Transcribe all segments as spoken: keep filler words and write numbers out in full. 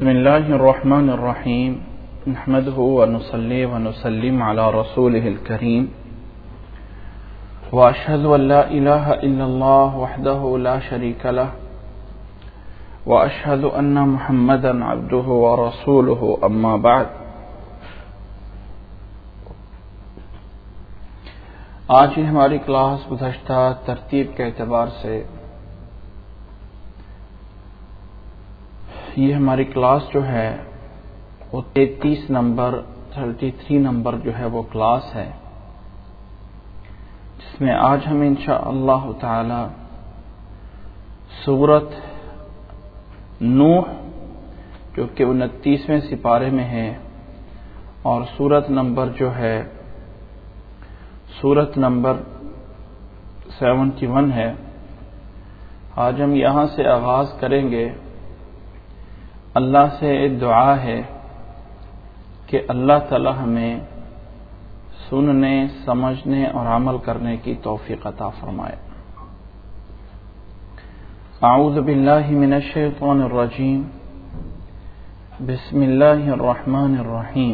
بسم الله الرحمن الرحيم نحمده ونصلي ونسلم على رسوله الكريم وأشهد أن لا إله إلا الله وحده لا شريك له وأشهد أن محمدا عبده ورسوله أما بعد. آج ہی ہماری کلاس گزشتہ ترتیب کے اعتبار سے یہ ہماری کلاس جو ہے وہ تینتیس نمبر تھرٹی تھری نمبر جو ہے وہ کلاس ہے، جس میں آج ہم انشاءاللہ تعالی سورت نوح جو کہ انتیسویں سپارے میں ہے اور سورت نمبر جو ہے سورت نمبر سیونٹی ون ہے، آج ہم یہاں سے آغاز کریں گے. اللہ سے دعا ہے کہ اللہ تعالی ہمیں سننے، سمجھنے اور عمل کرنے کی توفیق عطا فرمائے. اعوذ باللہ من الشیطان الرجیم، بسم اللہ الرحمن الرحیم.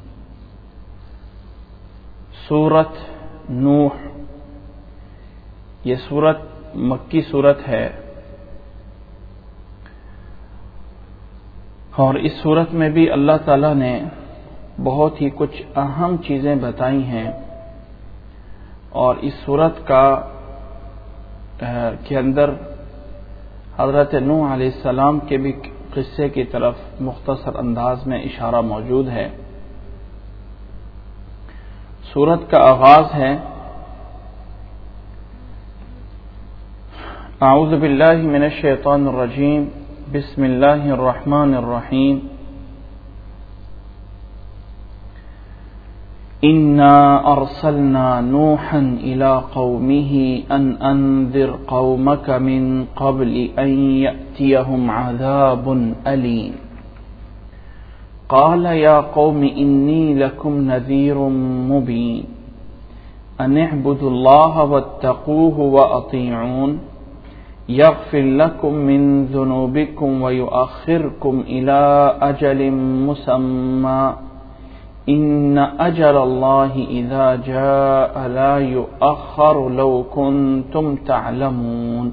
سورت نوح یہ سورت مکی سورت ہے اور اس صورت میں بھی اللہ تعالیٰ نے بہت ہی کچھ اہم چیزیں بتائی ہیں، اور اس صورت کا کے اندر حضرت نوح علیہ السلام کے بھی قصے کی طرف مختصر انداز میں اشارہ موجود ہے. صورت کا آغاز ہے اعوذ باللہ من الشیطان الرجیم، بسم اللہ الرحمن الرحیم. انا ارسلنا نوحا الى قومه ان انذر قومك من قبل ان يأتيهم عذاب أليم. قال يا قوم إني لكم نذير مبين أن اعبدوا الله واتقوه وأطيعون يغفر لكم من ذنوبكم ويؤخركم إلى أجل مسمى إن أجل الله إذا جاء لا يؤخر لو كنتم تعلمون.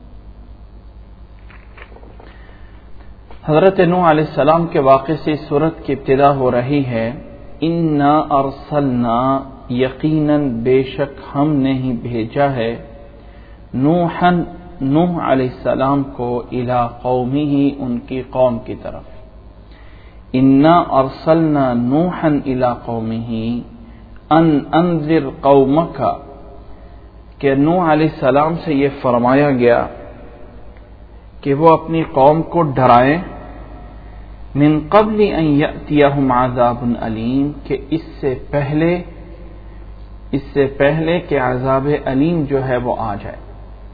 حضرت نوح علیہ السلام کے واقعے سے اس سورت کی ابتدا ہو رہی ہے. انا ارسلنا، یقیناً بے شک ہم نے ہی بھیجا ہے، نوحا نوح علیہ السلام کو، الی قومہ ان کی قوم کی طرف. انا ارسلنا نوحا الی قومہ ان انذر قومک، کہ نوح علیہ السلام سے یہ فرمایا گیا کہ وہ اپنی قوم کو ڈرائیں، من قبل ان یأتیہم عذاب علیم، کہ اس سے پہلے اس سے پہلے کہ عذاب علیم جو ہے وہ آ جائے.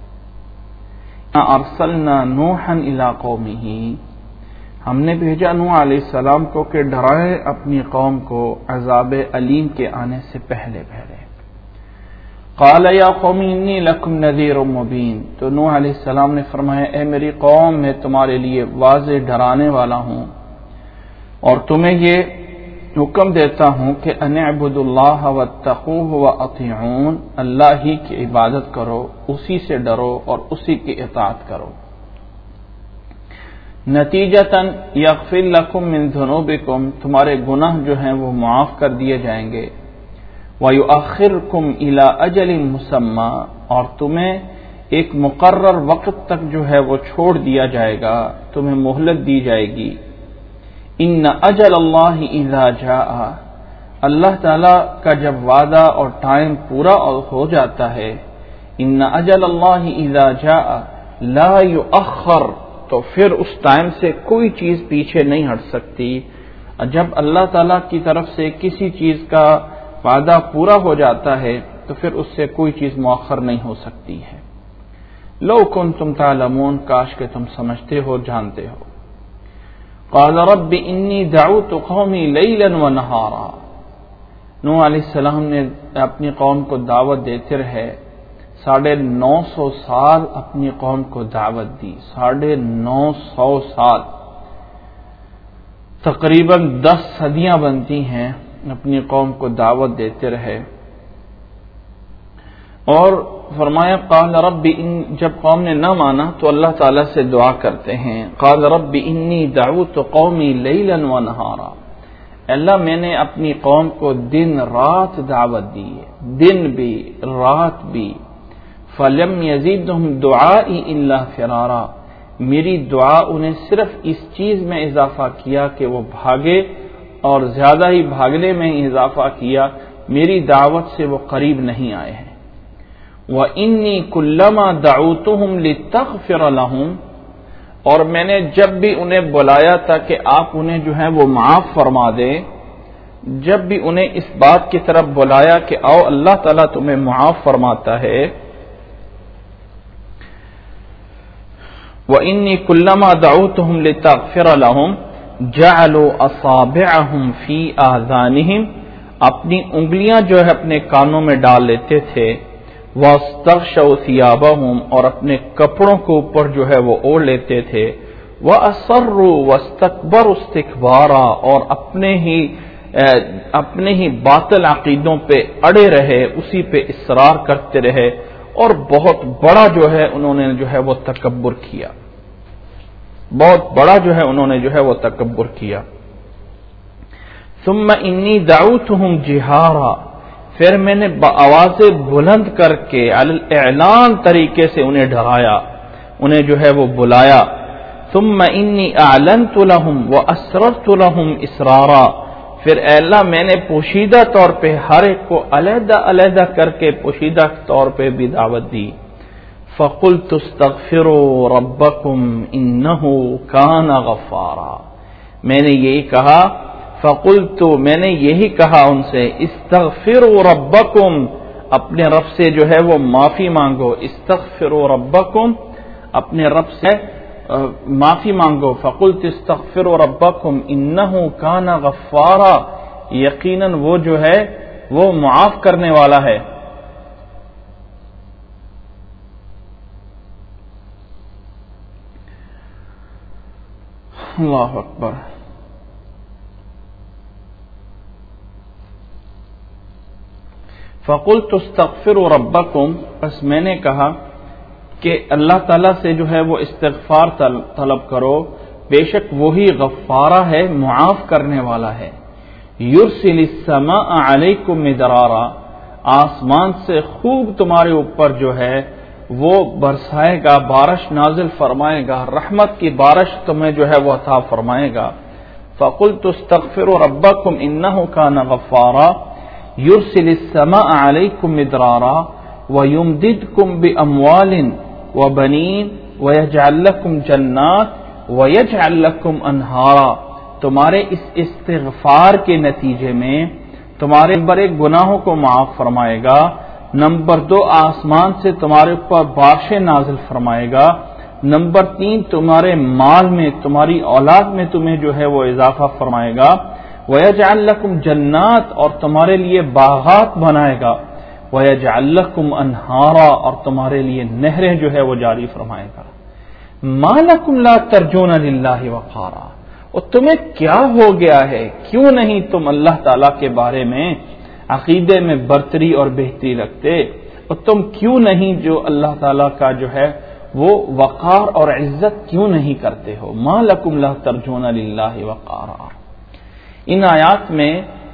ارسلنا نوحا الی قومہ، ہم نے بھیجا نوح علیہ السلام کو کہ ڈرائیں اپنی قوم کو عذاب علیم کے آنے سے پہلے پہلے. قال یا قوم انی لکم نذیر مبین، تو نوح علیہ السلام نے فرمایا اے میری قوم، میں تمہارے لیے واضح ڈرانے والا ہوں اور تمہیں یہ حکم دیتا ہوں کہ ان اعبدوا اللہ واتقوہ واطیعون، اللہ ہی کی عبادت کرو، اسی سے ڈرو اور اسی کی اطاعت کرو. نتیجتاً یغفر لکم من ذنوبکم، تمہارے گناہ جو ہیں وہ معاف کر دیے جائیں گے. وَيُؤَخِّرْكُمْ إِلَىٰ أَجَلٍ مُّسَمًّى، اور تمہیں ایک مقرر وقت تک جو ہے وہ چھوڑ دیا جائے گا، تمہیں مہلت دی جائے گی. إِنَّ أَجَلَ اللَّهِ إِذَا جَاءَ، اللہ تعالی کا جب وعدہ اور ٹائم پورا ہو جاتا ہے، إِنَّ أَجَلَ اللَّهِ إِذَا جَاءَ لَا يُؤَخَّرُ، تو پھر اس ٹائم سے کوئی چیز پیچھے نہیں ہٹ سکتی. جب اللہ تعالی کی طرف سے کسی چیز کا وعدہ پورا ہو جاتا ہے تو پھر اس سے کوئی چیز مؤخر نہیں ہو سکتی ہے. لو کنتم تعلمون، کاش کہ تم سمجھتے ہو، جانتے ہو. قال رب انی دعوت قومی لیلا ونہارا، نوح علیہ السلام نے اپنی قوم کو دعوت دیتے رہے، ساڑھے نو سو سال اپنی قوم کو دعوت دی، ساڑھے نو سو سال. تقریباً دس صدیاں بنتی ہیں اپنی قوم کو دعوت دیتے رہے، اور فرمایا قال رب ان، جب قوم نے نہ مانا تو اللہ تعالیٰ سے دعا کرتے ہیں، قال رب انی دعوت قومی لیلا ونہارا، اللہ میں نے اپنی قوم کو دن رات دعوت دی ہے، دن بھی رات بھی، فلم یزیدہم دعائی الا فرارا، میری دعا انہیں صرف اس چیز میں اضافہ کیا کہ وہ بھاگے، اور زیادہ ہی بھاگنے میں ہی اضافہ کیا، میری دعوت سے وہ قریب نہیں آئے ہیں۔ وَإِنِّي كُلَّمَا دَعُوتُهُمْ لِتَغْفِرَ لَهُمْ، اور میں نے جب بھی انہیں بلایا تھا کہ آپ انہیں جو ہے وہ معاف فرما دے، جب بھی انہیں اس بات کی طرف بلایا کہ آؤ اللہ تعالیٰ تمہیں معاف فرماتا ہے، وَإِنِّي كُلَّمَا دَعُوتُهُمْ لِتَغْفِرَ لَهُمْ جَعَلُوا أَصَابِعَهُمْ فِي آذَانِهِمْ، اپنی انگلیاں جو ہے اپنے کانوں میں ڈال لیتے تھے، وَاسْتَغْشَوْا ثِيَابَهُمْ، اور اپنے کپڑوں کے اوپر جو ہے وہ اوڑھ لیتے تھے، وَأَصَرُّوا وَاسْتَكْبَرُوا اسْتِكْبَارًا، اور اپنے ہی اپنے ہی باطل عقیدوں پہ اڑے رہے، اسی پہ اصرار کرتے رہے، اور بہت بڑا جو ہے انہوں نے جو ہے وہ تکبر کیا، بہت بڑا جو ہے انہوں نے جو ہے وہ تکبر کیا۔ ثم انی دعوتہم جہارا، پھر میں نے بآواز بلند کر کے اعلان طریقے سے انہیں ڈرایا، انہیں جو ہے وہ بلایا۔ ثم انی اعلنت لہم واسررت لہم اسرارا، پھر اے اللہ میں نے پوشیدہ طور پہ ہر ایک کو علیحدہ علیحدہ کر کے پوشیدہ طور پہ بھی دعوت دی۔ فقلت استغفروا ربکم انہ کان غفارا، میں نے یہی کہا، فقلت میں نے یہی کہا ان سے، استغفروا ربکم، اپنے رب سے جو ہے وہ معافی مانگو، استغفروا ربکم، اپنے رب سے معافی مانگو۔ فقلت استغفروا ربکم انہ کان غفارا، یقیناً وہ جو ہے وہ معاف کرنے والا ہے۔ اللہ اکبر۔ فقلت استغفروا ربکم، بس میں نے کہا کہ اللہ تعالیٰ سے جو ہے وہ استغفار طلب کرو، بے شک وہی غفارہ ہے، معاف کرنے والا ہے۔ یرسل السماء علیکم مدرارا، آسمان سے خوب تمہارے اوپر جو ہے وہ برسائے گا، بارش نازل فرمائے گا، رحمت کی بارش تمہیں جو ہے وہ عطا فرمائے گا۔ فقلت استغفروا ربکم انہ کان غفارا یرسل السماء علیکم مدرارا ویمددکم باموال وبنین ویجعل لکم جنات ویجعل لکم انہارا، تمہارے اس استغفار کے نتیجے میں تمہارے نمبر ایک گناہوں کو معاف فرمائے گا، نمبر دو آسمان سے تمہارے اوپر بارشیں نازل فرمائے گا، نمبر تین تمہارے مال میں، تمہاری اولاد میں تمہیں جو ہے وہ اضافہ فرمائے گا، وَيَجْعَلْ لَكُمْ جَنَّاتٍ، اور تمہارے لیے باغات بنائے گا، وَيَجْعَلْ لَكُمْ أَنْهَارًا، اور تمہارے لیے نہریں جو ہے وہ جاری فرمائے گا۔ مَا لَكُمْ لَا تَرْجُونَ لِلَّهِ وَقَارًا، اور تمہیں کیا ہو گیا ہے، کیوں نہیں تم اللہ تعالیٰ کے بارے میں عقیدے میں برتری اور بہتری رکھتے، اور تم کیوں نہیں جو اللہ تعالیٰ کا جو ہے وہ وقار اور عزت کیوں نہیں کرتے ہو۔ مَا لَكُمْ لَا تَرْجُونَ لِلَّهِ وَقَارًا۔ ان آیات میں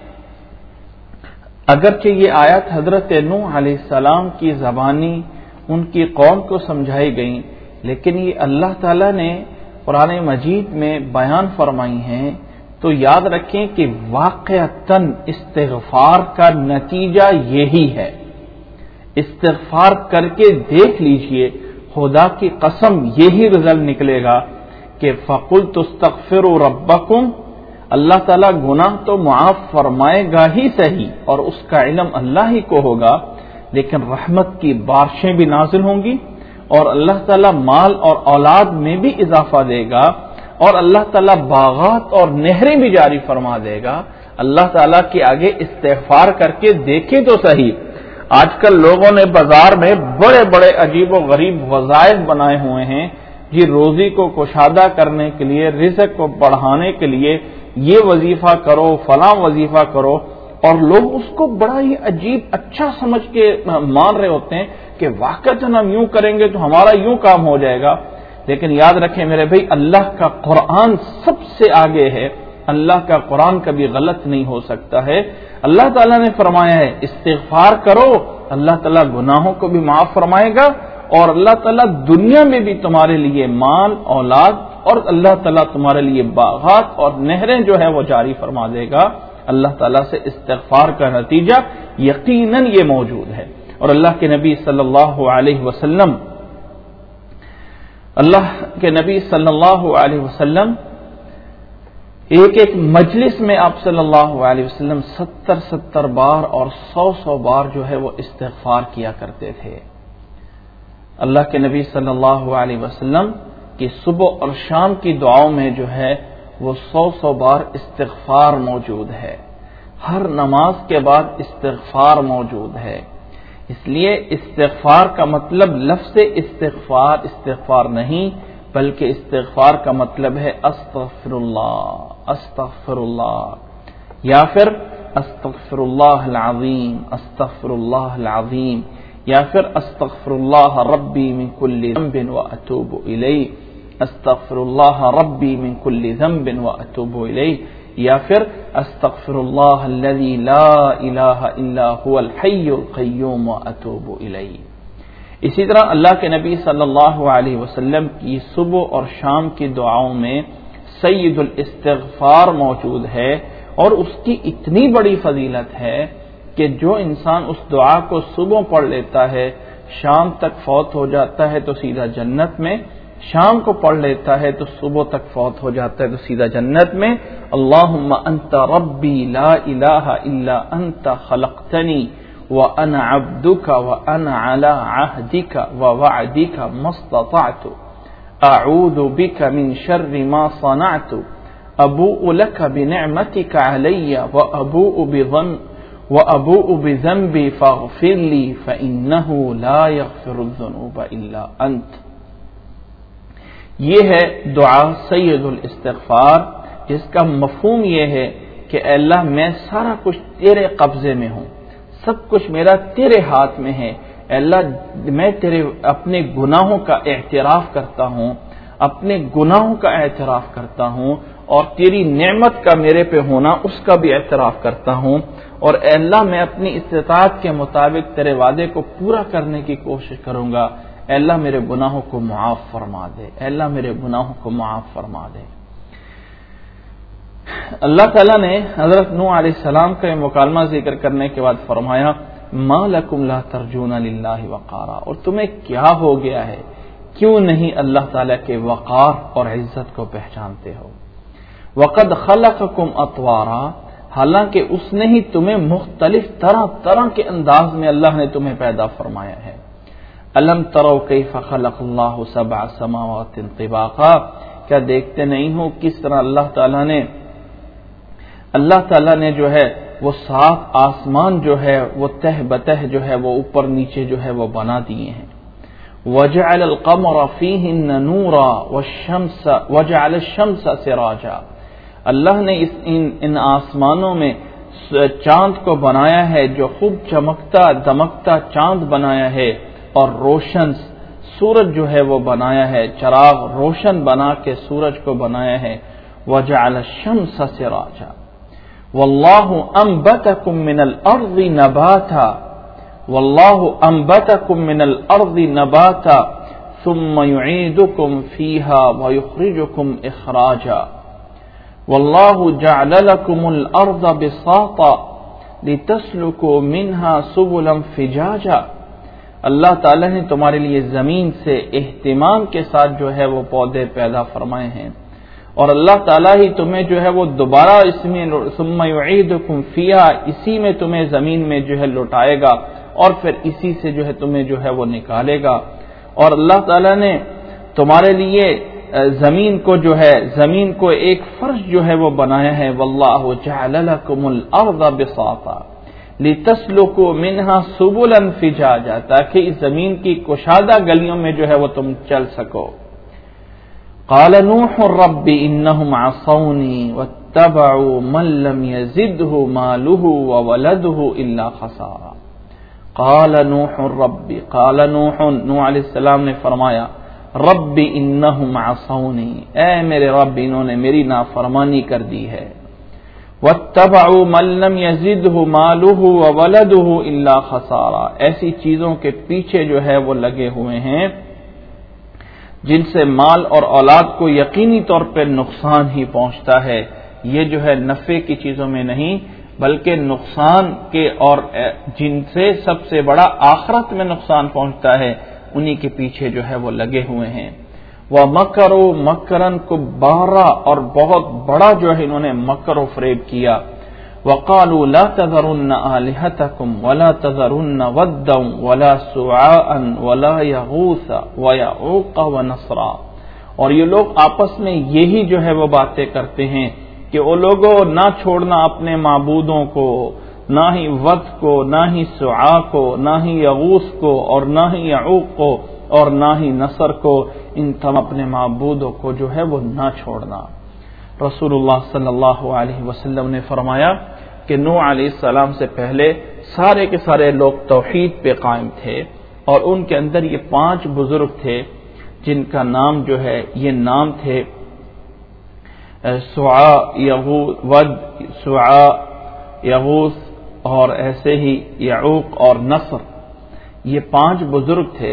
اگرچہ یہ آیات حضرت نوح علیہ السلام کی زبانی ان کی قوم کو سمجھائی گئیں، لیکن یہ اللہ تعالیٰ نے قرآن مجید میں بیان فرمائی ہیں، تو یاد رکھیں کہ واقعتاً استغفار کا نتیجہ یہی ہے۔ استغفار کر کے دیکھ لیجئے، خدا کی قسم یہی رزلٹ نکلے گا کہ فَقُلْتُ اسْتَغْفِرُوا رَبَّكُمْ، اللہ تعالیٰ گناہ تو معاف فرمائے گا ہی صحیح، اور اس کا علم اللہ ہی کو ہوگا، لیکن رحمت کی بارشیں بھی نازل ہوں گی، اور اللہ تعالیٰ مال اور اولاد میں بھی اضافہ دے گا، اور اللہ تعالیٰ باغات اور نہریں بھی جاری فرما دے گا۔ اللہ تعالیٰ کے آگے استغفار کر کے دیکھیں تو صحیح۔ آج کل لوگوں نے بازار میں بڑے بڑے عجیب و غریب وظائف بنائے ہوئے ہیں، جی روزی کو کشادہ کرنے کے لیے، رزق کو بڑھانے کے لیے یہ وظیفہ کرو، فلاں وظیفہ کرو، اور لوگ اس کو بڑا ہی عجیب اچھا سمجھ کے مان رہے ہوتے ہیں کہ واقعتاً ہم یوں کریں گے تو ہمارا یوں کام ہو جائے گا. لیکن یاد رکھیں میرے بھائی، اللہ کا قرآن سب سے آگے ہے. اللہ کا قرآن کبھی غلط نہیں ہو سکتا ہے. اللہ تعالیٰ نے فرمایا ہے استغفار کرو، اللہ تعالیٰ گناہوں کو بھی معاف فرمائے گا، اور اللہ تعالیٰ دنیا میں بھی تمہارے لیے مال اولاد، اور اللہ تعالیٰ تمہارے لیے باغات اور نہریں جو ہے وہ جاری فرما دے گا. اللہ تعالیٰ سے استغفار کا نتیجہ یقیناً یہ موجود ہے. اور اللہ کے نبی صلی اللہ علیہ وسلم اللہ کے نبی صلی اللہ علیہ وسلم ایک ایک مجلس میں آپ صلی اللہ علیہ وسلم ستر ستر بار اور سو سو بار جو ہے وہ استغفار کیا کرتے تھے. اللہ کے نبی صلی اللہ علیہ وسلم کی صبح اور شام کی دعاؤں میں جو ہے وہ سو سو بار استغفار موجود ہے. ہر نماز کے بعد استغفار موجود ہے. اس لیے استغفار کا مطلب لفظ استغفار استغفار نہیں، بلکہ استغفار کا مطلب ہے استغفر اللہ استغفر اللہ، یا پھر استغفر اللہ العظیم استغفر اللہ العظیم، یا پھر استغفر اللہ ربی من کل ذنب واتوب الیہ استغفر اللہ ربی من کل ذنب واتوب الیہ، یا پھر استغفر اللہ الذی لا الہ الا هو الحی القیوم واتوب الیہ. اسی طرح اللہ کے نبی صلی اللہ علیہ وسلم کی صبح اور شام کی دعاؤں میں سید الاستغفار موجود ہے، اور اس کی اتنی بڑی فضیلت ہے کہ جو انسان اس دعا کو صبح پڑھ لیتا ہے شام تک فوت ہو جاتا ہے تو سیدھا جنت میں، شام کو پڑھ لیتا ہے تو صبح تک فوت ہو جاتا ہے تو سیدھا جنت میں. اللہم انت ربی لا الہ الا انت خلقتنی وانا عبدک وانا علی عہدک ووعدک ما استطعت اعوذ بک من شر ما صنعت ابوء لک بنعمتک علی وابوء بذنب وابوء بذنبی فاغفر لی فانہ لا یغفر الذنوب الا انت. یہ ہے دعا سید الاستغفار، جس کا مفہوم یہ ہے کہ اے اللہ میں سارا کچھ تیرے قبضے میں ہوں، سب کچھ میرا تیرے ہاتھ میں ہے. اے اللہ میں تیرے اپنے گناہوں کا اعتراف کرتا ہوں، اپنے گناہوں کا اعتراف کرتا ہوں، اور تیری نعمت کا میرے پہ ہونا اس کا بھی اعتراف کرتا ہوں. اور اے اللہ میں اپنی استطاعت کے مطابق تیرے وعدے کو پورا کرنے کی کوشش کروں گا. اے اللہ میرے گناہوں کو معاف فرما دے، اے اللہ میرے گناہوں کو معاف فرما دے. اللہ تعالیٰ نے حضرت نوح علیہ السلام کا یہ مکالمہ ذکر کرنے کے بعد فرمایا ما لکم لا ترجون للہ وقارا، اور تمہیں کیا ہو گیا ہے، کیوں نہیں اللہ تعالیٰ کے وقار اور عزت کو پہچانتے ہو. وقد خلقکم اطوارا، حالانکہ اس نے ہی تمہیں مختلف طرح طرح کے انداز میں اللہ نے تمہیں پیدا فرمایا ہے. الم تروا کیف خلق اللہ سبع سماوات طباقا، کیا دیکھتے نہیں ہو کس طرح اللہ تعالیٰ نے اللہ تعالیٰ نے جو ہے وہ سات آسمان جو ہے وہ تہ بتہ جو ہے وہ اوپر نیچے جو ہے وہ بنا دیے ہیں. وجعل القمر فیہن نورا والشمس وجعل الشمس سراجا، اللہ نے اس ان, ان آسمانوں میں چاند کو بنایا ہے جو خوب چمکتا دمکتا چاند بنایا ہے، اور روشن سورج جو ہے وہ بنایا ہے، چراغ روشن بنا کے سورج کو بنایا ہے. وجعل الشمس سراجا واللہ انبتکم من الارض نباتا واللہ انبتکم من الارض نباتا ثم يعيدكم فيها ويخرجكم اخراجا واللہ جعل لكم الارض بساطا لتسلكوا منها سبلا فجاجا، اللہ تعالیٰ نے تمہارے لیے زمین سے اہتمام کے ساتھ جو ہے وہ پودے پیدا فرمائے ہیں، اور اللہ تعالیٰ ہی تمہیں جو ہے وہ دوبارہ اس میں ثم یعیدکم فیہا، اسی میں تمہیں زمین میں جو ہے لوٹائے گا، اور پھر اسی سے جو ہے تمہیں جو ہے وہ نکالے گا. اور اللہ تعالیٰ نے تمہارے لیے زمین کو جو ہے زمین کو ایک فرش جو ہے وہ بنایا ہے. واللہ جعل لکم الارض بساطا لتسلکوا منها سبلا فجاجا، تاکہ اس زمین کی کشادہ گلیوں میں جو ہے وہ تم چل سکو. قال نوح رب انہم عصونی واتبعوا من لم يزده ماله وولده الا خسارا. قال نوح رب قال نوح نوح علیہ السلام نے فرمایا رب انہم عصونی، اے میرے رب انہوں نے میری نافرمانی کر دی ہے. واتبعوا من لم يزده ماله وولده الا خسارا، ایسی چیزوں کے پیچھے جو ہے وہ لگے ہوئے ہیں جن سے مال اور اولاد کو یقینی طور پہ نقصان ہی پہنچتا ہے. یہ جو ہے نفع کی چیزوں میں نہیں بلکہ نقصان کے، اور جن سے سب سے بڑا آخرت میں نقصان پہنچتا ہے انہی کے پیچھے جو ہے وہ لگے ہوئے ہیں. وَمَكَرُوا مَكْرًا كُبَّارًا، اور بہت بڑا جو ہے انہوں نے مکر و فریب کیا. وَقَالُوا لَا تَذَرُنَّ آلِهَتَكُمْ وَلَا تَذَرُنَّ وَدًّا وَلَا سُوَاعًا وَلَا يَغُوثَ وَيَعُوقَ وَنَسْرًا. اور یہ لوگ آپس میں یہی جو ہے وہ باتیں کرتے ہیں کہ وہ لوگوں نہ چھوڑنا اپنے معبودوں کو، نہ ہی ود کو، نہ ہی سعا کو، نہ ہی یغوث کو، اور نہ ہی یعوق کو، اور نہ ہی نصر کو، ان تم اپنے معبودوں کو جو ہے وہ نہ چھوڑنا. رسول اللہ صلی اللہ علیہ وسلم نے فرمایا کہ نوح علیہ السلام سے پہلے سارے کے سارے لوگ توحید پہ قائم تھے، اور ان کے اندر یہ پانچ بزرگ تھے جن کا نام جو ہے یہ نام تھے سعا، یغوث، ود، سعا، یغوث، اور ایسے ہی یعوق اور نصر. یہ پانچ بزرگ تھے.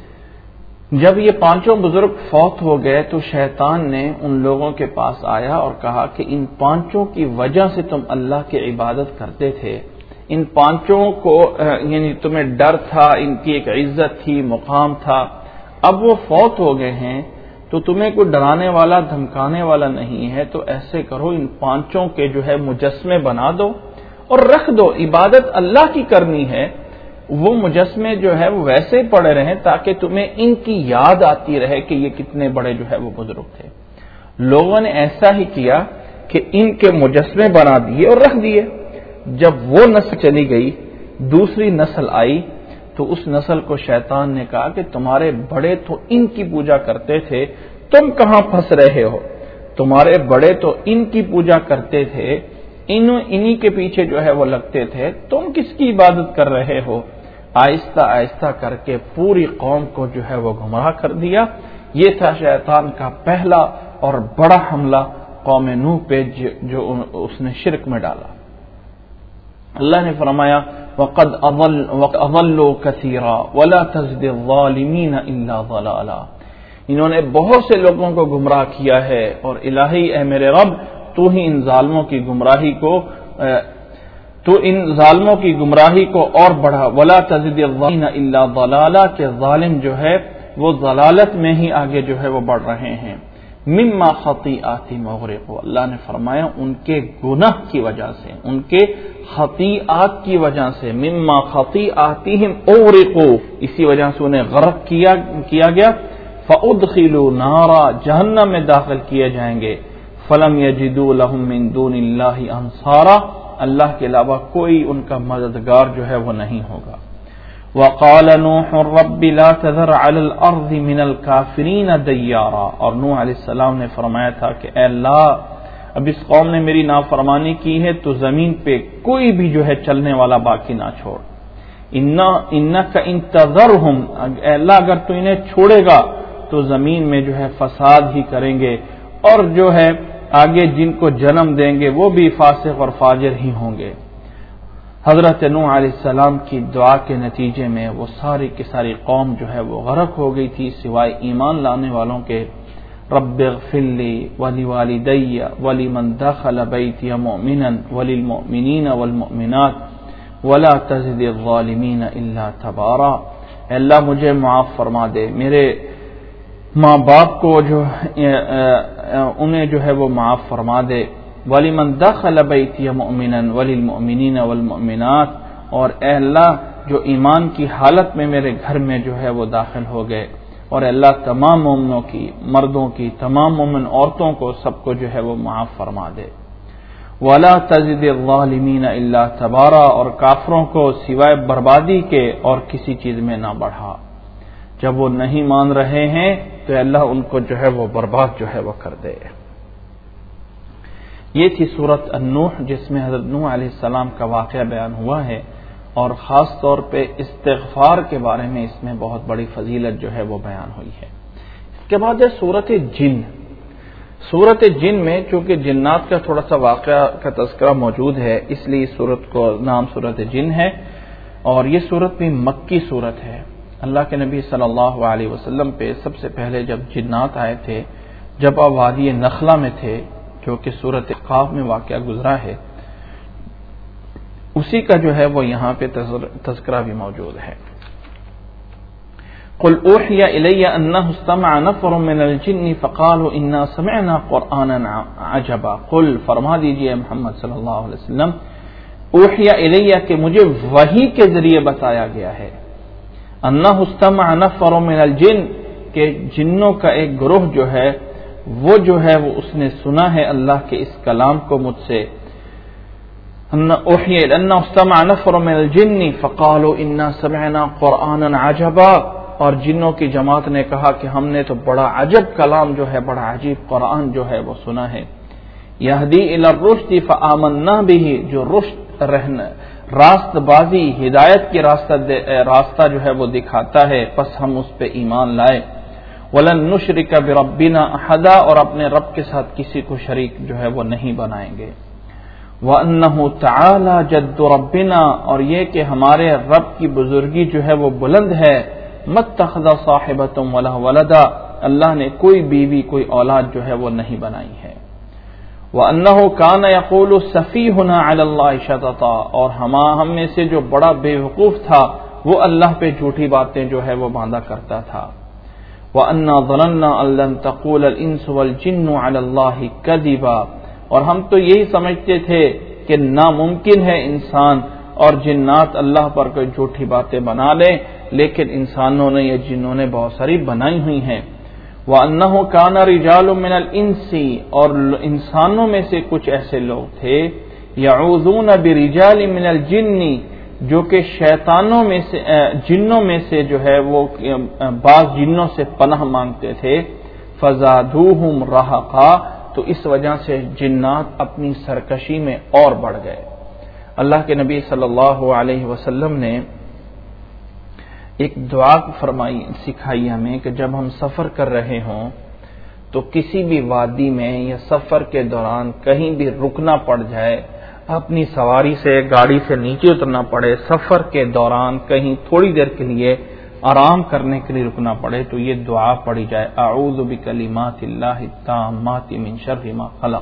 جب یہ پانچوں بزرگ فوت ہو گئے تو شیطان نے ان لوگوں کے پاس آیا اور کہا کہ ان پانچوں کی وجہ سے تم اللہ کی عبادت کرتے تھے، ان پانچوں کو یعنی تمہیں ڈر تھا، ان کی ایک عزت تھی، مقام تھا، اب وہ فوت ہو گئے ہیں تو تمہیں کوئی ڈرانے والا دھمکانے والا نہیں ہے، تو ایسے کرو ان پانچوں کے جو ہے مجسمے بنا دو اور رکھ دو. عبادت اللہ کی کرنی ہے، وہ مجسمے جو ہے وہ ویسے پڑے رہیں تاکہ تمہیں ان کی یاد آتی رہے کہ یہ کتنے بڑے جو ہے وہ بزرگ تھے. لوگوں نے ایسا ہی کیا کہ ان کے مجسمے بنا دیے اور رکھ دیے. جب وہ نسل چلی گئی، دوسری نسل آئی، تو اس نسل کو شیطان نے کہا کہ تمہارے بڑے تو ان کی پوجا کرتے تھے، تم کہاں پھنس رہے ہو؟ تمہارے بڑے تو ان کی پوجا کرتے تھے، انہی کے پیچھے جو ہے وہ لگتے تھے، تم کس کی عبادت کر رہے ہو؟ آہستہ آہستہ کر کے پوری قوم کو جو ہے وہ گمراہ کر دیا. یہ تھا شیطان کا پہلا اور بڑا حملہ قوم نوح پہ جو اس نے شرک میں ڈالا. اللہ نے فرمایا وَقَدْ أَضَلُّوا كَثِيرًا وَلَا تَزِدِ الظَّالِمِينَ إِلَّا ضَلَالًا. انہوں نے بہت سے لوگوں کو گمراہ کیا ہے، اور الہی اے میرے رب تو ہی ان ظالموں کی گمراہی کو تو ان ظالموں کی گمراہی کو اور بڑھا. وَلَا تَزِدِ الظَّالِمِينَ إِلَّا ضَلَالًا، کہ ظالم جو ہے وہ ضلالت میں ہی آگے جو ہے وہ بڑھ رہے ہیں. مما خطیئاتہم اغرقوا، اللہ نے فرمایا ان کے گناہ کی وجہ سے، ان کے خطیئات کی وجہ سے، مما خطیئاتہم اغرقوا، اسی وجہ سے انہیں غرق کیا کیا گیا. فادخلوا نارا، جہنم میں داخل کیے جائیں گے. فلم یجدوا لهم من دون اللہ انصارا، اللہ کے علاوہ کوئی ان کا مددگار جو ہے وہ نہیں ہوگا. وقال نوح رب لا تذر على الارض من الكافرین دیارا، اور نوح علیہ السلام نے فرمایا تھا کہ اے اللہ اب اس قوم نے میری نافرمانی کی ہے تو زمین پہ کوئی بھی جو ہے چلنے والا باقی نہ چھوڑ. انک ان تذرهم، اے اللہ اگر تو انہیں چھوڑے گا تو زمین میں جو ہے فساد ہی کریں گے، اور جو ہے آگے جن کو جنم دیں گے وہ بھی فاسق اور فاجر ہی ہوں گے. حضرت نوح علیہ السلام کی دعا کے نتیجے میں وہ ساری کی ساری قوم جو ہے وہ غرق ہو گئی تھی سوائے ایمان لانے والوں کے. رب اغفر لی ولوالدی ولمن دخل بیتی مؤمنا وللمؤمنین والمؤمنات ولا تزد الظالمین الا تبارا. اے اللہ مجھے معاف فرما دے، میرے ماں باپ کو جو انہیں جو ہے وہ معاف فرما دے. وَلِمَنْ دَخَلَ بَيْتِيَ مُؤْمِنًا وَلِلْمُؤْمِنِينَ وَالْمُؤْمِنَاتِ، اور اے اللہ جو ایمان کی حالت میں میرے گھر میں جو ہے وہ داخل ہو گئے، اور اے اللہ تمام مومنوں کی، مردوں کی، تمام مومن عورتوں کو سب کو جو ہے وہ معاف فرما دے. وَلَا تَزِدِ الظَّالِمِينَ إِلَّا تَبَارًا، اور کافروں کو سوائے بربادی کے اور کسی چیز میں نہ بڑھا. جب وہ نہیں مان رہے ہیں تو اللہ ان کو جو ہے وہ برباد جو ہے وہ کر دے۔ یہ تھی سورۃ النوح جس میں حضرت نوح علیہ السلام کا واقعہ بیان ہوا ہے، اور خاص طور پہ استغفار کے بارے میں اس میں بہت بڑی فضیلت جو ہے وہ بیان ہوئی ہے۔ اس کے بعد ہے سورۃ جن۔ سورۃ جن میں چونکہ جنات کا تھوڑا سا واقعہ کا تذکرہ موجود ہے، اس لیے اس سورت کو نام سورۃ جن ہے، اور یہ سورت بھی مکی سورت ہے۔ اللہ کے نبی صلی اللہ علیہ وسلم پہ سب سے پہلے جب جنات آئے تھے، جب آپ وادی نخلا میں تھے، جو کہ سورۃ قاف میں واقعہ گزرا ہے، اسی کا جو ہے وہ یہاں پہ تذکرہ بھی موجود ہے۔ قل اوحی الی انہ استمع نفر من الجن فقالوا انا سمعنا قرآنا عجبا۔ قل فرما دیجئے محمد صلی اللہ علیہ وسلم، اوحی الی کہ مجھے وحی کے ذریعے بتایا گیا ہے، انہ استمع نفر من الجن کہ جنوں کا ایک گروہ جو ہے وہ جو ہے وہ اس نے سنا ہے اللہ کے اس کلام کو مجھ سے۔ اوحی انہ استمع نفر من الجن فقالوا انا سمعنا قرآنا عجبا، اور جنوں کی جماعت نے کہا کہ ہم نے تو بڑا عجب کلام جو ہے، بڑا عجیب قرآن جو ہے وہ سنا ہے۔ یہدی الی الرشد فآمنا بہ، جو رشد رہنا راست بازی ہدایت کی راستہ راستہ جو ہے وہ دکھاتا ہے، پس ہم اس پہ ایمان لائے۔ ولن نشرک بربنا احدا، اور اپنے رب کے ساتھ کسی کو شریک جو ہے وہ نہیں بنائیں گے۔ وَأَنَّهُ تَعَالَى جَدُّ رَبِّنَا، اور یہ کہ ہمارے رب کی بزرگی جو ہے وہ بلند ہے۔ مَتَّخَذَ صَاحِبَةٌ وَلَا وَلَدًا، اللہ نے کوئی بیوی کوئی اولاد جو ہے وہ نہیں بنائی ہے۔ وَأَنَّهُ كَانَ يَقُولُ سَفِيهُنَا عَلَى اللَّهِ شَطَطًا، اور ہم میں سے جو بڑا بے وقوف تھا وہ اللہ پہ جھوٹی باتیں جو ہے وہ باندھا کرتا تھا۔ وَأَنَّا ظَنَنَّا أَن لَّن تَقُولَ الْإِنسُ وَالْجِنُّ عَلَى اللَّهِ كَذِبًا، اور ہم تو یہی سمجھتے تھے کہ ناممکن ہے انسان اور جنات اللہ پر کوئی جھوٹی باتیں بنا لیں، لیکن انسانوں نے یا جنوں نے بہت ساری بنائی ہوئی ہیں۔ وَأَنَّهُ كَانَ رِجَالٌ مِّنَ الْإِنسِ، اور انسانوں میں سے کچھ ایسے لوگ تھے، يَعُوذُونَ بِرِجَالٍ مِّنَ الْجِنِّ، جو کہ شیطانوں میں سے جنوں میں سے جو ہے وہ بعض جنوں سے پناہ مانگتے تھے۔ فَزَادُوهُمْ رَهَقًا، تو اس وجہ سے جنات اپنی سرکشی میں اور بڑھ گئے۔ اللہ کے نبی صلی اللہ علیہ وسلم نے ایک دعا فرمائی سکھائی ہمیں کہ جب ہم سفر کر رہے ہوں تو کسی بھی وادی میں یا سفر کے دوران کہیں بھی رکنا پڑ جائے، اپنی سواری سے گاڑی سے نیچے اترنا پڑے، سفر کے دوران کہیں تھوڑی دیر کے لیے آرام کرنے کے لیے رکنا پڑے تو یہ دعا پڑھی جائے، اعوذ بکلمات اللہ التامات من شر ما خلق۔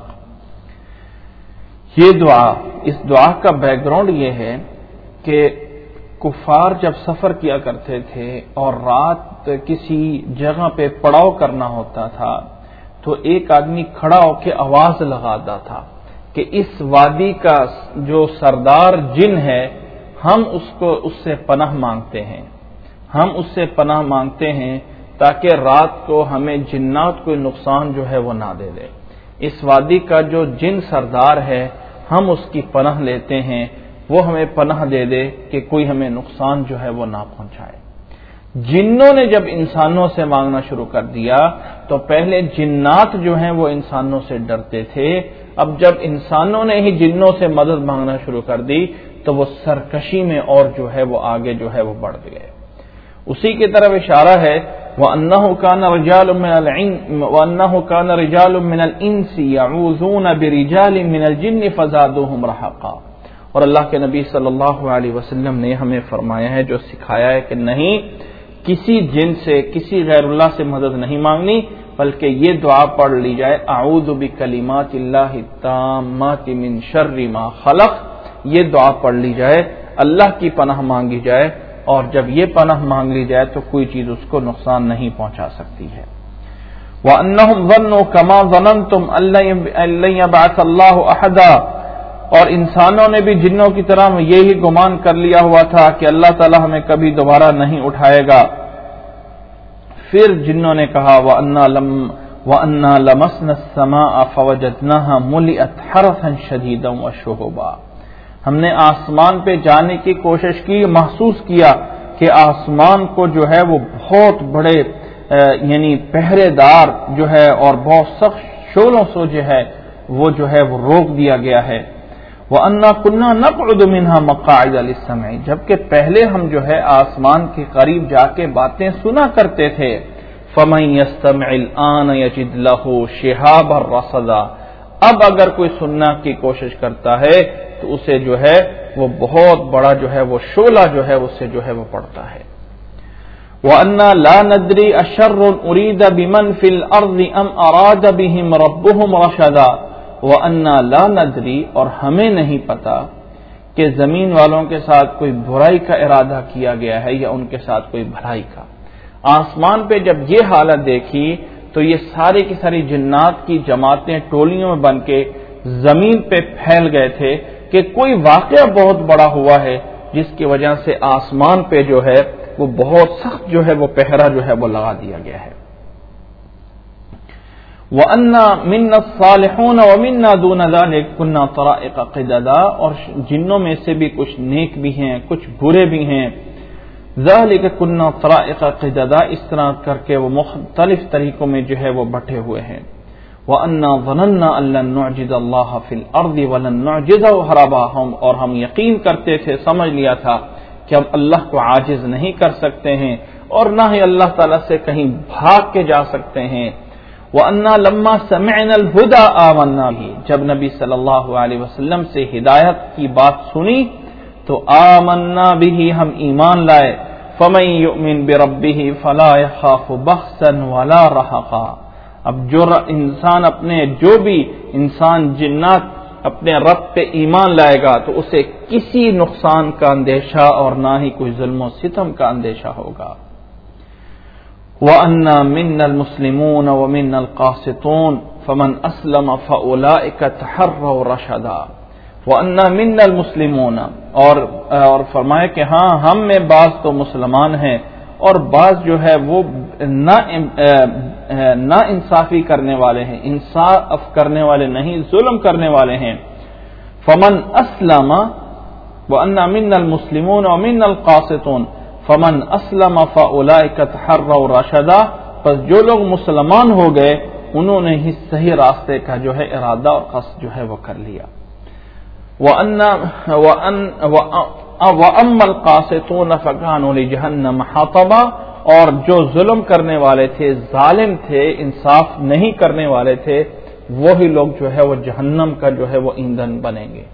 یہ دعا، اس دعا کا بیک گراؤنڈ یہ ہے کہ کفار جب سفر کیا کرتے تھے اور رات کسی جگہ پہ پڑاؤ کرنا ہوتا تھا تو ایک آدمی کھڑا ہو کے آواز لگاتا تھا کہ اس وادی کا جو سردار جن ہے ہم اس کو اس سے پناہ مانگتے ہیں، ہم اس سے پناہ مانگتے ہیں تاکہ رات کو ہمیں جنات کوئی نقصان جو ہے وہ نہ دے دے۔ اس وادی کا جو جن سردار ہے ہم اس کی پناہ لیتے ہیں، وہ ہمیں پناہ دے دے کہ کوئی ہمیں نقصان جو ہے وہ نہ پہنچائے۔ جنوں نے جب انسانوں سے مانگنا شروع کر دیا تو پہلے جنات جو ہیں وہ انسانوں سے ڈرتے تھے، اب جب انسانوں نے ہی جنوں سے مدد مانگنا شروع کر دی تو وہ سرکشی میں اور جو ہے وہ آگے جو ہے وہ بڑھ گئے۔ اسی کی طرف اشارہ ہے وَأَنَّهُ كَانَ رِجَالٌ مِّنَ الْعِنْسِ وَأَنَّهُ كَانَ رِجَالٌ مِّنَ الْإِنسِ يَعُوذُونَ بِرِجَالٍ مِّنَ الْجِنِّ فَزَادُوهُمْ رَهَقًا، اور اللہ کے نبی صلی اللہ علیہ وسلم نے ہمیں فرمایا ہے، جو سکھایا ہے کہ نہیں کسی جن سے کسی غیر اللہ سے مدد نہیں مانگنی، بلکہ یہ دعا پڑھ لی جائے اعوذ بکلمات اللہ التامات من شر ما خلق، یہ دعا پڑھ لی جائے، اللہ کی پناہ مانگی جائے، اور جب یہ پناہ مانگ لی جائے تو کوئی چیز اس کو نقصان نہیں پہنچا سکتی ہے۔ وَأَنَّهُمْ ظَنُّوا كَمَا ظَنَنْتُمْ أَن لَّن يَبْعَثَ اللَّهُ أَحَدًا، اور انسانوں نے بھی جنوں کی طرح یہی گمان کر لیا ہوا تھا کہ اللہ تعالی ہمیں کبھی دوبارہ نہیں اٹھائے گا۔ پھر جنوں نے کہا وَأَنَّا لَمَسْنَا السَّمَاءَ فَوَجَدْنَاهَا مُلِئَتْ حَرَسًا شَدِيدًا وَشُهُبًا، ہم نے آسمان پہ جانے کی کوشش کی، محسوس کیا کہ آسمان کو جو ہے وہ بہت بڑے یعنی پہرے دار جو ہے اور بہت سخت شعلوں سے جو ہے وہ جو ہے وہ روک دیا گیا ہے. وَأَنَّا كُنَّا نَقْعُدُ مِنْهَا مَقَاعِدَ لِلسَّمْعِ، جبکہ پہلے ہم جو ہے آسمان کے قریب جا کے باتیں سنا کرتے تھے. فَمَنْ يَسْتَمِعِ الْآنَ يَجِدْ لَهُ شِهَابًا رَّصَدًا، اب اگر کوئی سننا کی کوشش کرتا ہے تو اسے جو ہے وہ بہت بڑا جو ہے وہ شعلہ جو ہے اس سے جو ہے وہ پڑتا ہے. وَأَنَّا لَا نَدْرِي أَشَرٌّ أُرِيدَ بِمَنْ فِي الْأَرْضِ أَمْ أَرَادَ بِهِمْ رَبُّهُمْ رَشَدًا. وَأَنَّا لَا نَدْرِي، اور ہمیں نہیں پتا کہ زمین والوں کے ساتھ کوئی برائی کا ارادہ کیا گیا ہے یا ان کے ساتھ کوئی بھلائی کا. آسمان پہ جب یہ حالت دیکھی تو یہ ساری کی ساری جنات کی جماعتیں ٹولیوں میں بن کے زمین پہ پھیل گئے تھے کہ کوئی واقعہ بہت بڑا ہوا ہے جس کی وجہ سے آسمان پہ جو ہے وہ بہت سخت جو ہے وہ پہرا جو ہے وہ لگا دیا گیا ہے. وَأَنَّا مِنَّا الصَّالِحُونَ وَمِنَّا دُونَ ذَلِكَ كُنَّا طَرَائِقَ قِدَدًا، اور جنوں میں سے بھی کچھ نیک بھی ہیں کچھ برے بھی ہیں. ذَلِكَ كُنَّا طَرَائِقَ قِدَدًا، اس طرح کر کے وہ مختلف طریقوں میں جو ہے وہ بٹے ہوئے ہیں. وَأَنَّا ظَنَنَّا أَن لَّن نُعْجِزَ اللَّهَ فِي الْأَرْضِ وَلَن نُعْجِزَهُ هَرَبًا، ہم اور ہم یقین کرتے تھے، سمجھ لیا تھا کہ ہم اللہ کو عاجز نہیں کر سکتے ہیں اور نہ ہی اللہ تعالیٰ سے کہیں بھاگ کے جا سکتے ہیں. وَأَنَّا لَمَّا سَمِعْنَا الْهُدَىٰ آمَنَّا بِهِ، جب نبی صلی اللہ علیہ وسلم سے ہدایت کی بات سنی تو آمنا به، ہم ایمان لائے. فَمَن يُؤْمِن بِرَبِّهِ فَلَا يَخَافُ بَخْسًا وَلَا رَهَقًا، اب جو انسان اپنے جو بھی انسان جنات اپنے رب پہ ایمان لائے گا تو اسے کسی نقصان کا اندیشہ اور نہ ہی کوئی ظلم و ستم کا اندیشہ ہوگا. وَأَنَّا مِنَّا الْمُسْلِمُونَ وَمِنَّا الْقَاسِطُونَ فَمَنْ أَسْلَمَ فَأُولَئِكَ تَحَرَّوْا رَشَدًا. وَأَنَّا مِنَّا الْمُسْلِمُونَ، اور اور فرمائے کہ ہاں ہم میں بعض تو مسلمان ہیں اور بعض جو ہے وہ نا نا انصافی کرنے والے ہیں، انصاف کرنے والے نہیں، ظلم کرنے والے ہیں. فَمَنْ أَسْلَمَ وَأَنَّا مِنَّا الْمُسْلِمُونَ وَمِنَّا الْقَاسِطُونَ فَمَنْ أَسْلَمَ فَأُولَئِكَ تَحَرَّوْا رَشَدًا، پس جو لوگ مسلمان ہو گئے انہوں نے ہی صحیح راستے کا جو ہے ارادہ اور قصد جو ہے وہ کر لیا. وَأَمَّا الْقَاسِطُونَ فَكَانُوا لِجَهَنَّمَ حَطَبًا، اور جو ظلم کرنے والے تھے، ظالم تھے، انصاف نہیں کرنے والے تھے، وہی لوگ جو ہے وہ جہنم کا جو ہے وہ ایندھن بنیں گے.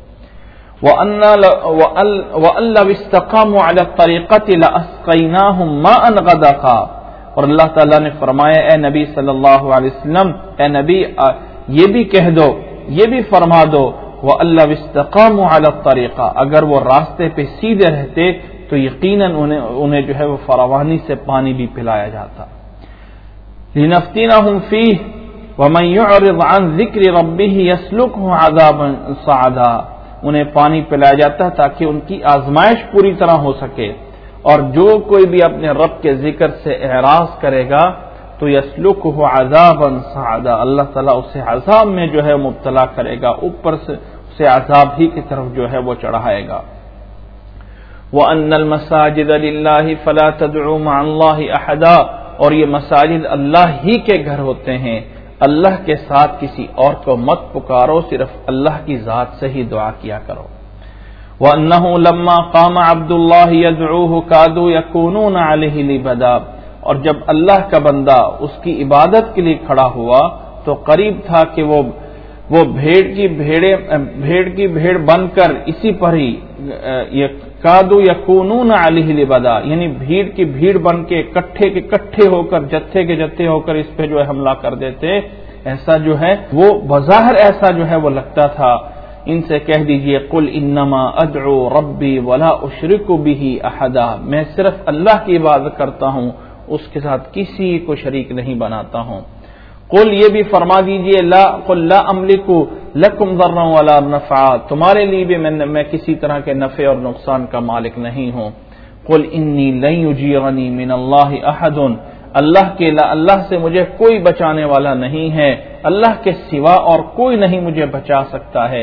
وَأَن لَّوِ اسْتَقَامُوا عَلَى الطَّرِيقَةِ لَأَسْقَيْنَاهُم مَّاءً غَدَقًا، اور اللہ تعالیٰ نے فرمایا اے نبی صلی اللہ علیہ وسلم، اے نبی یہ بھی کہہ دو، یہ بھی فرما دو، وَأَن لَّوِ اسْتَقَامُوا عَلَى الطَّرِيقَةِ، اگر وہ راستے پہ سیدھے رہتے تو یقیناً انہیں, انہیں جو ہے وہ فراوانی سے پانی بھی پلایا جاتا. لِنَفْتِنَهُمْ فِيهِ وَمَن يُعْرِضْ عَن ذِكْرِ رَبِّهِ يَسْلُكْهُ عَذَابًا صَعَدًا، انہیں پانی پلایا جاتا تاکہ ان کی آزمائش پوری طرح ہو سکے، اور جو کوئی بھی اپنے رب کے ذکر سے اعراض کرے گا تو يَسْلُكْهُ عَذَابًا صَعَدًا، اللہ تعالیٰ اسے عذاب میں جو ہے مبتلا کرے گا، اوپر سے اسے عذاب ہی کی طرف جو ہے وہ چڑھائے گا. وَأَنَّ الْمَسَاجِدَ لِلَّهِ فَلَا تَدْعُوا مَعَ اللَّهِ أَحَدًا، اور یہ مساجد اللہ ہی کے گھر ہوتے ہیں، اللہ کے ساتھ کسی اور کو مت پکارو، صرف اللہ کی ذات سے ہی دعا کیا کرو. وَأَنَّهُ لَمَّا قَامَ عَبْدُ اللَّهِ يَدْعُوهُ كَادُوا يَكُونُونَ عَلَيْهِ لِبَدًا، اور جب اللہ کا بندہ اس کی عبادت کے لیے کھڑا ہوا تو قریب تھا کہ وہ وہ بھیڑ کی بھیڑے بھیڑ کی بھیڑ بن کر اسی پر ہی کادو یکونون علیہ لبدا، یعنی بھیڑ کی بھیڑ بن کے کٹھے کے کٹھے ہو کر جتھے کے جتھے ہو کر اس پہ جو ہے حملہ کر دیتے. ایسا جو ہے وہ بظاہر ایسا جو ہے وہ لگتا تھا. ان سے کہہ دیجئے قل انما ادعو ربی ولا اشرک به احدا، میں صرف اللہ کی عبادت کرتا ہوں، اس کے ساتھ کسی کو شریک نہیں بناتا ہوں. قل یہ بھی فرما دیجئے لا قل لا املک لکم ضرا ولا نفعا، تمہارے لیے بھی میں, میں کسی طرح کے نفع اور نقصان کا مالک نہیں ہوں. قل انی لن یجیرنی من اللہ احد، اللہ کے اللہ سے مجھے کوئی بچانے والا نہیں ہے، اللہ کے سوا اور کوئی نہیں مجھے بچا سکتا ہے.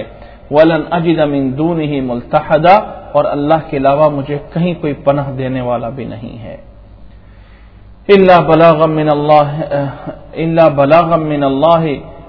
ولن اجد من دونه ملتحدا، اور اللہ کے علاوہ مجھے کہیں کوئی پناہ دینے والا بھی نہیں ہے. الا بلاغا من اللہ الا بلاغا من اللہ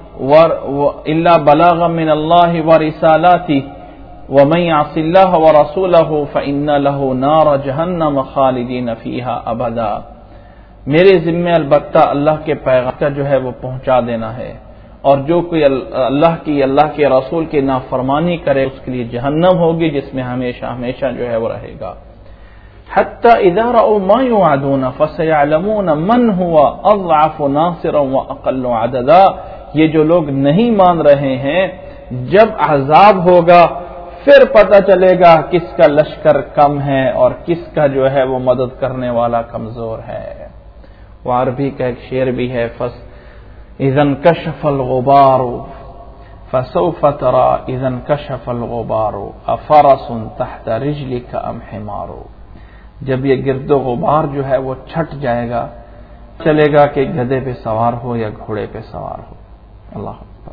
الا بلاغا من اللہ ورسالاته ومن يعص الله ورسوله فإن له نار جہنم خالدین فیہا ابدا. میرے ذمے البتہ اللہ کے پیغام کا جو ہے وہ پہنچا دینا ہے، اور جو کوئی اللہ کی اللہ کے رسول کی نافرمانی کرے اس کے لیے جہنم ہوگی جس میں ہمیشہ ہمیشہ جو ہے وہ رہے گا. حتی اذا رأوا ما يوعدون فسيعلمون من هو اضعف ناصرا واقل عددا. یہ جو لوگ نہیں مان رہے ہیں، جب عذاب ہوگا پھر پتہ چلے گا کس کا لشکر کم ہے اور کس کا جو ہے وہ مدد کرنے والا کمزور ہے. وہ عربی کا ایک شعر بھی ہے، فس اذا انکشف الغبار فسوف ترى اذا انکشف الغبار افرس تحت رجلك ام حمار. جب یہ گرد و غبار جو ہے وہ چھٹ جائے گا، چلے گا کہ گدھے پہ سوار ہو یا گھوڑے پہ سوار ہو. اللہ اکبر.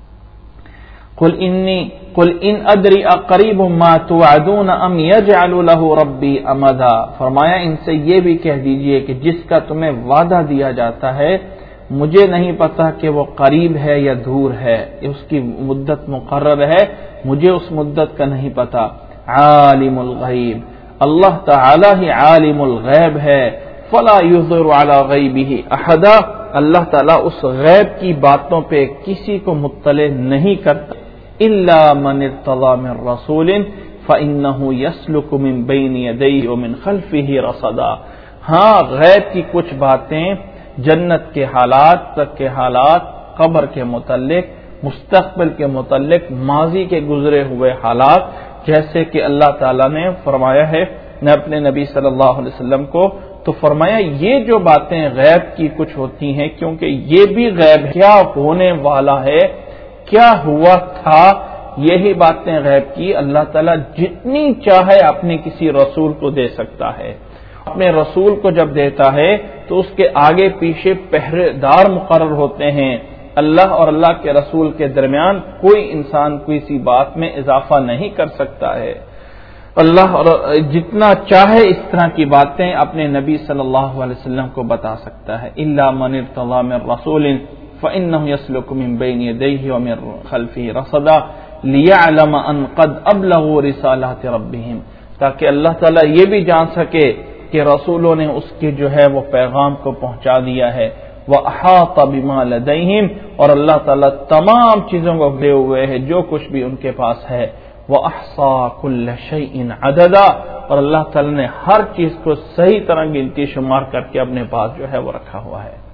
قل انی قل ان ادری اقریب ما توعدون ام یجعل له ربی امدا. فرمایا ان سے یہ بھی کہہ دیجئے کہ جس کا تمہیں وعدہ دیا جاتا ہے مجھے نہیں پتا کہ وہ قریب ہے یا دور ہے، اس کی مدت مقرر ہے، مجھے اس مدت کا نہیں پتا. عالم الغیب، اللہ تعالی ہی عالم الغیب ہے. فلا یظہر علی غیبہ احدا، اللہ تعالیٰ اس غیب کی باتوں پہ کسی کو مطلع نہیں کرتا. الا من ارتضى من رسول فانه يسلك من بين يديه ومن خلفه رصدا. ہاں غیب کی کچھ باتیں، جنت کے حالات، تک کے حالات، قبر کے متعلق، مستقبل کے متعلق، ماضی کے گزرے ہوئے حالات، جیسے کہ اللہ تعالیٰ نے فرمایا ہے نے اپنے نبی صلی اللہ علیہ وسلم کو، تو فرمایا یہ جو باتیں غیب کی کچھ ہوتی ہیں، کیونکہ یہ بھی غیب کیا ہونے والا ہے، کیا ہوا تھا، یہی باتیں غیب کی اللہ تعالیٰ جتنی چاہے اپنے کسی رسول کو دے سکتا ہے. اپنے رسول کو جب دیتا ہے تو اس کے آگے پیچھے پہرے دار مقرر ہوتے ہیں. اللہ اور اللہ کے رسول کے درمیان کوئی انسان کوئی سی بات میں اضافہ نہیں کر سکتا ہے. اللہ اور جتنا چاہے اس طرح کی باتیں اپنے نبی صلی اللہ علیہ وسلم کو بتا سکتا ہے. الا من ارتضى من رسول فإنه يسلك من بين يديه ومن خلفه رصدا ليعلم أن قد أبلغوا رسالات ربهم، تاکہ اللہ تعالیٰ یہ بھی جان سکے کہ رسولوں نے اس کے جو ہے وہ پیغام کو پہنچا دیا ہے. وأحاط بما لديهم، اور اللہ تعالیٰ تمام چیزوں کو گھیرے ہوئے ہے جو کچھ بھی ان کے پاس ہے. وأحصى كل شيء عددا، اور اللہ تعالیٰ نے ہر چیز کو صحیح طرح گنتی شمار کر کے اپنے پاس جو ہے وہ رکھا ہوا ہے.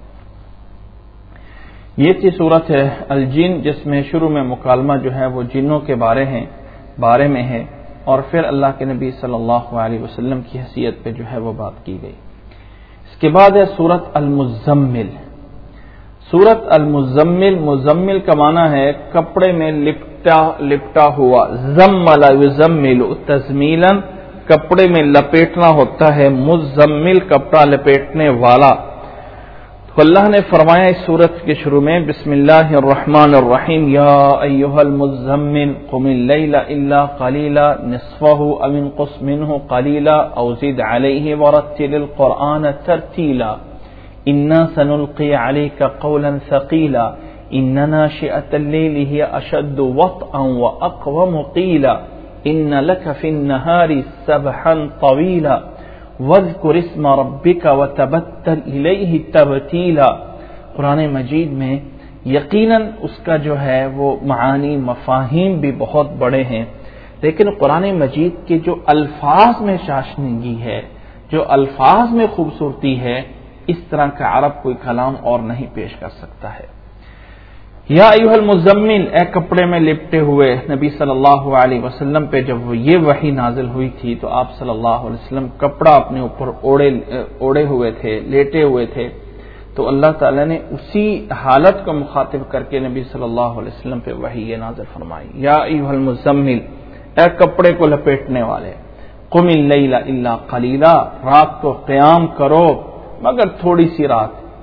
یہ تھی صورت ہے الجن، جس میں شروع میں مکالمہ جو ہے وہ جنوں کے بارے ہیں بارے میں ہے، اور پھر اللہ کے نبی صلی اللہ علیہ وسلم کی حیثیت پہ جو ہے وہ بات کی گئی. اس کے بعد ہے سورت المزمل. سورت المزمل، مزمل کا معنی ہے کپڑے میں لپٹا لپٹا ہوا. زمل یزمل تزمیلا، کپڑے میں لپیٹنا ہوتا ہے. مزمل کپڑا لپیٹنے والا. تو اللہ نے فرمایا اس سورت کے شروع میں بسم اللہ الرحمن الرحیم یا ایھا المزمل قم اللیل الا قلیلا نصفه او انقص منه قلیلا او زد علیہ ورتل القرآن ترتیلا انا سنلقی علیک قولا ثقیلا ان ناشئة الليل هي اشد وطئا واقوم قیلا ان لك في النهار سبحا طویلا وَاذْكُرِ اسْمَ رَبِّكَ وَتَبَتَّلْ إِلَيْهِ تَبْتِيلًا. قرآن مجید میں یقیناً اس کا جو ہے وہ معانی مفاہیم بھی بہت بڑے ہیں، لیکن قرآن مجید کے جو الفاظ میں چاشنی ہے، جو الفاظ میں خوبصورتی ہے، اس طرح کا عرب کوئی کلام اور نہیں پیش کر سکتا ہے. یا ایھا المزمل، اے کپڑے میں لپٹے ہوئے. نبی صلی اللہ علیہ وسلم پہ جب یہ وحی نازل ہوئی تھی تو آپ صلی اللہ علیہ وسلم کپڑا اپنے اوپر اوڑے اوڑے ہوئے تھے، لیٹے ہوئے تھے. تو اللہ تعالیٰ نے اسی حالت کو مخاطب کر کے نبی صلی اللہ علیہ وسلم پہ وحی یہ نازل فرمائی. یا ایھا المزمل، اے کپڑے کو لپیٹنے والے. قم اللیل الا قلیلا، رات کو قیام کرو مگر تھوڑی سی رات.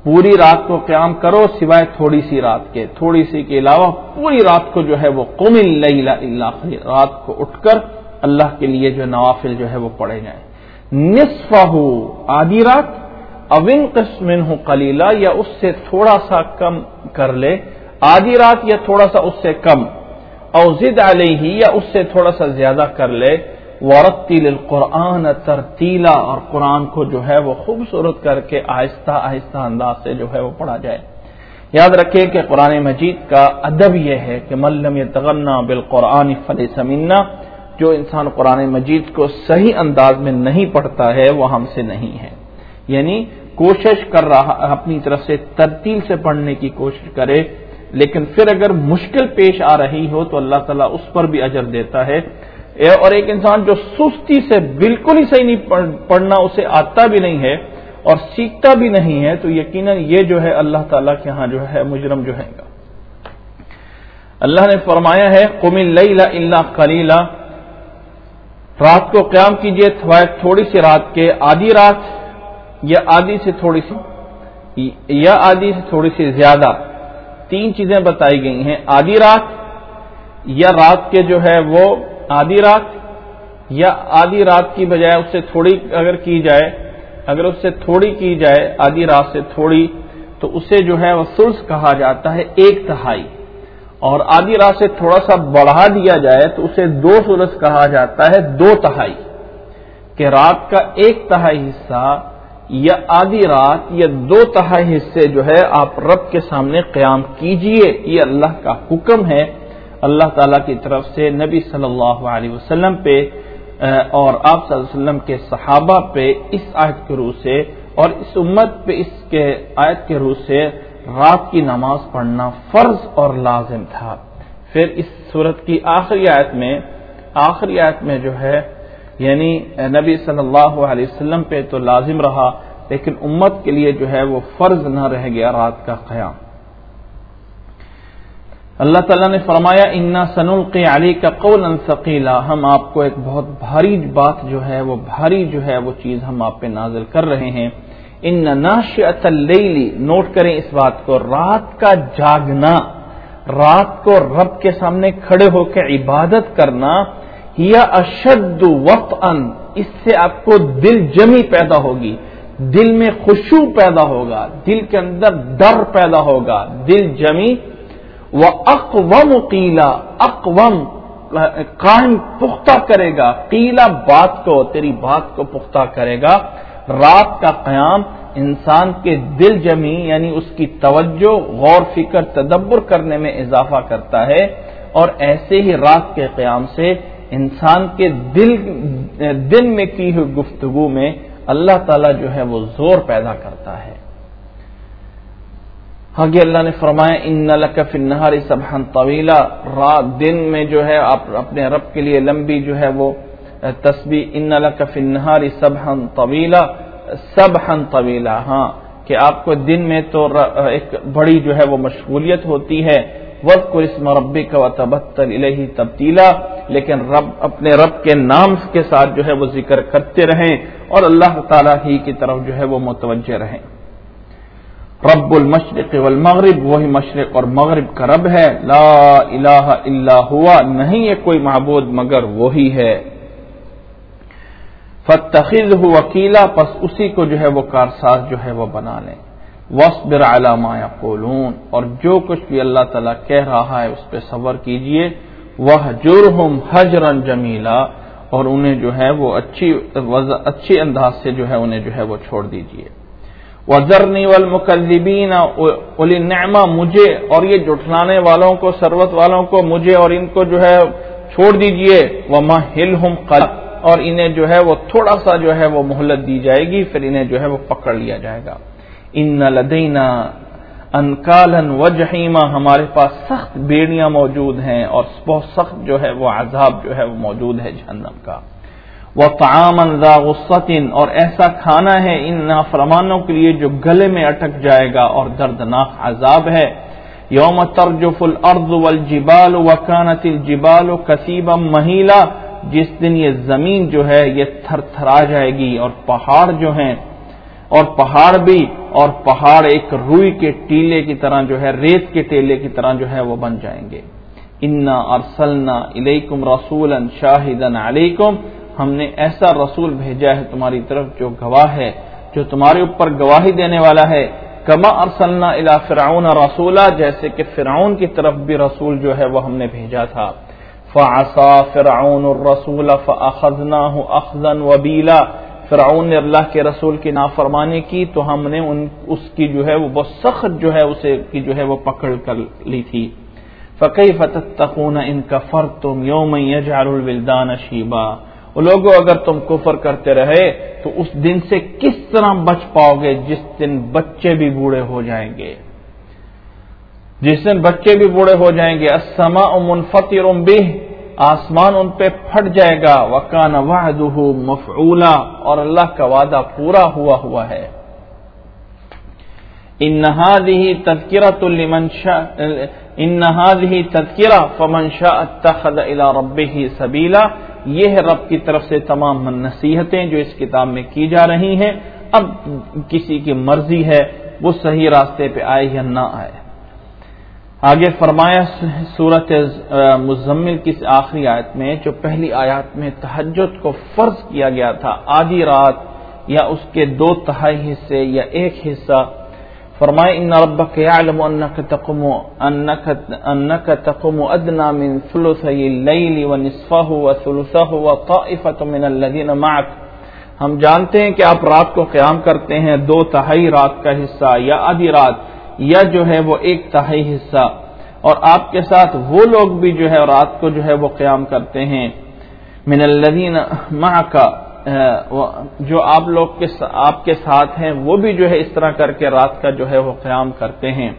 پوری رات کو قیام کرو سوائے تھوڑی سی رات کے، تھوڑی سی کے علاوہ پوری رات کو جو ہے وہ قم اللیل الا قلیلا، رات کو اٹھ کر اللہ کے لیے جو نوافل جو ہے وہ پڑھے جائیں۔ نصفہ، آدھی رات، او انقص منہ قلیلا، یا اس سے تھوڑا سا کم کر لے، آدھی رات یا تھوڑا سا اس سے کم، او زد علیہ، یا اس سے تھوڑا سا زیادہ کر لے، ورتل القرآن ترتیلا، اور قرآن کو جو ہے وہ خوبصورت کر کے آہستہ آہستہ انداز سے جو ہے وہ پڑھا جائے۔ یاد رکھیں کہ قرآن مجید کا ادب یہ ہے کہ من لم یتغنى بالقرآن فلیس منا، جو انسان قرآن مجید کو صحیح انداز میں نہیں پڑھتا ہے وہ ہم سے نہیں ہے، یعنی کوشش کر رہا اپنی طرف سے ترتیل سے پڑھنے کی کوشش کرے، لیکن پھر اگر مشکل پیش آ رہی ہو تو اللہ تعالیٰ اس پر بھی اجر دیتا ہے۔ اور ایک انسان جو سستی سے بالکل ہی صحیح نہیں پڑھنا، اسے آتا بھی نہیں ہے اور سیکھتا بھی نہیں ہے، تو یقیناً یہ جو ہے اللہ تعالیٰ کے ہاں جو ہے مجرم جو ہے گا۔ اللہ نے فرمایا ہے قم اللیل الا قلیلا، رات کو قیام کیجئے تھوڑی سی رات کے، آدھی رات یا آدھی سے تھوڑی سی یا آدھی سے تھوڑی سی زیادہ، تین چیزیں بتائی گئی ہیں، آدھی رات یا رات کے جو ہے وہ آدھی رات، یا آدھی رات کی بجائے اس سے تھوڑی اگر کی جائے، اگر اس سے تھوڑی کی جائے آدھی رات سے تھوڑی، تو اسے جو ہے وہ ثلث کہا جاتا ہے، ایک تہائی، اور آدھی رات سے تھوڑا سا بڑھا دیا جائے تو اسے دو ثلث کہا جاتا ہے، دو تہائی، کہ رات کا ایک تہائی حصہ یا آدھی رات یا دو تہائی حصے جو ہے آپ رب کے سامنے قیام کیجئے، یہ اللہ کا حکم ہے اللہ تعالیٰ کی طرف سے نبی صلی اللہ علیہ وسلم پہ اور آپ صلی اللہ علیہ وسلم کے صحابہ پہ اس آیت کے روح سے، اور اس امت پہ اس کے آیت کے روح سے رات کی نماز پڑھنا فرض اور لازم تھا۔ پھر اس سورت کی آخری آیت میں آخری آیت میں جو ہے یعنی نبی صلی اللہ علیہ وسلم پہ تو لازم رہا، لیکن امت کے لیے جو ہے وہ فرض نہ رہ گیا رات کا قیام۔ اللہ تعالیٰ نے فرمایا انا سنلقی علیک قولا ثقیلا، ہم آپ کو ایک بہت بھاری بات جو ہے وہ بھاری جو ہے وہ چیز ہم آپ پہ نازل کر رہے ہیں۔ ان ناشئۃ اللیل، نوٹ کریں اس بات کو، رات کا جاگنا، رات کو رب کے سامنے کھڑے ہو کے عبادت کرنا، یا اشد وطئا، اس سے آپ کو دل جمی پیدا ہوگی، دل میں خشوع پیدا ہوگا، دل کے اندر ڈر پیدا ہوگا، دل جمی، وَأَقْوَمُ قِيلًا، اقوم قائم پختہ کرے گا، قیلا بات کو، تیری بات کو پختہ کرے گا۔ رات کا قیام انسان کے دل جمی یعنی اس کی توجہ، غور فکر، تدبر کرنے میں اضافہ کرتا ہے، اور ایسے ہی رات کے قیام سے انسان کے دل دن میں کی ہوئی گفتگو میں اللہ تعالیٰ جو ہے وہ زور پیدا کرتا ہے۔ آگے اللہ نے فرمایا ان لک فی النہار سبحا طویلا، رات دن میں جو ہے آپ اپنے رب کے لیے لمبی جو ہے وہ تسبیح، ان لک فی النہار سبحا طویلا، سبحا طویلا، ہاں کہ آپ کو دن میں تو ایک بڑی جو ہے وہ مشغولیت ہوتی ہے، وَاذْكُرِ اسْمَ رَبِّكَ وَتَبَتَّلْ إِلَيْهِ تَبْتِيلًا، لیکن رب اپنے رب کے نام کے ساتھ جو ہے وہ ذکر کرتے رہیں اور اللہ تعالیٰ ہی کی طرف جو ہے وہ متوجہ رہیں۔ رب المشرق والمغرب، وہی مشرق اور مغرب کا رب ہے، لا الہ الا ہوا، نہیں ہے کوئی معبود مگر وہی ہے۔ فاتخذہ وکیلا، پس اسی کو جو ہے وہ کارساز جو ہے وہ بنا لیں۔ واصبر علی ما یقولون، اور جو کچھ بھی اللہ تعالیٰ کہہ رہا ہے اس پہ صبر کیجئے۔ وہجرہم ہجرا جمیلا، اور انہیں جو ہے وہ اچھی اچھی انداز سے جو ہے انہیں جو ہے وہ چھوڑ دیجئے۔ وَذَرْنِي وَالْمُكَذِّبِينَ أُولِي النِّعْمَةِ، مجھے اور یہ جھٹلانے والوں کو، ثروت والوں کو، مجھے اور ان کو جو ہے چھوڑ دیجئے۔ وَمَهِّلْهُمْ قَلِيلًا، اور انہیں جو ہے وہ تھوڑا سا جو ہے وہ مہلت دی جائے گی، پھر انہیں جو ہے وہ پکڑ لیا جائے گا۔ إِنَّ لَدَيْنَا أَنْكَالًا وَجَحِيمًا، ہمارے پاس سخت بیڑیاں موجود ہیں اور بہت سخت جو ہے وہ عذاب جو ہے وہ موجود ہے جہنم کا۔ وَطَعَامًا ذَا غُصَّةٍ، اور ایسا کھانا ہے ان نافرمانوں کے لیے جو گلے میں اٹک جائے گا اور دردناک عذاب ہے۔ یوم ترجف الارض والجبال وكانت الجبال كثيبا مهيلا، جس دن یہ زمین جو ہے یہ تھر تھرا جائے گی اور پہاڑ جو ہیں اور پہاڑ بھی، اور پہاڑ ایک روئی کے ٹیلے کی طرح جو ہے، ریت کے ٹیلے کی طرح جو ہے وہ بن جائیں گے۔ انا ارسلنا الیکم رسولا شاہدا علیکم، ہم نے ایسا رسول بھیجا ہے تمہاری طرف جو گواہ ہے، جو تمہارے اوپر گواہی دینے والا ہے۔ کما ارسلنا الی فرعون رسولا، جیسے کہ فرعون کی طرف بھی رسول جو ہے وہ ہم نے بھیجا تھا۔ فعصى فرعون الرسول فاخذناه اخذا وبیلا، فرعون نے اللہ کے رسول کی نافرمانی کی تو ہم نے ان اس کی جو ہے وہ بہت سخت جو ہے اسے کی جو ہے وہ پکڑ کر لی تھی۔ فَكَيْفَ تَتَّقُونَ إِن كَفَرْتُمْ يَوْمًا يَجْعَلُ الْوِلْدَانَ شِيبًا، وہ لوگوں اگر تم کفر کرتے رہے تو اس دن سے کس طرح بچ پاؤ گے جس دن بچے بھی بوڑھے ہو جائیں گے، جس دن بچے بھی بوڑھے ہو جائیں گے۔ السماء منفطر به، آسمان ان پہ پھٹ جائے گا۔ وَكَانَ وَعْدُهُ مَفْعُولًا، اور اللہ کا وعدہ پورا ہوا ہوا ہے۔ ان هذه تذکرۃ لمن شاء ان هذه تذکرہ فمن شاء اتخذ الى ربه سبیلا، یہ ہے رب کی طرف سے تمام نصیحتیں جو اس کتاب میں کی جا رہی ہیں، اب کسی کی مرضی ہے وہ صحیح راستے پہ آئے یا نہ آئے۔ آگے فرمایا سورۃ مزمل کی آخری آیت میں، جو پہلی آیات میں تہجد کو فرض کیا گیا تھا، آدھی رات یا اس کے دو تہائی حصے یا ایک حصہ، فرمائے ان ربک یعلم انک تقوم انک انک تقوم ادنی من ثلثی اللیل ونصفہ وثلثہ وطائفۃ من الذین معک، ہم جانتے ہیں کہ آپ رات کو قیام کرتے ہیں دو تہائی رات کا حصہ یا آدھی رات یا جو ہے وہ ایک تہائی حصہ، اور آپ کے ساتھ وہ لوگ بھی جو ہے رات کو جو ہے وہ قیام کرتے ہیں، من الذین معک، جو آپ لوگ کے آپ کے ساتھ ہیں وہ بھی جو ہے اس طرح کر کے رات کا جو ہے وہ قیام کرتے ہیں۔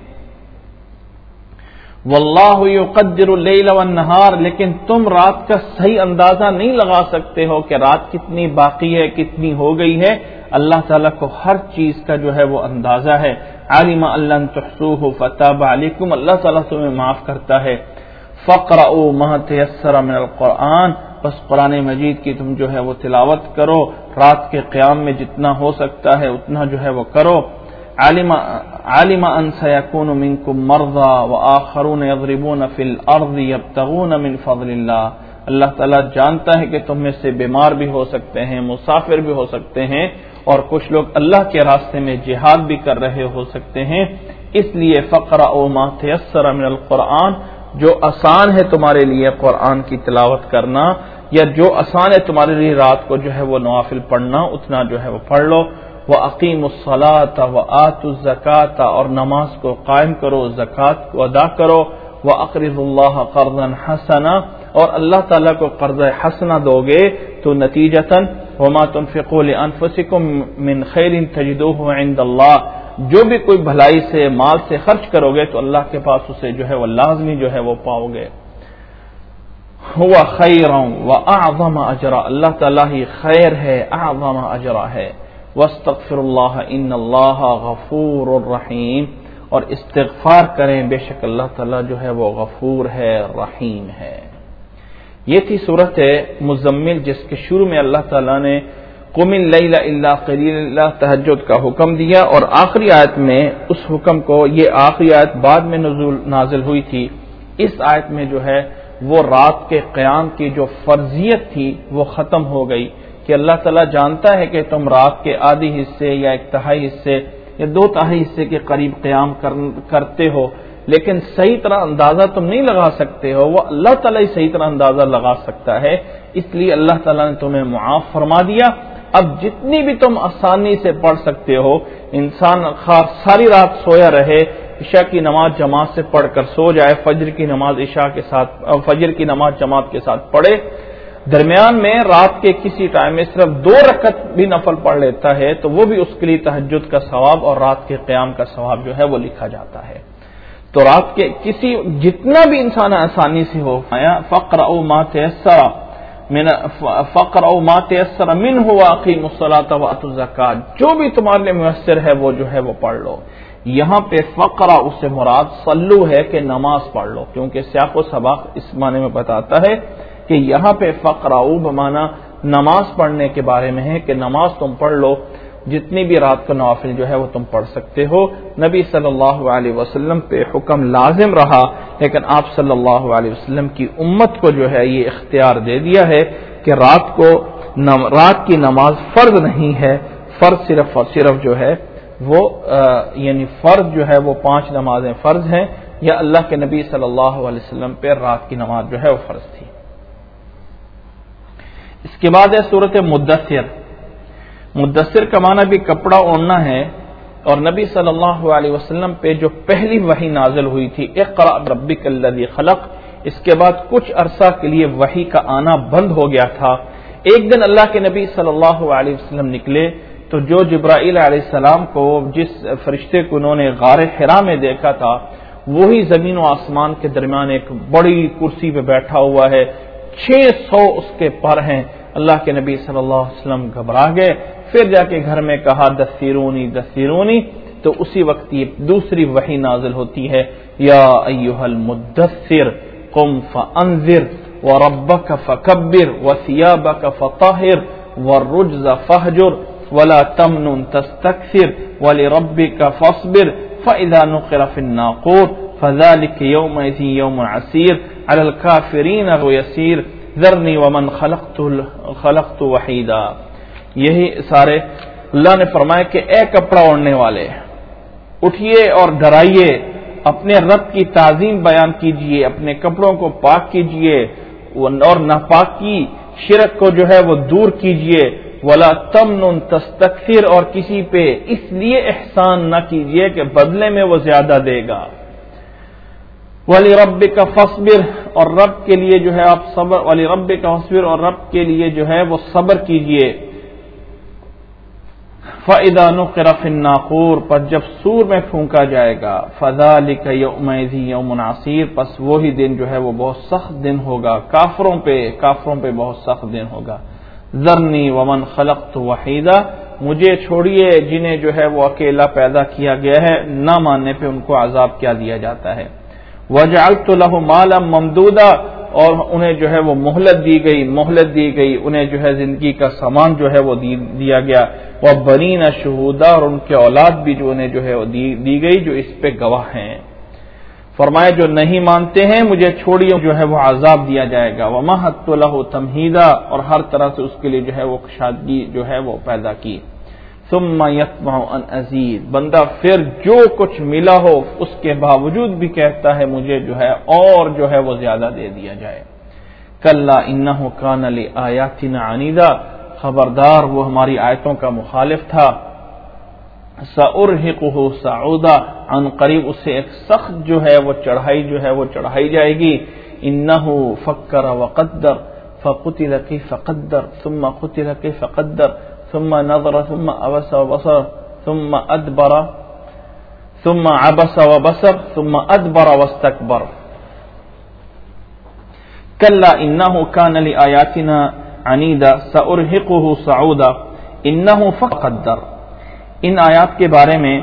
واللہ یقدر اللیل والنہار، لیکن تم رات کا صحیح اندازہ نہیں لگا سکتے ہو کہ رات کتنی باقی ہے، کتنی ہو گئی ہے، اللہ تعالیٰ کو ہر چیز کا جو ہے وہ اندازہ ہے۔ علم ان لن تحصوه فتاب علیکم، اللہ تعالیٰ تمہیں معاف کرتا ہے۔ فقرؤوا ما تیسر من القرآن، بس قرآن مجید کی تم جو ہے وہ تلاوت کرو، رات کے قیام میں جتنا ہو سکتا ہے اتنا جو ہے وہ کرو۔ علم علم ان سيكون منكم مرضى واخرون يضربون في الارض يبتغون من فضل الله، اللہ تعالیٰ جانتا ہے کہ تم میں سے بیمار بھی ہو سکتے ہیں، مسافر بھی ہو سکتے ہیں، اور کچھ لوگ اللہ کے راستے میں جہاد بھی کر رہے ہو سکتے ہیں، اس لیے فقرؤوا ما تيسر من القرآن، جو آسان ہے تمہارے لیے قرآن کی تلاوت کرنا، یا جو آسان ہے تمہارے لیے رات کو جو ہے وہ نوافل پڑھنا، اتنا جو ہے وہ پڑھ لو۔ وَأَقِيمُوا الصَّلَاةَ وَآتُوا الزَّكَاةَ، اور نماز کو قائم کرو، زکوٰۃ کو ادا کرو۔ وَأَقْرِضُوا اللَّهَ قَرْضًا حَسَنًا، اور اللہ تعالیٰ کو قرض حسنہ دو گے تو نتیجتاً وَمَا تُنْفِقُوا لِأَنفُسِكُم مِّن خَيْرٍ تَجِدُوهُ عِندَ اللَّهِ، جو بھی کوئی بھلائی سے مال سے خرچ کرو گے تو اللہ کے پاس اسے جو ہے وہ لازمی جو ہے وہ پاؤ گے۔ هُوَ خَيْرًا وَأَعْظَمَ أَجْرًا، اللہ تعالیٰ ہی خیر ہے، اعظم اجرا ہے۔ وَاسْتَغْفِرُ اللَّهَ إِنَّ اللَّهَ غَفُورٌ رَحِيمٌ، اور استغفار کریں، بے شک اللہ تعالیٰ جو ہے وہ غفور ہے، رحیم ہے۔ یہ تھی صورت مزمل جس کے شروع میں اللہ تعالیٰ نے قم اللیل الا قلیلا تہجد کا حکم دیا، اور آخری آیت میں اس حکم کو، یہ آخری آیت بعد میں نزول نازل ہوئی تھی، اس آیت میں جو ہے وہ رات کے قیام کی جو فرضیت تھی وہ ختم ہو گئی، کہ اللہ تعالیٰ جانتا ہے کہ تم رات کے آدھی حصے یا ایک تہائی حصے یا دو تہائی حصے کے قریب قیام کرتے ہو، لیکن صحیح طرح اندازہ تم نہیں لگا سکتے ہو، وہ اللہ تعالیٰ ہی صحیح طرح اندازہ لگا سکتا ہے، اس لیے اللہ تعالیٰ نے تمہیں معاف فرما دیا۔ اب جتنی بھی تم آسانی سے پڑھ سکتے ہو، انسان خاص ساری رات سویا رہے، عشاء کی نماز جماعت سے پڑھ کر سو جائے، فجر کی نماز عشاء کے ساتھ فجر کی نماز جماعت کے ساتھ پڑھے، درمیان میں رات کے کسی ٹائم میں صرف دو رکعت بھی نفل پڑھ لیتا ہے تو وہ بھی اس کے لیے تہجد کا ثواب اور رات کے قیام کا ثواب جو ہے وہ لکھا جاتا ہے۔ تو رات کے کسی جتنا بھی انسان آسانی سے ہو، فقرؤوا ما تيسر من فقرؤوا ما تيسر منه واقيموا الصلاة وآتوا الزكاة، جو بھی تمہارے لیے میسر ہے وہ جو ہے وہ پڑھ لو۔ یہاں پہ فقرہ اس سے مراد صلو ہے کہ نماز پڑھ لو، کیونکہ سیاق و سباق اس معنی میں بتاتا ہے کہ یہاں پہ فقرؤ بمعنی نماز پڑھنے کے بارے میں ہے کہ نماز تم پڑھ لو۔ جتنی بھی رات کو نوافل جو ہے وہ تم پڑھ سکتے ہو. نبی صلی اللہ علیہ وسلم پہ حکم لازم رہا، لیکن آپ صلی اللہ علیہ وسلم کی امت کو جو ہے یہ اختیار دے دیا ہے کہ رات کو رات کی نماز فرض نہیں ہے، فرض صرف اور صرف جو ہے وہ یعنی فرض جو ہے وہ پانچ نمازیں فرض ہیں، یا اللہ کے نبی صلی اللہ علیہ وسلم پہ رات کی نماز جو ہے وہ فرض تھی. اس کے بعد ہے سورۃ مدثر. مدثر کا معنی بھی کپڑا اوڑھنا ہے، اور نبی صلی اللہ علیہ وسلم پہ جو پہلی وحی نازل ہوئی تھی اقرأ بربک الذی خلق، اس کے بعد کچھ عرصہ کے لیے وحی کا آنا بند ہو گیا تھا. ایک دن اللہ کے نبی صلی اللہ علیہ وسلم نکلے تو جو جبرائیل علیہ السلام کو جس فرشتے کو انہوں نے غار حرا میں دیکھا تھا وہی زمین و آسمان کے درمیان ایک بڑی کرسی پہ بیٹھا ہوا ہے، چھ سو اس کے پر ہیں. اللہ کے نبی صلی اللہ علیہ وسلم گھبرا گئے، پھر جا کے گھر میں کہا دثرونی دثرونی، تو اسی وقت یہ دوسری وحی نازل ہوتی ہے، یا ایھا المدثر قم فانذر وربک فکبر وثیابک فطہر والرجز فہجر ولا تمنن تستکثر ولربک فاصبر فاذا نقر فی الناقور فذلک یومئذ یوم عسیر علی الکافرین یسیر ذرنی ومن خلقت خلقت وحیدا. یہی سارے اللہ نے فرمایا کہ اے کپڑا اوڑھنے والے، اٹھیے اور ڈرائیے، اپنے رب کی تعظیم بیان کیجئے، اپنے کپڑوں کو پاک کیجئے اور ناپاکی شرک کو جو ہے وہ دور کیجئے. ولا تمنن تستکثر، اور کسی پہ اس لیے احسان نہ کیجئے کہ بدلے میں وہ زیادہ دے گا. وَلِرَبِّكَ فَاصْبِرْ، اور رب کے لیے جو ہے آپ صبر، وَلِرَبِّكَ فَاصْبِرْ، اور رب کے لیے جو ہے وہ صبر کیجئے. فَإِذَا نُقِرَ فِي النَّاقُورِ، پر جب سور میں پھونکا جائے گا، فَذَلِكَ يَوْمَئِذٍ يَوْمٌ عَسِيرٌ، پس وہی دن جو ہے وہ بہت سخت دن ہوگا، کافروں پہ کافروں پہ بہت سخت دن ہوگا. ذرنی ومن خلقت وحیدا، مجھے چھوڑیے جنہیں جو ہے وہ اکیلا پیدا کیا گیا ہے، نہ ماننے پہ ان کو عذاب کیا دیا جاتا ہے. وجعلت له مالا ممدودا، اور انہیں جو ہے وہ مہلت دی گئی مہلت دی گئی انہیں جو ہے زندگی کا سامان جو ہے وہ دیا گیا. وبنین شہودا، اور ان کے اولاد بھی جو انہیں جو ہے وہ دی گئی جو اس پہ گواہ ہیں. فرمایا جو نہیں مانتے ہیں مجھے چھوڑیے جو ہے وہ عذاب دیا جائے گا. ومہدت له تمہیدا، اور ہر طرح سے اس کے لیے جو ہے وہ کشادگی جو ہے وہ پیدا کی. ثم یطمع ان ازید، بندہ پھر جو کچھ ملا ہو اس کے باوجود بھی کہتا ہے مجھے جو ہے اور جو ہے وہ زیادہ دے دیا جائے. کلا انہ کان لآیاتنا عنیدا، خبردار وہ ہماری آیتوں کا مخالف تھا. سأرہقہ صعودا، عن قریب اسے ایک سخت جو ہے وہ چڑھائی جو ہے وہ چڑھائی جائے گی. انہ فکر وقدر فقتل کیف قدر ثم قتل کیف قدر ثم نظر ثم عبس وبصر ثم ادبر ثم عبس وبصر ثم ادبر واستكبر. كلا انه كان لآياتنا عنيدا سأرهقه صعودا انه فقدر. ان آیات کے بارے میں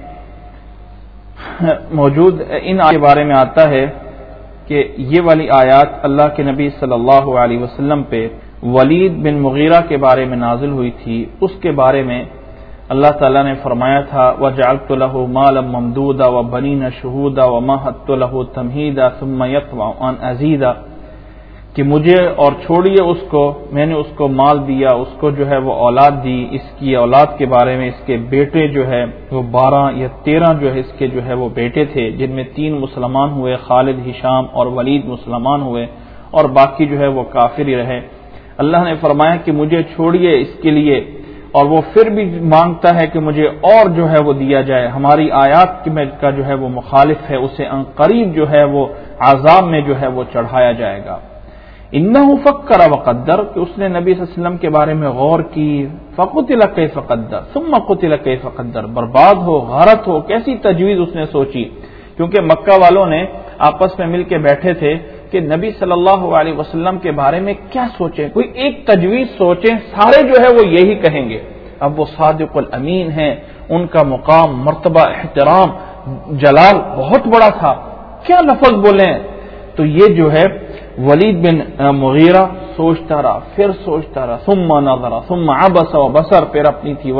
موجود ان آیات کے بارے میں آتا ہے کہ یہ والی آیات اللہ کے نبی صلی اللہ علیہ وسلم پہ ولید بن مغیرہ کے بارے میں نازل ہوئی تھی. اس کے بارے میں اللہ تعالیٰ نے فرمایا تھا وَجَعَلْتُ لَهُ مَالًا مَمْدُودًا وَبَنِينَ شُهُودًا وَمَهَّدتُّ لَهُ تَمْهِيدًا ثُمَّ يَطْمَعُ أَنْ أَزِيدَ، کہ مجھے اور چھوڑیے اس کو، میں نے اس کو مال دیا، اس کو جو ہے وہ اولاد دی. اس کی اولاد کے بارے میں اس کے بیٹے جو ہے وہ بارہ یا تیرہ جو ہے اس کے جو ہے وہ بیٹے تھے، جن میں تین مسلمان ہوئے، خالد، ہشام اور ولید مسلمان ہوئے، اور باقی جو ہے وہ کافر ہی رہے. اللہ نے فرمایا کہ مجھے چھوڑیے اس کے لیے، اور وہ پھر بھی مانگتا ہے کہ مجھے اور جو ہے وہ دیا جائے. ہماری آیات کا جو ہے وہ مخالف ہے، اسے ان قریب جو ہے وہ عذاب میں جو ہے وہ چڑھایا جائے گا. انہ فکر وقدر، کہ اس نے نبی صلی اللہ علیہ وسلم کے بارے میں غور کی. فقتل کیف قدر ثم قتل کیف قدر، برباد ہو، غارت ہو، کیسی تجویز اس نے سوچی. کیونکہ مکہ والوں نے آپس میں مل کے بیٹھے تھے کہ نبی صلی اللہ علیہ وسلم کے بارے میں کیا سوچیں، کوئی ایک تجویز سوچیں، سارے جو ہے وہ یہی کہیں گے. اب وہ صادق الامین ہیں، ان کا مقام، مرتبہ، احترام، جلال بہت بڑا تھا، کیا لفظ بولیں. تو یہ جو ہے ولید بن مغیرہ سوچتا رہا، پھر سوچتا رہا. ثم نظر ثم عبس وبصر، پھر اپنی تھی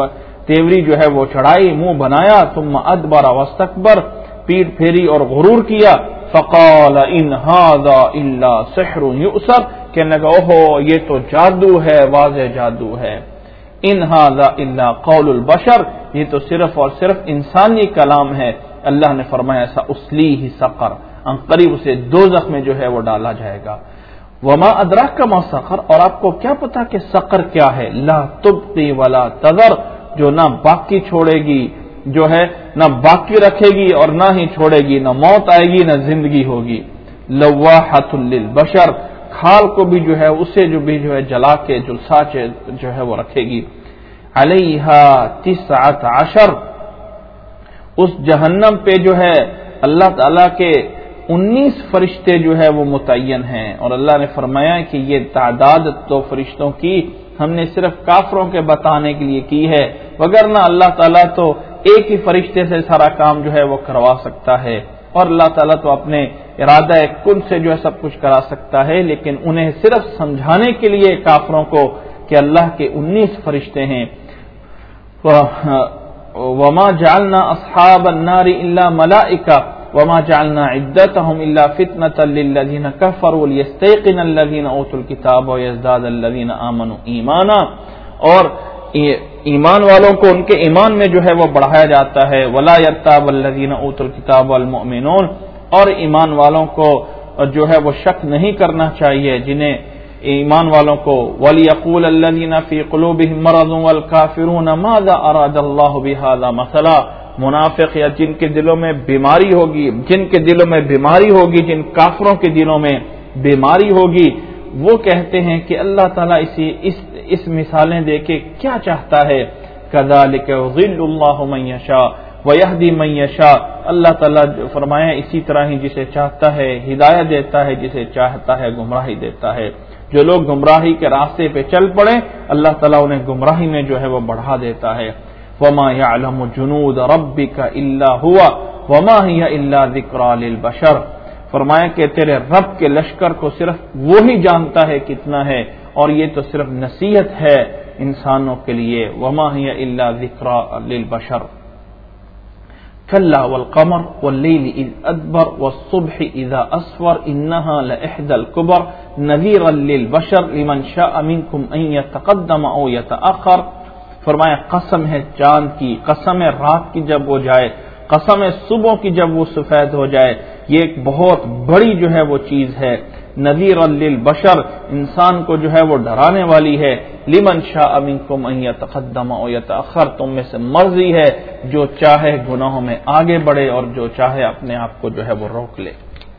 تیوری جو ہے وہ چڑھائی، منہ بنایا، ثم ادبر واستکبر، پیٹ پھیری اور غرور کیا، فقال ان ھذا الا سحر یؤثر، کہنے لگا اوہو یہ تو جادو ہے، واضح جادو ہے، ان ھذا الا قول البشر، یہ تو صرف اور صرف انسانی کلام ہے۔ اللہ نے فرمایا ایسا اسلیہ سقر، ان قریب اسے دوزخ میں جو ہے وہ ڈالا جائے گا۔ وما ادراک ما سقر، اور آپ کو کیا پتا کہ سقر کیا ہے؟ لا تبقی ولا تذر، جو نہ باقی چھوڑے گی، جو ہے نہ باقی رکھے گی اور نہ ہی چھوڑے گی، نہ موت آئے گی نہ زندگی ہوگی۔ لواحۃ للبشر، کھال کو بھی جو ہے اسے جو بھی جو ہے جلا کے جلسا جو ہے وہ رکھے گی۔ علیہا تسعۃ عشر، اس جہنم پہ جو ہے اللہ تعالی کے انیس فرشتے جو ہے وہ متعین ہیں، اور اللہ نے فرمایا کہ یہ تعداد تو فرشتوں کی ہم نے صرف کافروں کے بتانے کے لیے کی ہے، وگرنہ اللہ تعالیٰ تو ایک ہی فرشتے سے سارا کام جو ہے وہ کروا سکتا ہے، اور اللہ تعالیٰ تو اپنے ارادہ کل سے جو ہے سب کچھ کرا سکتا ہے، لیکن انہیں صرف سمجھانے کے لیے کافروں کو کہ اللہ کے انیس فرشتے ہیں۔ وما جعلنا اصحاب النار الا ملائکہ وما جعلنا عدتهم الا فتنة للذین کفروا لیستيقن الذین اوتوا الکتاب ویزداد الذین آمنوا ایمانا، اور ایمان والوں کو ان کے ایمان میں جو ہے وہ بڑھایا جاتا ہے، ولا یرتاب الذین اوتوا الکتاب والمؤمنون، اور ایمان والوں کو جو ہے وہ شک نہیں کرنا چاہیے جنہیں ایمان والوں کو، وَلْيَقُولَ الَّذِينَ فِي قُلُوبِهِم مَّرَضٌ وَالْكَافِرُونَ مَاذَا أَرَادَ اللَّهُ بِهَذَا مَثَلًا، منافق یا جن کے دلوں میں بیماری ہوگی، جن کے دلوں میں بیماری ہوگی، جن کافروں کے دلوں میں بیماری ہوگی، وہ کہتے ہیں کہ اللہ تعالیٰ اسی اس اس مثالیں دے کے کیا چاہتا ہے، كَذَلِكَ يُضِلُّ اللَّهُ مَن يَشَاءُ وَيَهْدِي مَن يَشَاءُ، اللہ تعالیٰ فرمایا اسی طرح ہی جسے چاہتا ہے ہدایت دیتا ہے، جسے چاہتا ہے گمراہی دیتا ہے۔ جو لوگ گمراہی کے راستے پہ چل پڑے اللہ تعالیٰ انہیں گمراہی میں جو ہے وہ بڑھا دیتا ہے۔ وَمَا يَعْلَمُ جُنُودَ رَبِّكَ إِلَّا هُوَ وَمَا هِيَ إِلَّا ذِكْرَى لِلْبَشَرِ، فرمایا کہ تیرے رب کے لشکر کو صرف وہی جانتا ہے کتنا ہے، اور یہ تو صرف نصیحت ہے انسانوں کے لیے۔ وَمَا هِيَ إِلَّا ذِكْرَى لِلْبَشَرِ كلا والقمر والليل إذ أدبر والصبح إذا أسفر إنها لإحدى الكبر نذيرا للبشر لمن شاء منكم أن يتقدم أو يتأخر، فرمایا قسم ہے چاند کی، قسم ہے رات کی جب وہ جائے، قسم ہے صبح کی جب وہ سفید ہو جائے، یہ ایک بہت بڑی جو ہے وہ چیز ہے۔ نذیرا للبشر، انسان کو جو ہے وہ ڈرانے والی ہے، لمن شاء منکم ان یتقدم او یتأخر، تم میں سے مرضی ہے جو چاہے گناہوں میں آگے بڑھے اور جو چاہے اپنے آپ کو جو ہے وہ روک لے۔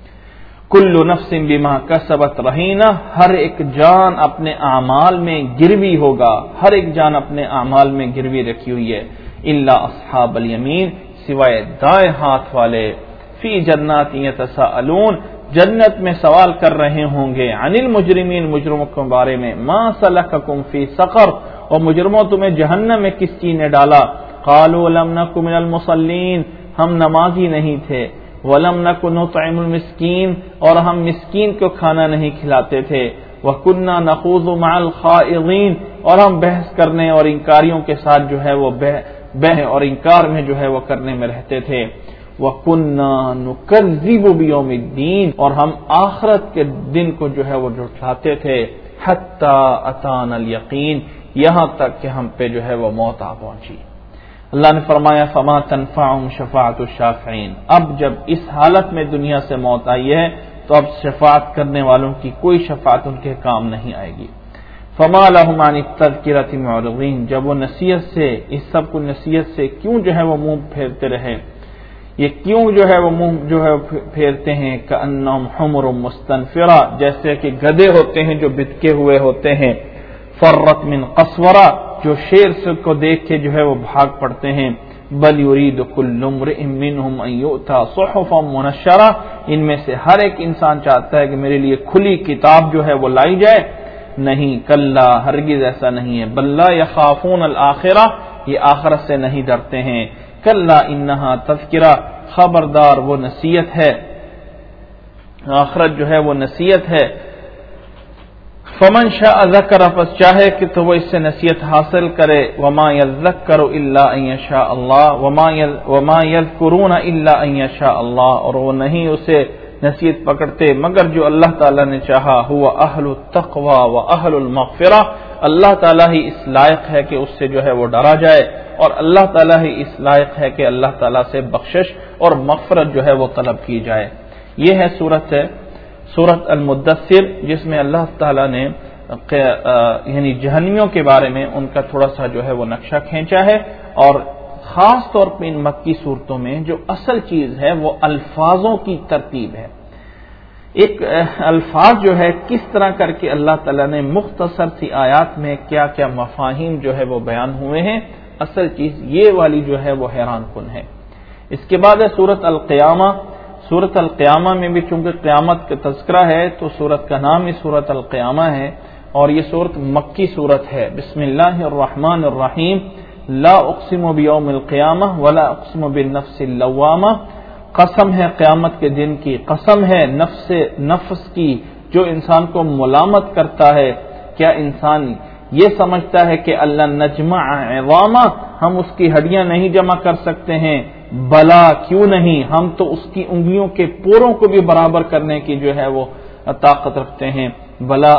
کل نفس بما کسبت رہینہ، ہر ایک جان اپنے اعمال میں گروی ہوگا، ہر ایک جان اپنے اعمال میں گروی رکھی ہوئی ہے، الا اصحاب الیمین، سوائے دائیں ہاتھ والے، فی جنات یتساءلون، جنت میں سوال کر رہے ہوں گے، عن المجرمین، مجرموں کے بارے میں، ما سلککم فی سقر، اور مجرموں تمہیں جہنم میں کس چیز نے ڈالا، قالوا لم نک من المصلین، ہم نمازی نہیں تھے، ولم نک نطعم المسکین، اور ہم مسکین کو کھانا نہیں کھلاتے تھے، وکنا نخوض مع الخائضین، اور ہم بحث کرنے اور انکاریوں کے ساتھ جو ہے وہ بہ اور انکار میں جو ہے وہ کرنے میں رہتے تھے، وَكُنَّا نُكَذِّبُ بِيَوْمِ الدِّينِ، اور ہم آخرت کے دن کو جو ہے وہ جھٹلاتے تھے، حَتَّى أَتَانَا الْيَقِينَ، یہاں تک کہ ہم پہ جو ہے وہ موت آ پہنچی۔ اللہ نے فرمایا فَمَا تَنْفَعُهُمْ شَفَاعَةُ الشَّافِعِينَ، اب جب اس حالت میں دنیا سے موت آئی ہے تو اب شفاعت کرنے والوں کی کوئی شفاعت ان کے کام نہیں آئے گی۔ فَمَا لَهُمْ عَنِ التَّذْكِرَةِ مُعْرِضِينَ، جب وہ نصیحت سے، اس سب کو نصیحت سے کیوں جو ہے وہ منہ پھیرتے رہے، یہ کیوں جو ہے وہ منہ جو ہے پھیرتے ہیں، کأنہم حمر مستنفرہ، جیسے کہ گدھے ہوتے ہیں جو بتکے ہوئے ہوتے ہیں، فرت من قسورہ، جو شیر سے کو دیکھ کے جو ہے وہ بھاگ پڑتے ہیں، بل یرید کل امرئ منہم ان یؤتی صحفا منشرہ، ان میں سے ہر ایک انسان چاہتا ہے کہ میرے لیے کھلی کتاب جو ہے وہ لائی جائے، نہیں، کلا، ہرگز ایسا نہیں ہے، بل لا یخافون الآخرہ، یہ آخرت سے نہیں ڈرتے ہیں، کلا انہا تذکرہ، خبردار وہ نصیحت ہے، آخرت جو ہے وہ نصیحت ہے، فمن شاء ذکر، پس چاہے کہ تو وہ اس سے نصیحت حاصل کرے، وما یذکر الا ان یشاء اللہ، وما یذکرون الا ان یشاء اللہ، اور وہ نہیں اسے نصیحت پکڑتے مگر جو اللہ تعالیٰ نے چاہا، ہوا اہل التقوی و اہل المغفرہ، اللہ تعالیٰ ہی اس لائق ہے کہ اس سے جو ہے وہ ڈرا جائے، اور اللہ تعالیٰ ہی اس لائق ہے کہ اللہ تعالیٰ سے بخشش اور مغفرت جو ہے وہ طلب کی جائے۔ یہ ہے سورت ہے سورت المدثر، جس میں اللہ تعالیٰ نے یعنی جہنمیوں کے بارے میں ان کا تھوڑا سا جو ہے وہ نقشہ کھینچا ہے، اور خاص طور پہ ان مکی صورتوں میں جو اصل چیز ہے وہ الفاظوں کی ترتیب ہے۔ ایک الفاظ جو ہے کس طرح کر کے اللہ تعالیٰ نے مختصر سی آیات میں کیا کیا مفاہیم جو ہے وہ بیان ہوئے ہیں، اصل چیز یہ والی جو ہے وہ حیران کن ہے۔ اس کے بعد ہے سورت القیامہ۔ سورت القیامہ میں بھی چونکہ قیامت کا تذکرہ ہے تو سورت کا نام ہی سورت القیامہ ہے، اور یہ سورت مکی سورت ہے۔ بسم اللہ الرحمن الرحیم، لا اقسم بیوم القیامہ ولا اقسم بالنفس اللوامہ، قسم ہے قیامت کے دن کی، قسم ہے نفس نفس کی جو انسان کو ملامت کرتا ہے۔ کیا انسان یہ سمجھتا ہے کہ اللہ نجمع عظامہ، ہم اس کی ہڈیاں نہیں جمع کر سکتے ہیں؟ بلا، کیوں نہیں، ہم تو اس کی انگلیوں کے پوروں کو بھی برابر کرنے کی جو ہے وہ طاقت رکھتے ہیں۔ بلا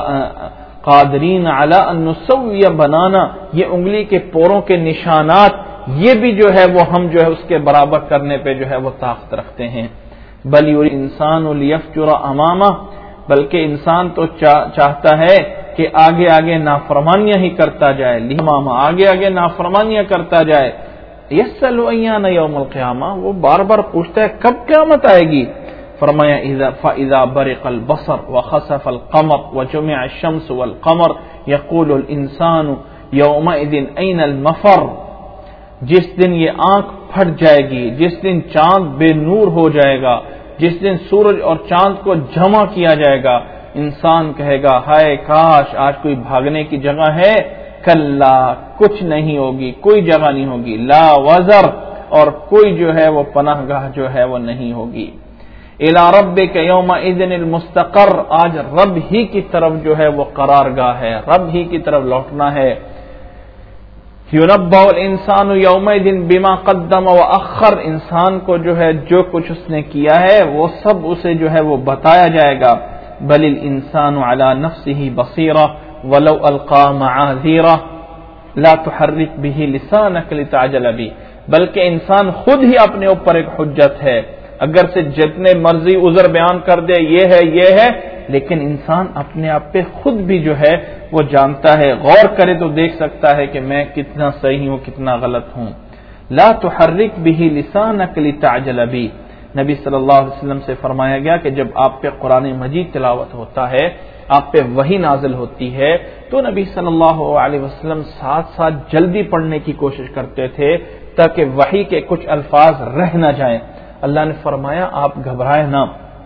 قادرین علی ان نسوی بنانا، یہ انگلی کے پوروں کے نشانات، یہ بھی جو ہے وہ ہم جو ہے اس کے برابر کرنے پہ جو ہے وہ طاقت رکھتے ہیں۔ بل یرید الانسان لیفجر امامہ، بلکہ انسان تو چاہتا ہے کہ آگے آگے نافرمانیاں ہی کرتا جائے، لیمامہ آگے آگے نافرمانیاں کرتا جائے۔ یسأل ایان یوم القیامہ، وہ بار بار پوچھتا ہے کب قیامت آئے گی؟ فرمایا اذا فاذا برق البصر وخسف القمر وجمع الشمس والقمر يقول الانسان يومئذ اين المفر، جس دن یہ آنکھ پھٹ جائے گی، جس دن چاند بے نور ہو جائے گا، جس دن سورج اور چاند کو جمع کیا جائے گا، انسان کہے گا ہائے کاش آج کوئی بھاگنے کی جگہ ہے۔ کلا، کچھ نہیں ہوگی، کوئی جگہ نہیں ہوگی، لا وزر، اور کوئی جو ہے وہ پناہ گاہ جو ہے وہ نہیں ہوگی۔ الی ربک یومئذ المستقر، آج رب ہی کی طرف جو ہے وہ قرار گاہ ہے، رب ہی کی طرف لوٹنا ہے۔ یُنَبَّأُ الْإِنسَانُ يَوْمَئِذٍ بِمَا قَدَّمَ وَأَخَّرَ، انسان کو جو ہے جو کچھ اس نے کیا ہے وہ سب اسے جو ہے وہ بتایا جائے گا۔ بَلِ الْإِنسَانُ عَلَى نَفْسِهِ بَصِيرَةٌ وَلَوْ أَلْقَى مَعَاذِيرَهُ لَا تُحَرِّكْ بِهِ لِسَانَكَ لِتَعْجَلَ بِهِ، بلکہ انسان خود ہی اپنے اوپر ایک حجت ہے، اگر سے جتنے مرضی عذر بیان کر دے یہ ہے یہ ہے، لیکن انسان اپنے آپ پہ خود بھی جو ہے وہ جانتا ہے، غور کرے تو دیکھ سکتا ہے کہ میں کتنا صحیح ہوں کتنا غلط ہوں۔ لا تحرک به لسانک لتعجل به، نبی صلی اللہ علیہ وسلم سے فرمایا گیا کہ جب آپ پہ قرآن مجید تلاوت ہوتا ہے، آپ پہ وحی نازل ہوتی ہے، تو نبی صلی اللہ علیہ وسلم ساتھ ساتھ جلدی پڑھنے کی کوشش کرتے تھے تاکہ وحی کے کچھ الفاظ رہ نہ جائیں۔ اللہ نے فرمایا آپ گھبرائے نہ،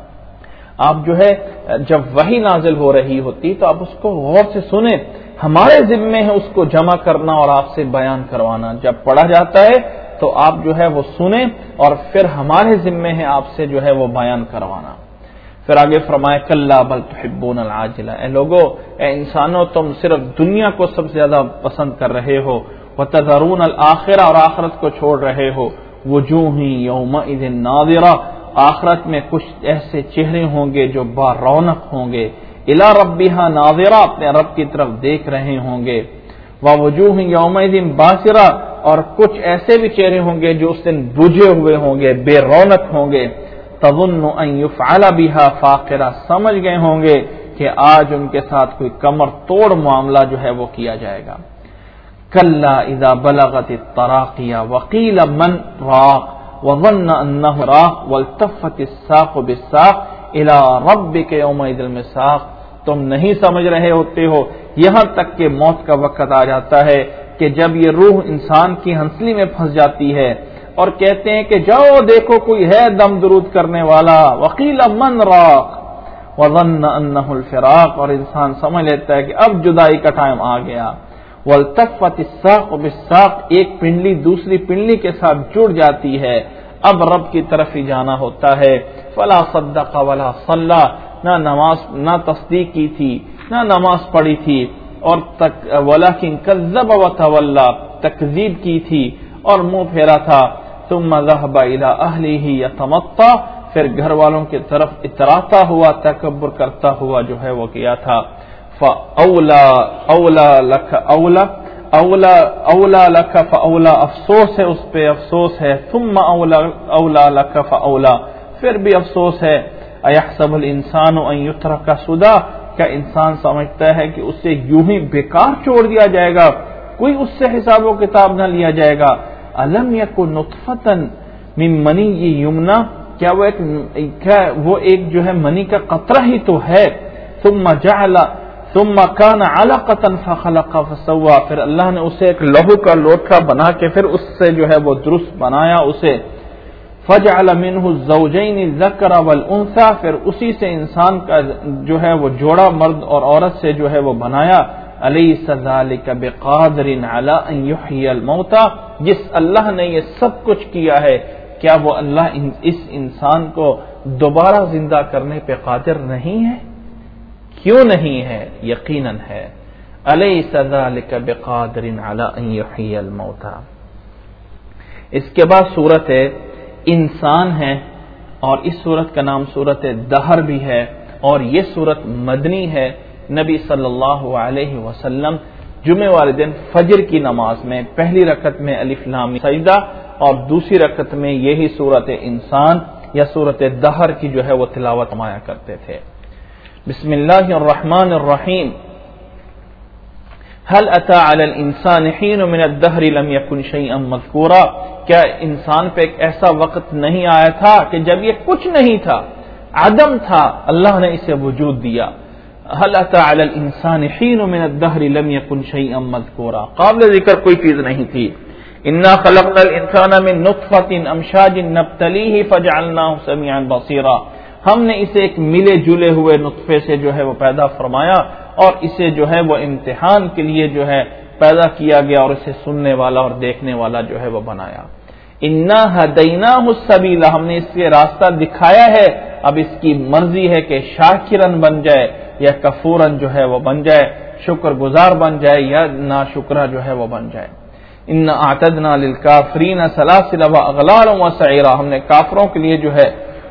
آپ جو ہے جب وحی نازل ہو رہی ہوتی تو آپ اس کو غور سے سنیں، ہمارے ذمے ہے اس کو جمع کرنا اور آپ سے بیان کروانا، جب پڑھا جاتا ہے تو آپ جو ہے وہ سنیں اور پھر ہمارے ذمے ہے آپ سے جو ہے وہ بیان کروانا۔ پھر آگے فرمایا کلا بل تحبون العاجلہ، اے لوگو، اے انسانوں، تم صرف دنیا کو سب سے زیادہ پسند کر رہے ہو، وتذرون الآخرہ، اور آخرت کو چھوڑ رہے ہو، وجوہ یومئذ ناظرہ، آخرت میں کچھ ایسے چہرے ہوں گے جو با رونق ہوں گے، الی ربہا ناظرہ، اپنے رب کی طرف دیکھ رہے ہوں گے، ووجوہ یومئذ باسرہ، اور کچھ ایسے بھی چہرے ہوں گے جو اس دن بجھے ہوئے ہوں گے، بے رونق ہوں گے، تظن ان یفعل بها فاقرہ، سمجھ گئے ہوں گے کہ آج ان کے ساتھ کوئی کمر توڑ معاملہ جو ہے وہ کیا جائے گا۔ کلا اذا بلغت التراقی وقیل من راق وظن انه راق والتفت الساق بالساق الى ربك يومئذ المساق، تم نہیں سمجھ رہے ہوتے ہو یہاں تک کہ موت کا وقت آ جاتا ہے کہ جب یہ روح انسان کی ہنسلی میں پھنس جاتی ہے اور کہتے ہیں کہ جاؤ دیکھو کوئی ہے دم درود کرنے والا، وقیل من راق وظن انه الفراق، اور انسان سمجھ لیتا ہے کہ اب جدائی کا ٹائم آ گیا، والتفت الساق بالساق، ایک پنڈلی دوسری پنڈلی کے ساتھ جڑ جاتی ہے، اب رب کی طرف ہی جانا ہوتا ہے۔ فلا صدق ولا صلی، نہ نماز نہ تصدیق کی تھی، اتنا نماز پڑھی تھی اور تک ولکن کذب وتولی تکذیب کی تھی اور منہ پھیرا تھا، ثم ذهب الى اهله يتمطى پھر گھر والوں کی طرف اتراتا ہوا تکبر کرتا ہوا جو ہے وہ کیا تھا، فاولا اولا لك اولا اولا اولا لك فاولا افسوس ہے اس پہ افسوس ہے، ثم اولا اولا لك فاولا پھر بھی افسوس ہے، ایحسب الانسان ان يترك سدى کیا انسان سمجھتا ہے کہ اسے یوں ہی بیکار چھوڑ دیا جائے گا، کوئی اس سے حساب و کتاب نہ لیا جائے گا، الم یکن نطفۃ من منی یمنا کیا وہ ایک کیا وہ ایک جو ہے منی کا قطرہ ہی تو ہے، ثم جعل ثم كان علقۃ فخلق فسوى پھر اللہ نے اسے ایک لہو کا لوٹھا بنا کے پھر اس سے جو ہے وہ درست بنایا اسے، فجعل منه الزوجين الذكر والانثى پھر اسی سے انسان کا جو ہے وہ جوڑا مرد اور عورت سے جو ہے وہ بنایا، الیس ذلک بقادر علی ان یحیی الموتى جس اللہ نے یہ سب کچھ کیا ہے کیا وہ اللہ اس انسان کو دوبارہ زندہ کرنے پہ قادر نہیں ہے؟ کیوں نہیں ہے؟ یقیناً ہے، الیس ذلک بقادر علی ان یحیی الموتى۔ اس کے بعد صورت انسان ہے اور اس صورت کا نام صورت دہر بھی ہے اور یہ صورت مدنی ہے۔ نبی صلی اللہ علیہ وسلم جمعہ والے دن فجر کی نماز میں پہلی رکعت میں الف لام سجدہ اور دوسری رکعت میں یہی صورت انسان یا صورت دہر کی جو ہے وہ تلاوت فرمایا کرتے تھے۔ بسم اللہ الرحمن الرحیم، هل اتى على الانسان حين من الدهر لم يكن شيئا مذكورا کیا انسان پہ ایک ایسا وقت نہیں آیا تھا کہ جب یہ کچھ نہیں تھا، عدم تھا، اللہ نے اسے وجود دیا۔ هل اتى على الانسان حين من الدهر لم يكن شيئا مذكورا قابل ذکر کوئی چیز نہیں تھی۔ انا خلقنا الانسان من نطفة امشاج نبتليه فجعلناه سميعا بصيرا ہم نے اسے ایک ملے جلے ہوئے نطفے سے جو ہے وہ پیدا فرمایا اور اسے جو ہے وہ امتحان کے لیے جو ہے پیدا کیا گیا اور اسے سننے والا اور دیکھنے والا جو ہے وہ بنایا۔ انا ہدیناہ السبیل ہم نے اس کے راستہ دکھایا ہے، اب اس کی مرضی ہے کہ شاکرن بن جائے یا کفورن جو ہے وہ بن جائے، شکر گزار بن جائے یا ناشکرہ جو ہے وہ بن جائے۔ انا اعتدنا للکافرین سلاسل واغلالا وسعیرا ہم نے کافروں کے لیے جو ہے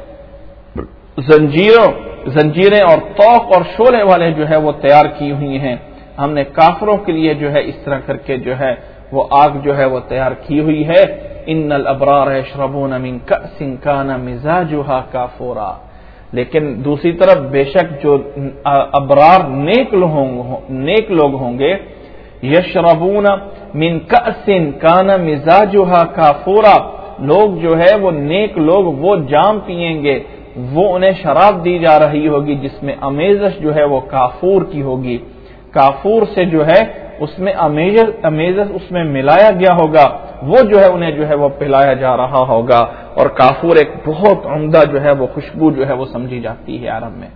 زنجیروں زنجیریں اور طوق اور شعلے والے جو ہے وہ تیار کی ہوئی ہیں، ہم نے کافروں کے لیے جو ہے اس طرح کر کے جو ہے وہ آگ جو ہے وہ تیار کی ہوئی ہے۔ ان الابرار یشربون من کأس کان مزاجها کافورا لیکن دوسری طرف بے شک جو ابرار نیک لوگ نیک لوگ ہوں گے، یشربون من کأس کان مزاجها کافورا لوگ جو ہے وہ نیک لوگ وہ جام پیئیں گے، وہ انہیں شراب دی جا رہی ہوگی جس میں امیزش جو ہے وہ کافور کی ہوگی، کافور سے جو ہے اس میں امیزش اس میں ملایا گیا ہوگا، وہ جو ہے انہیں جو ہے وہ پلایا جا رہا ہوگا، اور کافور ایک بہت عمدہ جو ہے وہ خوشبو جو ہے وہ سمجھی جاتی ہے عرب میں۔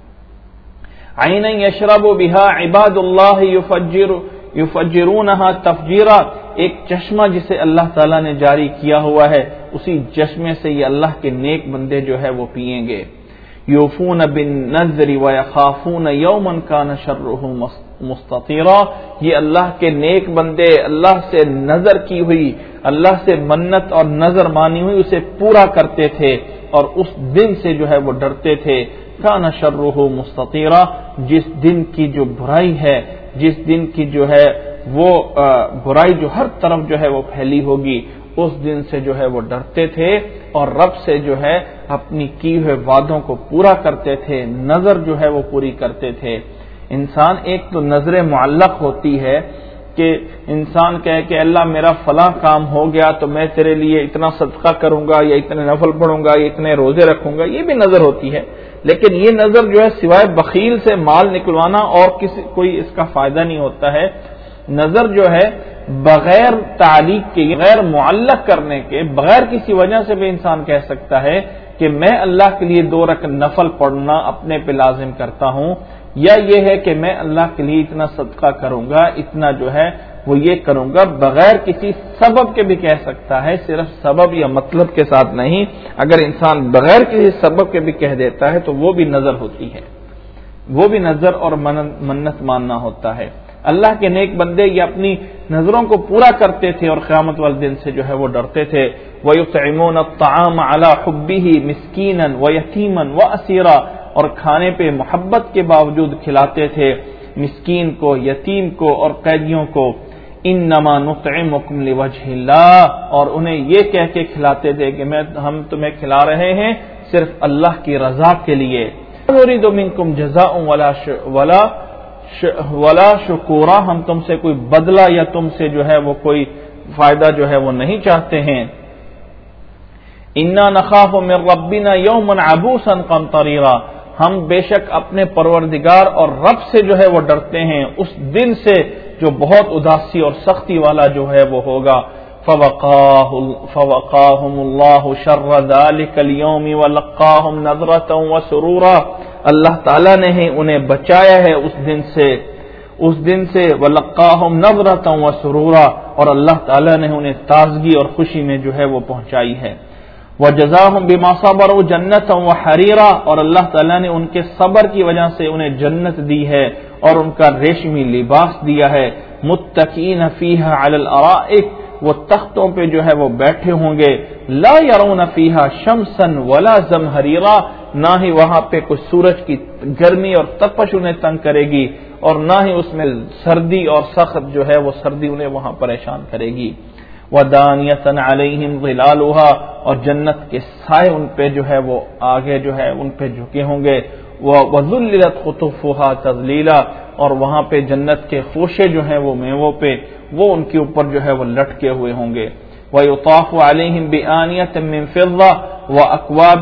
عین یشرب بها عباد اللہ یفجر یفجرونها تفجیرا ایک چشمہ جسے اللہ تعالیٰ نے جاری کیا ہوا ہے، اسی چشمے سے یہ اللہ کے نیک بندے جو ہے وہ پیئیں گے۔ یوفون بالنذر ویخافون یوما کان شرہ مستطیرا یہ اللہ کے نیک بندے اللہ سے نظر کی ہوئی، اللہ سے منت اور نظر مانی ہوئی اسے پورا کرتے تھے اور اس دن سے جو ہے وہ ڈرتے تھے۔ کان شرہ مستطیرا جس دن کی جو برائی ہے، جس دن کی جو ہے وہ برائی جو ہر طرف جو ہے وہ پھیلی ہوگی، اس دن سے جو ہے وہ ڈرتے تھے اور رب سے جو ہے اپنی کی ہوئے وعدوں کو پورا کرتے تھے، نظر جو ہے وہ پوری کرتے تھے۔ انسان ایک تو نظر معلق ہوتی ہے کہ انسان کہے کہ اللہ میرا فلاں کام ہو گیا تو میں تیرے لیے اتنا صدقہ کروں گا یا اتنے نفل پڑھوں گا یا اتنے روزے رکھوں گا، یہ بھی نظر ہوتی ہے، لیکن یہ نظر جو ہے سوائے بخیل سے مال نکلوانا اور کسی کوئی اس کا فائدہ نہیں ہوتا ہے۔ نظر جو ہے بغیر تعلیق کے، غیر معلق کرنے کے، بغیر کسی وجہ سے بھی انسان کہہ سکتا ہے کہ میں اللہ کے لیے دو رکعت نفل پڑھنا اپنے پہ لازم کرتا ہوں، یا یہ ہے کہ میں اللہ کے لیے اتنا صدقہ کروں گا، اتنا جو ہے وہ یہ کروں گا، بغیر کسی سبب کے بھی کہہ سکتا ہے، صرف سبب یا مطلب کے ساتھ نہیں۔ اگر انسان بغیر کسی سبب کے بھی کہہ دیتا ہے تو وہ بھی نظر ہوتی ہے۔ وہ بھی نظر اور منت ماننا ہوتا ہے۔ اللہ کے نیک بندے یہ اپنی نظروں کو پورا کرتے تھے اور قیامت والے دن سے جو ہے وہ ڈرتے تھے۔ وَيُطْعِمُونَ الطَّعَامَ عَلَى حُبِّهِ مِسْكِينًا وَيَتِيمًا وَأَسِيرًا، اور کھانے پہ محبت کے باوجود کھلاتے تھے مسکین کو، یتیم کو اور قیدیوں کو۔ انما نطعمکم لوجہ اللہ، اور انہیں یہ کہہ کے کھلاتے تھے کہ میں ہم تمہیں کھلا رہے ہیں صرف اللہ کی رضا کے لیے۔ نريد منکم جزاء ولا ولا ولا شکورا، ہم تم سے کوئی بدلہ یا تم سے جو ہے وہ کوئی فائدہ جو ہے وہ نہیں چاہتے ہیں۔ انا نخاف من ربنا یوما عبوسا قمطریرا، ہم بے شک اپنے پروردگار اور رب سے جو ہے وہ ڈرتے ہیں اس دن سے جو بہت اداسی اور سختی والا جو ہے وہ ہوگا۔ فوقاهم اللہ شر ذلك اليوم ولقاهم نظرة وسرورا، اللہ تعالیٰ نے ہی انہیں بچایا ہے اس دن سے اس دن سے ولقاهم نظرة وسرورا، اور اللہ تعالیٰ نے انہیں تازگی اور خوشی میں جو ہے وہ پہنچائی ہے۔ وجزاهم بما صبروا جنة وحريرا، اور اللہ تعالیٰ نے ان کے صبر کی وجہ سے انہیں جنت دی ہے اور ان کا ریشمی لباس دیا ہے۔ متکئین فیہا علی الارائک، وہ تختوں پہ جو ہے وہ بیٹھے ہوں گے۔ لا یرون فیہا شمسا ولا زمہریرا، نہ ہی وہاں پہ کوئی سورج کی گرمی اور تپش انہیں تنگ کرے گی، اور نہ ہی اس میں سردی اور سخت جو ہے وہ سردی انہیں وہاں پریشان کرے گی۔ وَدَانِيَةً عَلَيْهِمْ ظِلَالُهَا، اور جنت کے سائے ان پہ جو ہے وہ آگے جو ہے ان پہ جھکے ہوں گے۔ وَذُلِّلَتْ قُطُوفُهَا تَذْلِيلًا، اور وہاں پہ جنت کے خوشے جو ہیں وہ میووں پہ وہ ان کے اوپر جو ہے وہ لٹکے ہوئے ہوں گے۔ وَيُطَافُ عَلَيْهِمْ بِآنِيَةٍ مِّن فِضَّةٍ وَأَكْوَابٍ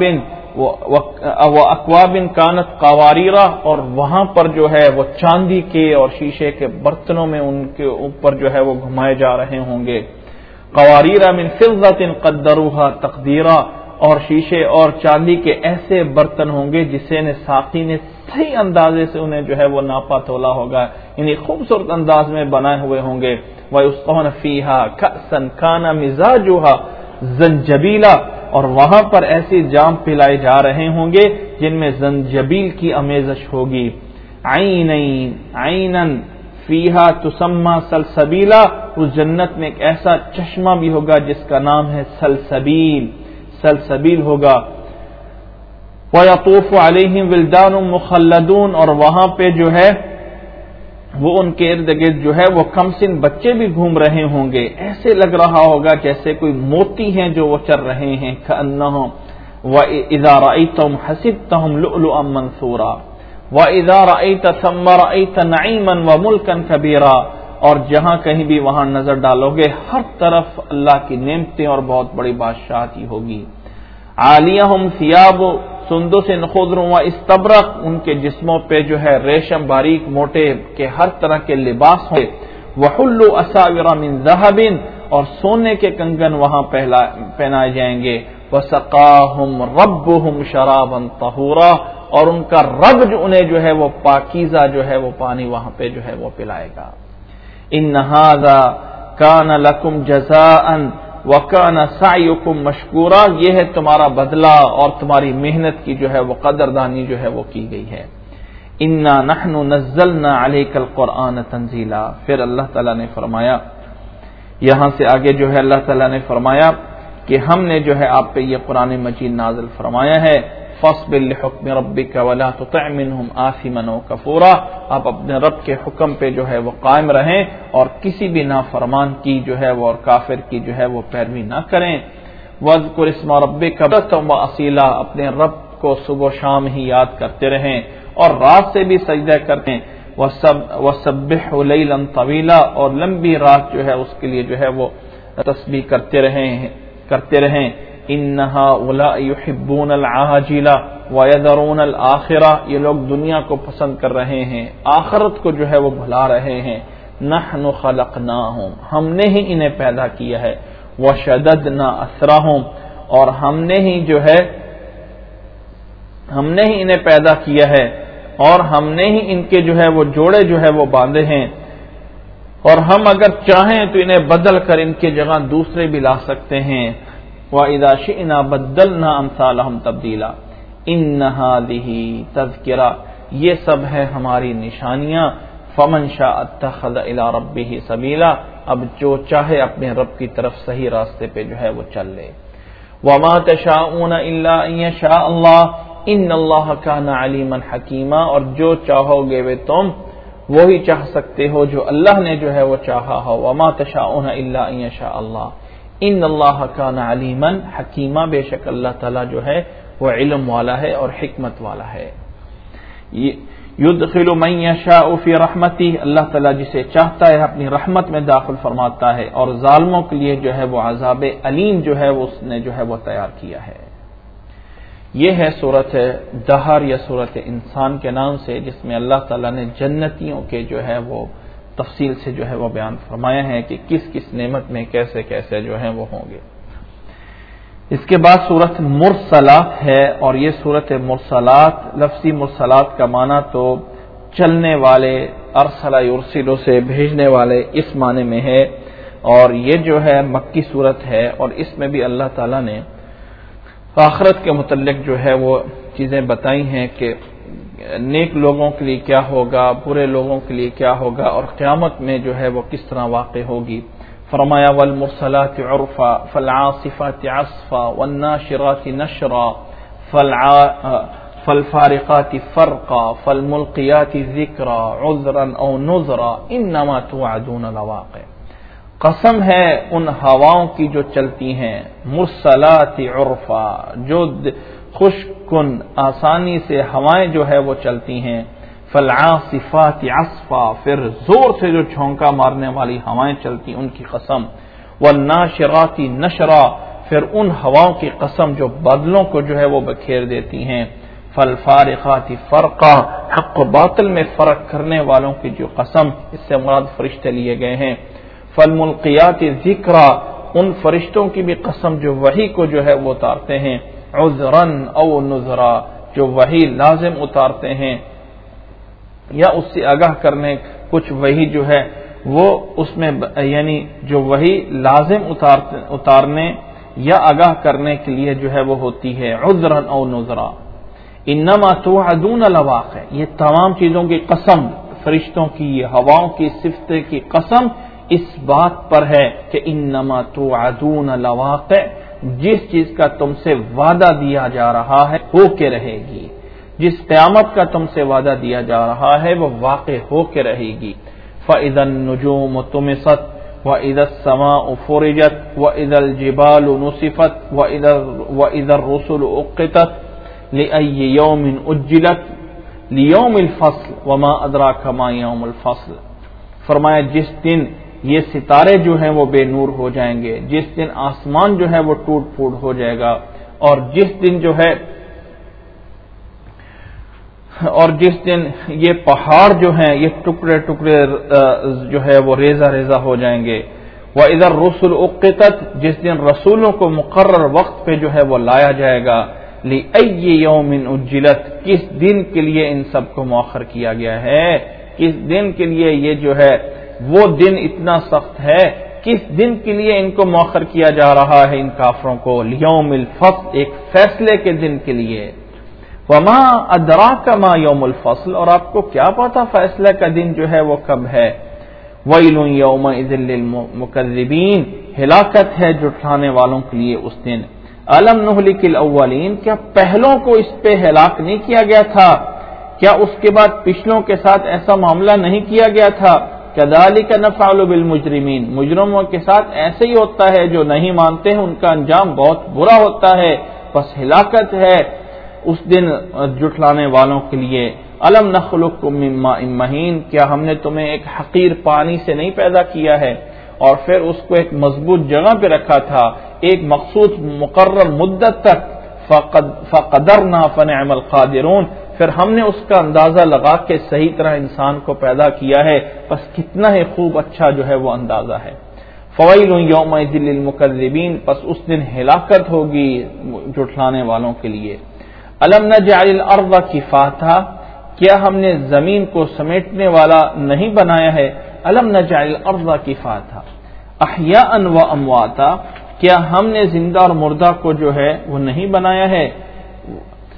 وَأَكْوَابٍ كَانَتْ قَوَارِيرَ، اور وہاں پر جو ہے وہ چاندی کے اور شیشے کے برتنوں میں ان کے اوپر جو ہے وہ گھمائے جا رہے ہوں گے۔ قواریر من فضة قدروها تقدیرا، اور شیشے اور چاندی کے ایسے برتن ہوں گے جسے نے ساقی نے صحیح اندازے سے انہیں جو ہے وہ ناپا تولا ہوگا، یعنی خوبصورت انداز میں بنائے ہوئے ہوں گے۔ وَيُسْقَوْنَ فِيهَا كَأْسًا كَانَ مِزَاجُهَا زنجبیلا، اور وہاں پر ایسی جام پلائے جا رہے ہوں گے جن میں زنجبیل کی آمیزش ہوگی۔ عَيْنًا عَيْنًا فیہا تسمى سلسبیلا، اس جنت میں ایک ایسا چشمہ بھی ہوگا جس کا نام ہے سلسبیل، سلسبیل ہوگا۔ وَيَطُوفُ عَلَيْهِمْ وِلْدَانٌ مُخَلَّدُونَ، اور وہاں پہ جو ہے وہ ان کے ارد گرد جو ہے وہ کم سن بچے بھی گھوم رہے ہوں گے، ایسے لگ رہا ہوگا جیسے کوئی موتی ہیں جو وہ چل رہے ہیں۔ كَأَنَّهُمْ وَإِذَا رَأَيْتَهُمْ حَسِبْتَهُمْ لُؤْلُؤًا مَّنثُورًا وَإِذَا رَأَيْتَ ثَمَّ رَأَيْتَ نَعِيمًا وَمُلْكًا كَبِيرًا، اور جہاں کہیں بھی وہاں نظر ڈالو گے ہر طرف اللہ کی نعمتیں اور بہت بڑی بادشاہتی ہوگی۔ عَالِيَهُمْ ثِيَابُ سندس خضر و استبرق، ان کے جسموں پہ جو ہے ریشم باریک موٹے کے ہر طرح کے لباس ہوں۔ وَحُلُّوا أَسَاوِرَ مِن ذَهَبٍ، اور سونے کے کنگن وہاں پہنائے جائیں گے۔ وَسَقَاهُمْ رَبُّهُمْ شَرَابًا طَهُورًا، اور ان کا رب جو انہیں جو ہے وہ پاکیزہ جو ہے وہ پانی وہاں پہ جو ہے وہ پلائے گا۔ ان هذا كان لكم جزاء وكان سعيكم مشكورا، یہ ہے تمہارا بدلہ اور تمہاری محنت کی جو ہے وہ قدردانی جو ہے وہ کی گئی ہے۔ انا نحن نزلنا عليك القرآن تنزيلا، پھر اللہ تعالیٰ نے فرمایا، یہاں سے آگے جو ہے اللہ تعالیٰ نے فرمایا کہ ہم نے جو ہے آپ پہ یہ قرآن مجید نازل فرمایا ہے۔ فاصبر لحکم ربک ولا تطع منهم آثما وکفورا، آپ اپنے رب کے حکم پہ جو ہے وہ قائم رہیں اور کسی بھی نافرمان کی جو ہے وہ اور کافر کی جو ہے وہ پیروی نہ کریں۔ واذکر اسم ربک بکرۃ واصیلا، اپنے رب کو صبح و شام ہی یاد کرتے رہیں اور رات سے بھی سجدہ کرتے ہیں۔ وسبح لیلا طویلا، اور لمبی رات جو ہے اس کے لیے جو ہے وہ تسبیح کرتے رہیں کرتے رہیں۔ ان هؤلاء يحبون العاجلة ويذرون الآخرة، یہ لوگ دنیا کو پسند کر رہے ہیں، آخرت کو جو ہے وہ بھلا رہے ہیں۔ نحن خلقناهم، ہم نے ہی انہیں پیدا کیا ہے۔ وشددنا اسرهم، اور ہم نے ہی جو ہے ہم نے ہی انہیں پیدا کیا ہے اور ہم نے ہی ان کے جو ہے وہ جوڑے جو ہے وہ باندھے ہیں، اور ہم اگر چاہیں تو انہیں بدل کر ان کی جگہ دوسرے بھی لا سکتے ہیں۔ وَإِذَا شِئْنَا بَدَّلْنَا أَمْثَالَهُمْ تَبْدِيلًا إِنَّ هَذِهِ تَذْكِرَةٌ، یہ سب ہے ہماری نشانیاں. فمن شاء اتخذ الی ربہ سبیلا، اب جو چاہے اپنے رب کی طرف صحیح راستے پہ جو ہے وہ چل لے. وما تشاءون الا ان یشاء اللہ ان اللہ کان علیما حکیما، اور جو چاہو گے وہ تم وہی چاہ سکتے ہو جو اللہ نے جو ہے وہ چاہا ہو. وما تشاءون الا ان یشاء اللہ ان اللہ کان علیما حکیما، بے شک اللہ تعالی جو ہے وہ علم والا ہے اور حکمت والا ہے. یدخل من یشاء فی رحمتہ، اللہ تعالیٰ جسے چاہتا ہے اپنی رحمت میں داخل فرماتا ہے، اور ظالموں کے لیے جو ہے وہ عذاب علیم جو ہے وہ اس نے جو ہے وہ تیار کیا ہے. یہ ہے سورۃ دہر یا سورۃ انسان کے نام سے، جس میں اللہ تعالیٰ نے جنتیوں کے جو ہے وہ تفصیل سے جو ہے وہ بیان فرمایا ہے کہ کس کس نعمت میں کیسے کیسے جو ہے وہ ہوں گے. اس کے بعد سورۃ مرسلات ہے، اور یہ سورۃ مرسلات لفظی مرسلات کا معنی تو چلنے والے، ارسل یرسل سے بھیجنے والے اس معنی میں ہے. اور یہ جو ہے مکی سورت ہے، اور اس میں بھی اللہ تعالیٰ نے آخرت کے متعلق جو ہے وہ چیزیں بتائی ہیں کہ نیک لوگوں کے لیے کیا ہوگا، برے لوگوں کے لیے کیا ہوگا، اور قیامت میں جو ہے وہ کس طرح واقع ہوگی. فرمایا والمرسلات عرفا فالعاصفات عصفا والناشرات نشرا فالفارقات فرقا فالملقيات ذکرا عذرا او نذرا انما توعدون لواقع. قسم ہے ان ہواؤں کی جو چلتی ہیں، مرسلات عرفا، جو خشک کن آسانی سے ہوائیں جو ہے وہ چلتی ہیں. فالعاصفات عصفا، پھر زور سے جو جھونکا مارنے والی ہوائیں چلتی ان کی قسم. والناشرات نشرا، پھر ان ہواؤں کی قسم جو بادلوں کو جو ہے وہ بکھیر دیتی ہیں. فالفارقات فرقا، حق و باطل میں فرق کرنے والوں کی جو قسم، اس سے مراد فرشتے لیے گئے ہیں. فالملقیات ذکرا، ان فرشتوں کی بھی قسم جو وحی کو جو ہے وہ اتارتے ہیں. عذرا او نذرا، جو وحی لازم اتارتے ہیں یا اس سے آگاہ کرنے، کچھ وحی جو ہے وہ اس میں یعنی جو وحی لازم اتارنے یا آگاہ کرنے کے لیے جو ہے وہ ہوتی ہے عذرا او نذرا. انما توعدون لواقع، یہ تمام چیزوں کی قسم، فرشتوں کی، ہواؤں کی، صفت کی قسم اس بات پر ہے کہ انما توعدون لواقع، جس چیز کا تم سے وعدہ دیا جا رہا ہے ہو کے رہے گی. جس قیامت کا تم سے وعدہ دیا جا رہا ہے وہ واقع ہو کے رہے گی. فَإِذَا النُّجُومُ طُمِسَتْ وَإِذَا السَّمَاءُ فُرِجَتْ وَإِذَا الْجِبَالُ نُصِفَتْ وَإِذَا الرُّسُلُ أُقِّتَتْ لِأَيِّ يَوْمٍ أُجِّلَتْ لِيَوْمِ الْفَصْلِ وَمَا أَدْرَاكَ مَا يَوْمُ الْفَصْلِ. فرمایا جس دن یہ ستارے جو ہیں وہ بے نور ہو جائیں گے، جس دن آسمان جو ہے وہ ٹوٹ پھوٹ ہو جائے گا، اور جس دن جو ہے اور جس دن یہ پہاڑ جو ہیں یہ ٹکڑے ٹکڑے جو ہے وہ ریزہ ریزہ ہو جائیں گے. وَإِذَا الرُّسُلُ أُقِّتَتْ، جس دن رسولوں کو مقرر وقت پہ جو ہے وہ لایا جائے گا. لِأَيِّ يَوْمٍ أُجِّلَتْ، کس دن کے لیے ان سب کو مؤخر کیا گیا ہے، کس دن کے لیے یہ جو ہے وہ دن اتنا سخت ہے، کس دن کے لیے ان کو مؤخر کیا جا رہا ہے ان کافروں کو. لِيَوْمِ الْفَصْلِ، ایک فیصلے کے دن کے لیے. وَمَا أَدْرَاكَ مَا يَوْمُ الْفَصْلِ، اور آپ کو کیا پتا فیصلے کا دن جو ہے وہ کب ہے. وَيْلٌ يَوْمَئِذٍ لِّلْمُكَذِّبِينَ، ہلاکت ہے جھٹلانے والوں کے لیے اس دن. أَلَمْ نُهْلِكِ الْأَوَّلِينَ، کیا پہلوں کو اس پہ ہلاک نہیں کیا گیا تھا، کیا اس کے بعد پچھلوں کے ساتھ ایسا معاملہ نہیں کیا گیا تھا. كَذَلِكَ نَفْعَلُ بِالْمُجْرِمِينَ، مجرموں کے ساتھ ایسے ہی ہوتا ہے، جو نہیں مانتے ہیں ان کا انجام بہت برا ہوتا ہے. بس ہلاکت ہے اس دن جھٹلانے والوں کے لیے. الم نخلقکم من ماء مہین، کیا ہم نے تمہیں ایک حقیر پانی سے نہیں پیدا کیا ہے اور پھر اس کو ایک مضبوط جگہ پہ رکھا تھا ایک مخصوص مقرر مدت تک. فقدرنا فنعم القادرون، پھر ہم نے اس کا اندازہ لگا کے صحیح طرح انسان کو پیدا کیا ہے، بس کتنا ہی خوب اچھا جو ہے وہ اندازہ ہے. فویل یومئذ للمکذبین، پس اس دن ہلاکت ہوگی جھٹلانے والوں کے لیے. الم نجعل الارض کفاتا، کیا ہم نے زمین کو سمیٹنے والا نہیں بنایا ہے. الم نجعل الارض کفاتا احیاء و امواتا، کیا ہم نے زندہ اور مردہ کو جو ہے وہ نہیں بنایا ہے.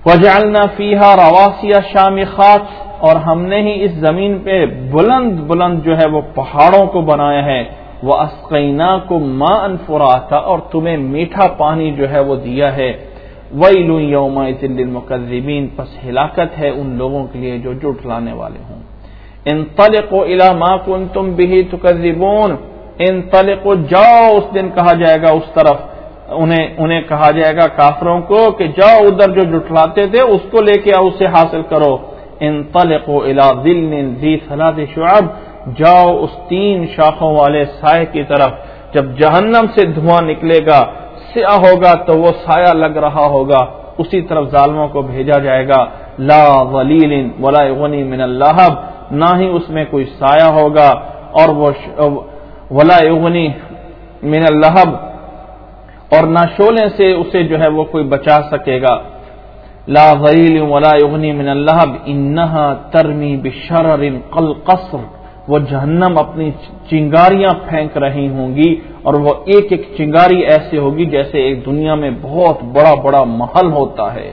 وجعلنا فیہا رواسی شامخات، اور ہم نے ہی اس زمین پہ بلند بلند جو ہے وہ پہاڑوں کو بنایا ہے، وَأَسْقَيْنَاكُمْ مَاءً فُرَاتًا، اور تمہیں میٹھا پانی جو ہے وہ دیا ہے۔ وَيْلٌ يَوْمَئِذٍ لِّلْمُكَذِّبِينَ، پس ہلاکت ہے ان لوگوں کے لیے جو جھٹلانے والے ہوں۔ انطلقوا إِلَى مَا كُنتُم بِهِ تُكَذِّبُونَ، انطلقوا، جاؤ، اس دن کہا جائے گا اس طرف، انہیں انہیں کہا جائے گا کافروں کو کہ جاؤ ادھر جو جھٹلاتے تھے اس کو لے کے آؤ، اسے حاصل کرو۔ انطلقوا إِلَى ظِلٍّ ذِي ثَلَاثِ شُعَبٍ، جاؤ اس تین شاخوں والے سائے کی طرف، جب جہنم سے دھواں نکلے گا، سیاہ ہوگا تو وہ سایہ لگ رہا ہوگا، اسی طرف ظالموں کو بھیجا جائے گا۔ لا ظلیل ولا یغنی من اللہب، نہ ہی اس میں کوئی سایہ ہوگا اور وہ ولا یغنی من اللہب، اور نہ شعلے سے اسے جو ہے وہ کوئی بچا سکے گا۔ لا ظلیل ولا یغنی من اللہب انہا ترمی بشرر قلقصر، وہ جہنم اپنی چنگاریاں پھینک رہی ہوں گی، اور وہ ایک ایک چنگاری ایسے ہوگی جیسے ایک دنیا میں بہت بڑا بڑا محل ہوتا ہے۔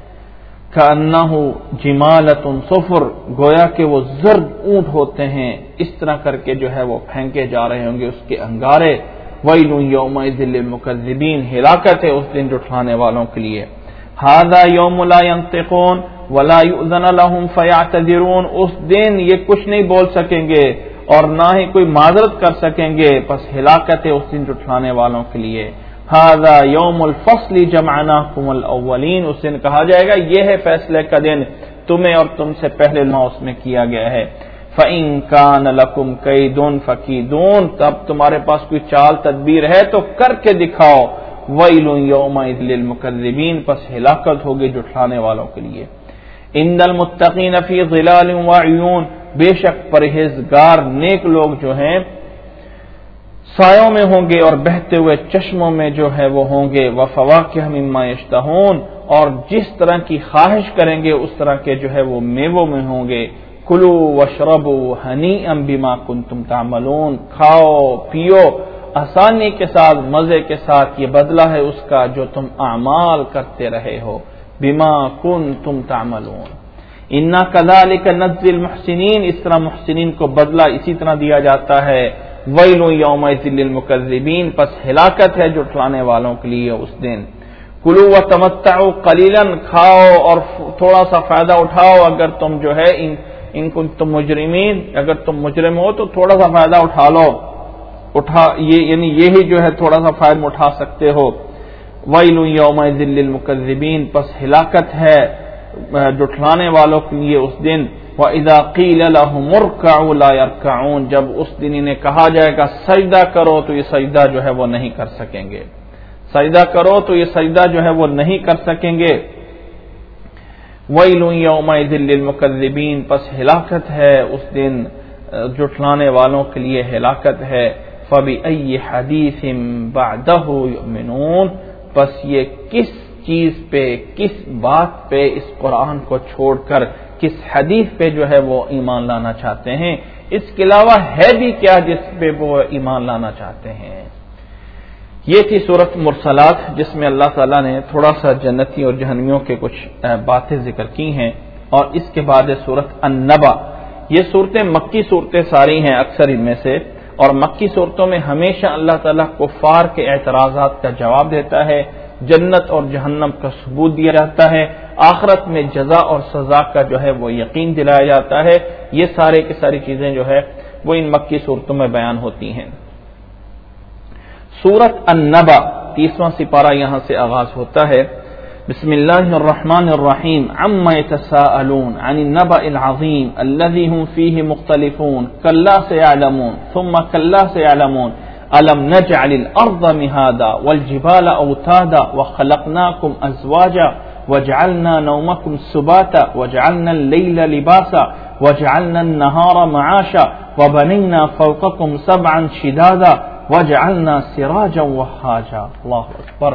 کأنہ جمالۃ صفر، گویا کہ وہ زرد اونٹ ہوتے ہیں، اس طرح کر کے جو ہے وہ پھینکے جا رہے ہوں گے اس کے انگارے۔ ویل یومئذ للمکذبین، ہلاکت ہے اس دن جھٹلانے والوں کے لیے۔ ھذا یوم لا ینطقون ولا یؤذن لهم فیعتذرون، اس دن یہ کچھ نہیں بول سکیں گے اور نہ ہی کوئی معذرت کر سکیں گے، پس ہلاکت ہے اس دن جھٹلانے والوں کے لیے۔ ھذا یوم الفصل جمعناکم الاولین، اس دن کہا جائے گا یہ ہے فیصلے کا دن، تمہیں اور تم سے پہلے اس میں کیا گیا ہے۔ فَإِن كَانَ لَكُمْ كَيْدٌ فَكِيدُونِ، تب تمہارے پاس کوئی چال تدبیر ہے تو کر کے دکھاؤ۔ وَيْلٌ يَوْمَئِذٍ لِّلْمُكَذِّبِينَ، پس ہلاکت ہوگی جھٹلانے والوں کے لیے۔ إِنَّ الْمُتَّقِينَ فِي ظِلَالٍ وَعُيُونٍ، بے شک پرہیزگار نیک لوگ جو ہیں سایوں میں ہوں گے اور بہتے ہوئے چشموں میں جو ہے وہ ہوں گے۔ وَفَوَاكِهَ مِمَّا يَشْتَهُونَ، اور جس طرح کی خواہش کریں گے اس طرح کے جو ہے وہ میووں میں ہوں گے۔ کلو واشربوا ہنیئا بما کنتم تعملون، کھاؤ پیو آسانی کے ساتھ، مزے کے ساتھ، یہ بدلہ ہے اس کا جو تم اعمال کرتے رہے ہو۔ بما کنتم تعملون انا کذالک نجزی المحسنین، اس طرح محسنین کو بدلہ اسی طرح دیا جاتا ہے۔ ویل یومئذ للمکذبین، پس ہلاکت ہے جھٹلانے والوں کے لیے اس دن۔ کلوا وتمتعوا قلیلا، کھاؤ اور تھوڑا سا فائدہ اٹھاؤ، اگر تم جو ہے ان ان کو تم مجرمین، اگر تم مجرم ہو تو تھوڑا سا فائدہ اٹھا لو، اٹھا یہ یعنی یہی جو ہے تھوڑا سا فائدہ اٹھا سکتے ہو۔ ویل یومئذ للمکذبین، پس ہلاکت ہے جھٹلانے والوں کے لیے اس دن۔ وَإِذَا قِيلَ لَهُمُ ارْكَعُوا لَا يَرْكَعُونَ، جب اس دن انہیں کہا جائے گا سجدہ کرو تو یہ سجدہ جو ہے وہ نہیں کر سکیں گے، سجدہ کرو تو یہ سجدہ جو ہے وہ نہیں کر سکیں گے۔ وَيْلٌ يَوْمَئِذٍ لِّلْمُكَذِّبِينَ، پس ہلاکت ہے اس دن جھٹلانے والوں کے لیے ہلاکت ہے۔ فَبِأَيِّ حَدِيثٍ بَعْدَهُ يُؤْمِنُونَ، پس یہ کس چیز پہ، کس بات پہ اس قرآن کو چھوڑ کر کس حدیث پہ جو ہے وہ ایمان لانا چاہتے ہیں، اس کے علاوہ ہے بھی کیا جس پہ وہ ایمان لانا چاہتے ہیں۔ یہ تھی سورۃ مرسلات، جس میں اللہ تعالیٰ نے تھوڑا سا جنتی اور جہنمیوں کے کچھ باتیں ذکر کی ہیں، اور اس کے بعد ہے سورۃ النبأ۔ یہ صورتیں مکی صورتیں ساری ہیں اکثر ان میں سے، اور مکی صورتوں میں ہمیشہ اللہ تعالیٰ کفار کے اعتراضات کا جواب دیتا ہے، جنت اور جہنم کا ثبوت دیا جاتا ہے، آخرت میں جزا اور سزا کا جو ہے وہ یقین دلایا جاتا ہے۔ یہ سارے کی ساری چیزیں جو ہے وہ ان مکی صورتوں میں بیان ہوتی ہیں۔ سورۃ النبأ تیسواں سپارہ یہاں سے آغاز ہوتا ہے۔ بسم اللہ الرحمن الرحیم عما يتساءلون عن النبأ العظیم الذي هم فيه مختلفون كلا سيعلمون ثم كلا سيعلمون ألم نجعل الأرض مهادا والجبال أوتادا وخلقناكم أزواجا وجعلنا نومكم سباتا وجعلنا الليل لباسا وجعلنا النهار معاشا وبنينا فوقكم سبعا شدادا وجعلنا سراجا وهاجا۔ اللہ اکبر۔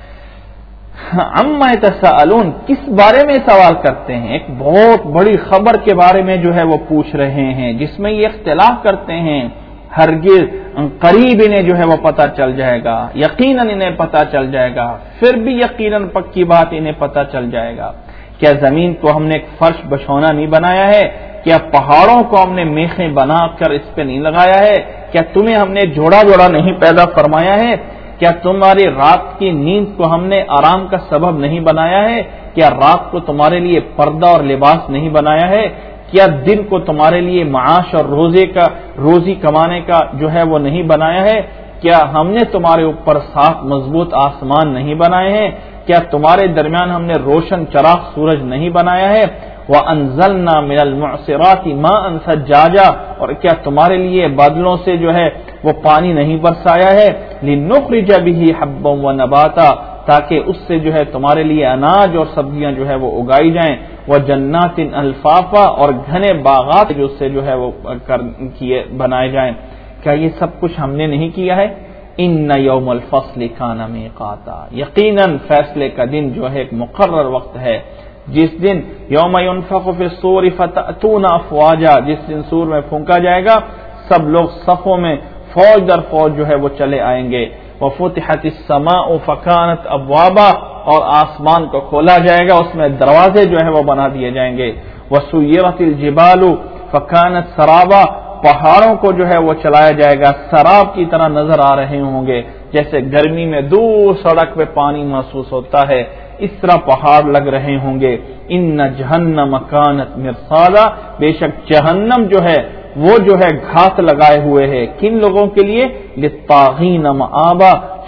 عما يتساءلون، کس بارے میں سوال کرتے ہیں؟ ایک بہت بڑی خبر کے بارے میں جو ہے وہ پوچھ رہے ہیں، جس میں یہ اختلاف کرتے ہیں۔ ہرگز قریب انہیں جو ہے وہ پتہ چل جائے گا، یقیناً انہیں پتہ چل جائے گا، پھر بھی یقیناً پکی بات انہیں پتہ چل جائے گا۔ کیا زمین کو ہم نے ایک فرش بچھونا نہیں بنایا ہے؟ کیا پہاڑوں کو ہم نے میخیں بنا کر اس پہ نہیں لگایا ہے؟ کیا تمہیں ہم نے جوڑا جوڑا نہیں پیدا فرمایا ہے؟ کیا تمہاری رات کی نیند کو ہم نے آرام کا سبب نہیں بنایا ہے؟ کیا رات کو تمہارے لیے پردہ اور لباس نہیں بنایا ہے؟ کیا دن کو تمہارے لیے معاش اور روزے کا روزی کمانے کا جو ہے وہ نہیں بنایا ہے؟ کیا ہم نے تمہارے اوپر صاف مضبوط آسمان نہیں بنائے ہیں؟ کیا تمہارے درمیان ہم نے روشن چراغ سورج نہیں بنایا ہے؟ وَأَنزَلْنَا مِنَ الْمُعْصِرَاتِ مَاءً ثَجَّاجًا، اور کیا تمہارے لیے بادلوں سے جو ہے وہ پانی نہیں برسایا ہے؟ لِنُخْرِجَ بِهِ حَبًّا وَنَبَاتًا، تاکہ اس سے جو ہے تمہارے لیے اناج اور سبزیاں جو ہے وہ اگائی جائیں، وَجَنَّاتٍ أَلْفَافًا، اور گھنے باغات جو سے جو ہے وہ کیے بنائے جائیں۔ کیا یہ سب کچھ ہم نے نہیں کیا ہے؟ ان یوم الفصل کان میقاتا، یقیناً فیصلے کا دن جو ہے ایک مقرر وقت ہے، جس دن یوم ينفخ فی الصور فتأتون افواجا، جس دن سور میں پھونکا جائے گا سب لوگ صفوں میں فوج در فوج جو ہے وہ چلے آئیں گے۔ وفتحت السماء فکانت ابوابا، اور آسمان کو کھولا جائے گا، اس میں دروازے جو ہے وہ بنا دیے جائیں گے۔ وسیرت الجبال فکانت سرابا، پہاڑوں کو جو ہے وہ چلایا جائے گا سراب کی طرح نظر آ رہے ہوں گے، جیسے گرمی میں دور سڑک پہ پانی محسوس ہوتا ہے اس طرح پہاڑ لگ رہے ہوں گے۔ ان جہنم کانت مرصادا، بے شک جہنم جو ہے وہ جو ہے گھات لگائے ہوئے ہے، کن لوگوں کے لیے؟ للطاغین مآبا،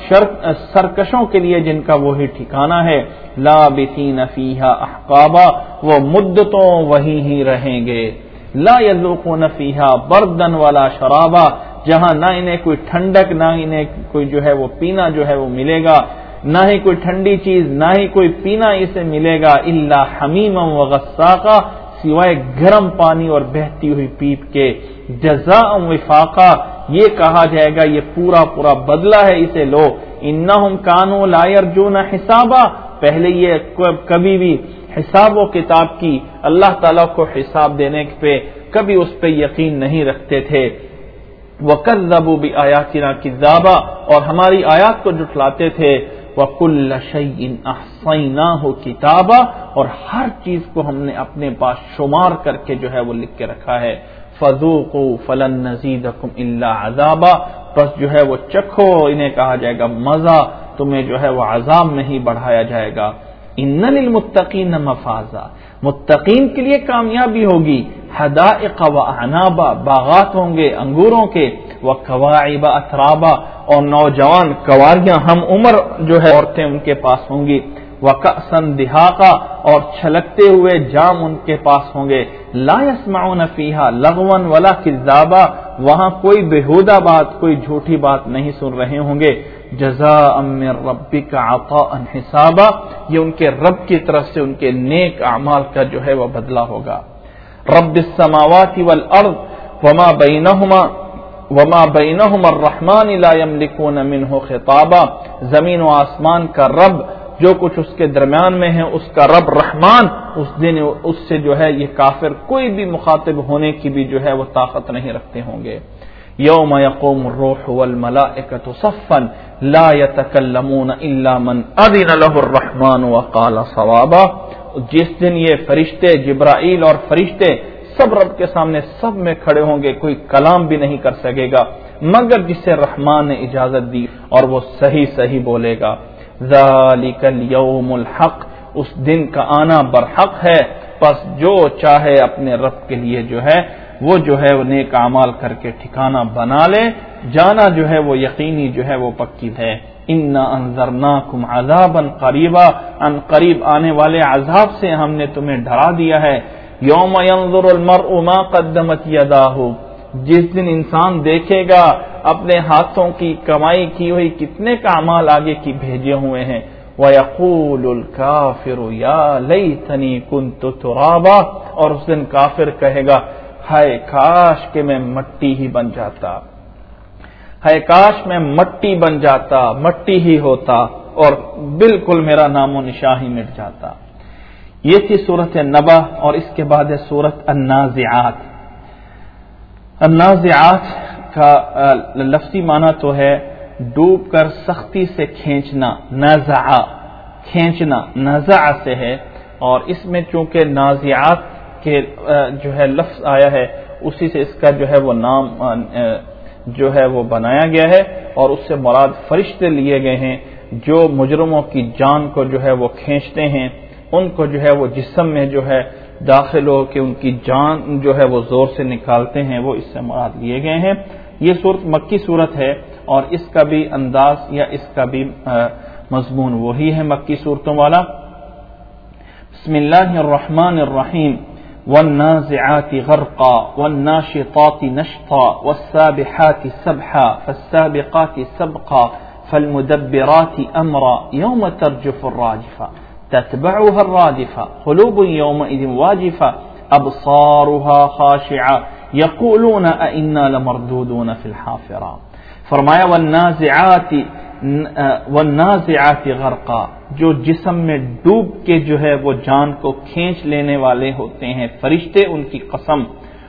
سرکشوں کے لیے جن کا وہی ٹھکانہ ہے۔ لابثین فیہا احقابا، وہ مدتوں وہیں ہی رہیں گے۔ لا یذوقون فیہا بردا ولا شرابا، جہاں نہ انہیں کوئی ٹھنڈک نہ انہیں کوئی جو ہے وہ پینا جو ہے وہ ملے گا، نہ ہی کوئی ٹھنڈی چیز نہ ہی کوئی پینا اسے ملے گا، الا حمیما وغساقا، سوائے گرم پانی اور بہتی ہوئی پیپ کے۔ جزاء وفاقا، یہ کہا جائے گا یہ پورا پورا بدلہ ہے، اسے لو۔ انہم کانوا لا یرجون حسابا، پہلے یہ کبھی بھی حساب و کتاب کی، اللہ تعالیٰ کو حساب دینے پہ کبھی اس پہ یقین نہیں رکھتے تھے۔ وَكَذَّبُوا بِآيَاتِنَا كِذَّابًا، اور ہماری آیات کو جھٹلاتے تھے۔ وَكُلَّ شَيْءٍ أَحْصَيْنَاهُ كِتَابًا، اور ہر چیز کو ہم نے اپنے پاس شمار کر کے جو ہے وہ لکھ کے رکھا ہے۔ فَذُوقُوا فَلَن نَّزِيدَكُمْ إِلَّا عَذَابًا، بس جو ہے وہ چکھو، انہیں کہا جائے گا مزہ، تمہیں جو ہے وہ عذاب میں ہی بڑھایا جائے گا۔ ان للمتقین مفازا، متقین کے لیے کامیابی ہوگی۔ حدائق و اعنابا، باغات ہوں گے انگوروں کے۔ وکواعب اترابا، اور نوجوان کنواریاں ہم عمر جو ہے عورتیں ان کے پاس ہوں گی۔ وکأسا دہاقا، اور چھلکتے ہوئے جام ان کے پاس ہوں گے۔ لا يسمعون فیہا لغوا ولا کذابا، وہاں کوئی بےہودہ بات کوئی جھوٹی بات نہیں سن رہے ہوں گے۔ جزاء من ربک عطاء حسابا، یہ ان کے رب کی طرف سے ان کے نیک اعمال کا جو ہے وہ بدلہ ہوگا۔ رب السماوات والارض وما بینہما وما بینہما الرحمن لا یملکون منہ خطابا، زمین و آسمان کا رب، جو کچھ اس کے درمیان میں ہے اس کا رب رحمان، اس دن اس سے جو ہے یہ کافر کوئی بھی مخاطب ہونے کی بھی جو ہے وہ طاقت نہیں رکھتے ہوں گے۔ یوم یقوم الروح والملائکۃ صفا لا يتکلمون الا من اذن له الرحمن وقال صوابا، جس دن یہ فرشتے جبرائیل اور فرشتے سب رب کے سامنے سب میں کھڑے ہوں گے، کوئی کلام بھی نہیں کر سکے گا مگر جسے رحمان نے اجازت دی اور وہ صحیح صحیح بولے گا۔ ذالک الیوم الحق، اس دن کا آنا برحق ہے، پس جو چاہے اپنے رب کے لیے جو ہے وہ جو ہے وہ نیک اعمال کر کے ٹھکانہ بنا لے، جانا جو ہے وہ یقینی جو ہے وہ پکی ہے۔ انا انذرناکم عذابا قریبا، ان قریب آنے والے عذاب سے ہم نے تمہیں ڈرا دیا ہے۔ یوم ينظر المرء ما قدمت یداہ، جس دن انسان دیکھے گا اپنے ہاتھوں کی کمائی کی ہوئی کتنے کا اعمال آگے کی بھیجے ہوئے ہیں۔ وَيَقُولُ الْكَافِرُ يَا لَيْتَنِي كُنتُ تُرَابًا، اور اس دن کافر کہے گا ہائے کاش کہ میں مٹی ہی بن جاتا، ہائے کاش میں مٹی بن جاتا، مٹی ہی ہوتا اور بالکل میرا نام و نشان ہی مٹ جاتا۔ یہ تھی سورۃ نبأ، اور اس کے بعد ہے سورۃ النازعات۔ النازعات کا لفظی معنی تو ہے ڈوب کر سختی سے کھینچنا، نزع کھینچنا، نزع سے ہے، اور اس میں چونکہ نازعات کے جو ہے لفظ آیا ہے اسی سے اس کا جو ہے وہ نام جو ہے وہ بنایا گیا ہے، اور اس سے مراد فرشتے لیے گئے ہیں جو مجرموں کی جان کو جو ہے وہ کھینچتے ہیں، ان کو جو ہے وہ جسم میں جو ہے داخل ہو کے ان کی جان جو ہے وہ زور سے نکالتے ہیں، وہ اس سے مراد لیے گئے ہیں۔ یہ صورت مکی صورت ہے اور اس کا بھی انداز یا اس کا بھی مضمون وہی ہے مکی صورتوں والا۔ بسم اللہ الرحمن الرحیم والنازعات غرقا والناشطات نشطا والسابحات سبحا فالسابقات سبقا فالمدبرات امرا یوم ترجف الراجفة تتبعها الرادفة قلوب يومئذ واجفة ابصارها خاشعة یقولون ائنا لمردودون فی الحافرہ۔ فرمایا والنازعات والنازعات غرقا، جو جسم میں ڈوب کے جو ہے وہ جان کو کھینچ لینے والے ہوتے ہیں فرشتے، ان کی قسم۔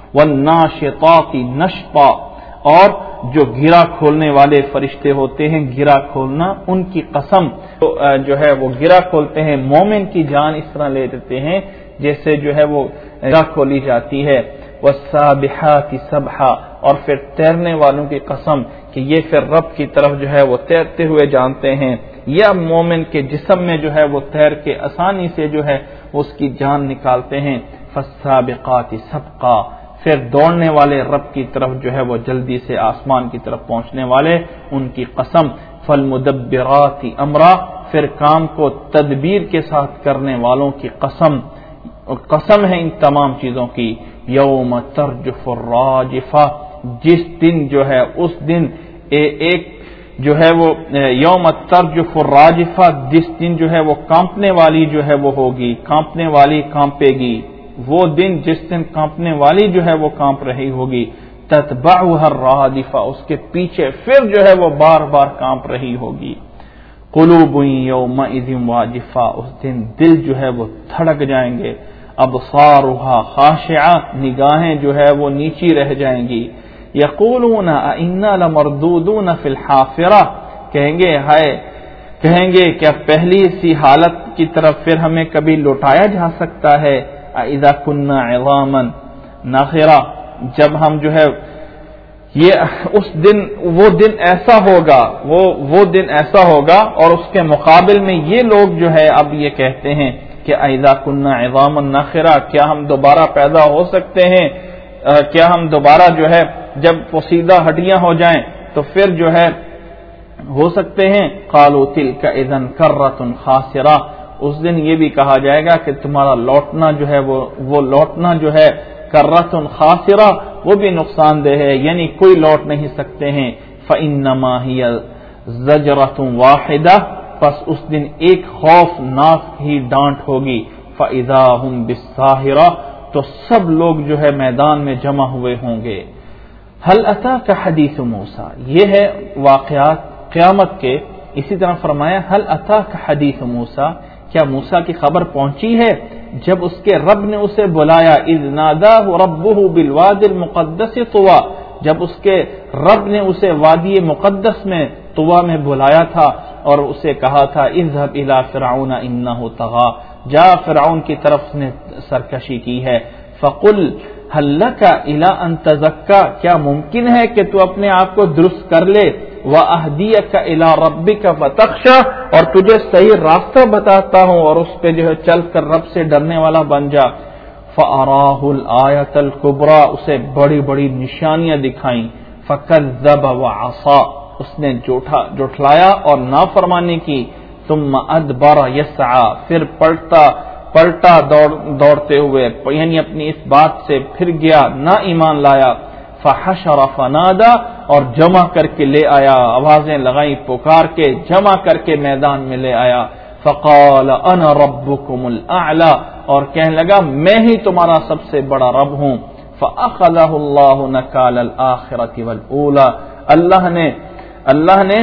والناشطات نشطا، اور جو گرا کھولنے والے فرشتے ہوتے ہیں گرا کھولنا، ان کی قسم تو جو ہے وہ گرا کھولتے ہیں۔ مومن کی جان اس طرح لے دیتے ہیں جیسے جو ہے وہ گرا کھولی جاتی ہے۔ والسابحات سبحا، اور پھر تیرنے والوں کی قسم کہ یہ پھر رب کی طرف جو ہے وہ تیرتے ہوئے جانتے ہیں، یا مومن کے جسم میں جو ہے وہ تیر کے آسانی سے جو ہے اس کی جان نکالتے ہیں۔ فالسابقات سبقا، پھر دوڑنے والے رب کی طرف جو ہے وہ جلدی سے آسمان کی طرف پہنچنے والے، ان کی قسم۔ فالمدبرات امرا، پھر کام کو تدبیر کے ساتھ کرنے والوں کی قسم۔ قسم ہے ان تمام چیزوں کی۔ یوم ترجف الراجفہ، جس دن جو ہے اس دن ایک جو ہے وہ یوم ترجف الراجفہ، جس دن جو ہے وہ کانپنے والی جو ہے وہ ہوگی، کانپنے والی کانپے گی، وہ دن جس دن کانپنے والی جو ہے وہ کانپ رہی ہوگی۔ تتبعها الرادفہ، اس کے پیچھے پھر جو ہے وہ بار بار کانپ رہی ہوگی۔ قلوب یومئذ واجفہ، اس دن دل جو ہے وہ دھڑک جائیں گے۔ ابصارها خاشعہ، نگاہیں جو ہے وہ نیچی رہ جائیں گی۔ یقولون ائنا لمردودون فی الحافرہ، کہیں گے ہائے، کہیں گے کیا پہلی سی حالت کی طرف پھر ہمیں کبھی لوٹایا جا سکتا ہے؟ اذا كنا عظاما نخرہ، جب ہم جو ہے یہ اس دن وہ دن ایسا ہوگا، وہ وہ دن ایسا ہوگا، اور اس کے مقابل میں یہ لوگ جو ہے اب یہ کہتے ہیں کہ اذا كنا عظاما نخرہ، کیا ہم دوبارہ پیدا ہو سکتے ہیں؟ کیا ہم دوبارہ جو ہے جب پوسیدہ ہڈیاں ہو جائیں تو پھر جو ہے ہو سکتے ہیں؟ قالوا تلك اذا کرۃ خاسرہ، اس دن یہ بھی کہا جائے گا کہ تمہارا لوٹنا جو ہے وہ وہ لوٹنا جو ہے کرۃ خاسرہ، وہ بھی نقصان دہ ہے، یعنی کوئی لوٹ نہیں سکتے ہیں۔ فانما هي زجرۃ واحدہ، پس اس دن ایک خوفناک ہی ڈانٹ ہوگی۔ فاذا هم بالساہرہ، تو سب لوگ جو ہے میدان میں جمع ہوئے ہوں گے۔ هل اتاک حدیث موسیٰ، یہ ہے واقعات قیامت کے۔ اسی طرح فرمایا هل اتاک حدیث موسیٰ، کیا موسیٰ کی خبر پہنچی ہے جب اس کے رب نے اسے بلایا؟ اذ ناداہ ربہ بالوادی المقدس طویٰ، جب اس کے رب نے اسے وادی مقدس میں طویٰ میں بلایا تھا اور اسے کہا تھا اذهب الى فرعون انه طغى، جا فرعون کی طرف اس نے سرکشی کی ہے۔ فقل هل لك الى ان تزكى، کیا ممکن ہے کہ تو اپنے آپ کو درست کر لے؟ واهديك الى ربك فتخشى، اور تجھے صحیح راستہ بتاتا ہوں اور اس پہ جو ہے چل کر رب سے ڈرنے والا بن جا۔ فاراه الآية الكبرى، اسے بڑی بڑی نشانیاں دکھائیں۔ فكذب وعصى، اس نے جھوٹا جھٹلایا اور نافرمانی کی۔ ثم ادبر يسعى، پھر پلٹا پلٹا دوڑ دوڑتے ہوئے، یعنی اپنی اس بات سے پھر گیا، نہ ایمان لایا۔ فحشر فنادى، اور جمع کر کے لے آیا، آوازیں لگائی پکار کے، جمع کر کے میدان میں لے آیا۔ فقال انا ربكم الاعلى، اور کہنے لگا میں ہی تمہارا سب سے بڑا رب ہوں۔ فاخذه الله نكال الاخرة والاولى، اللہ نے اللہ نے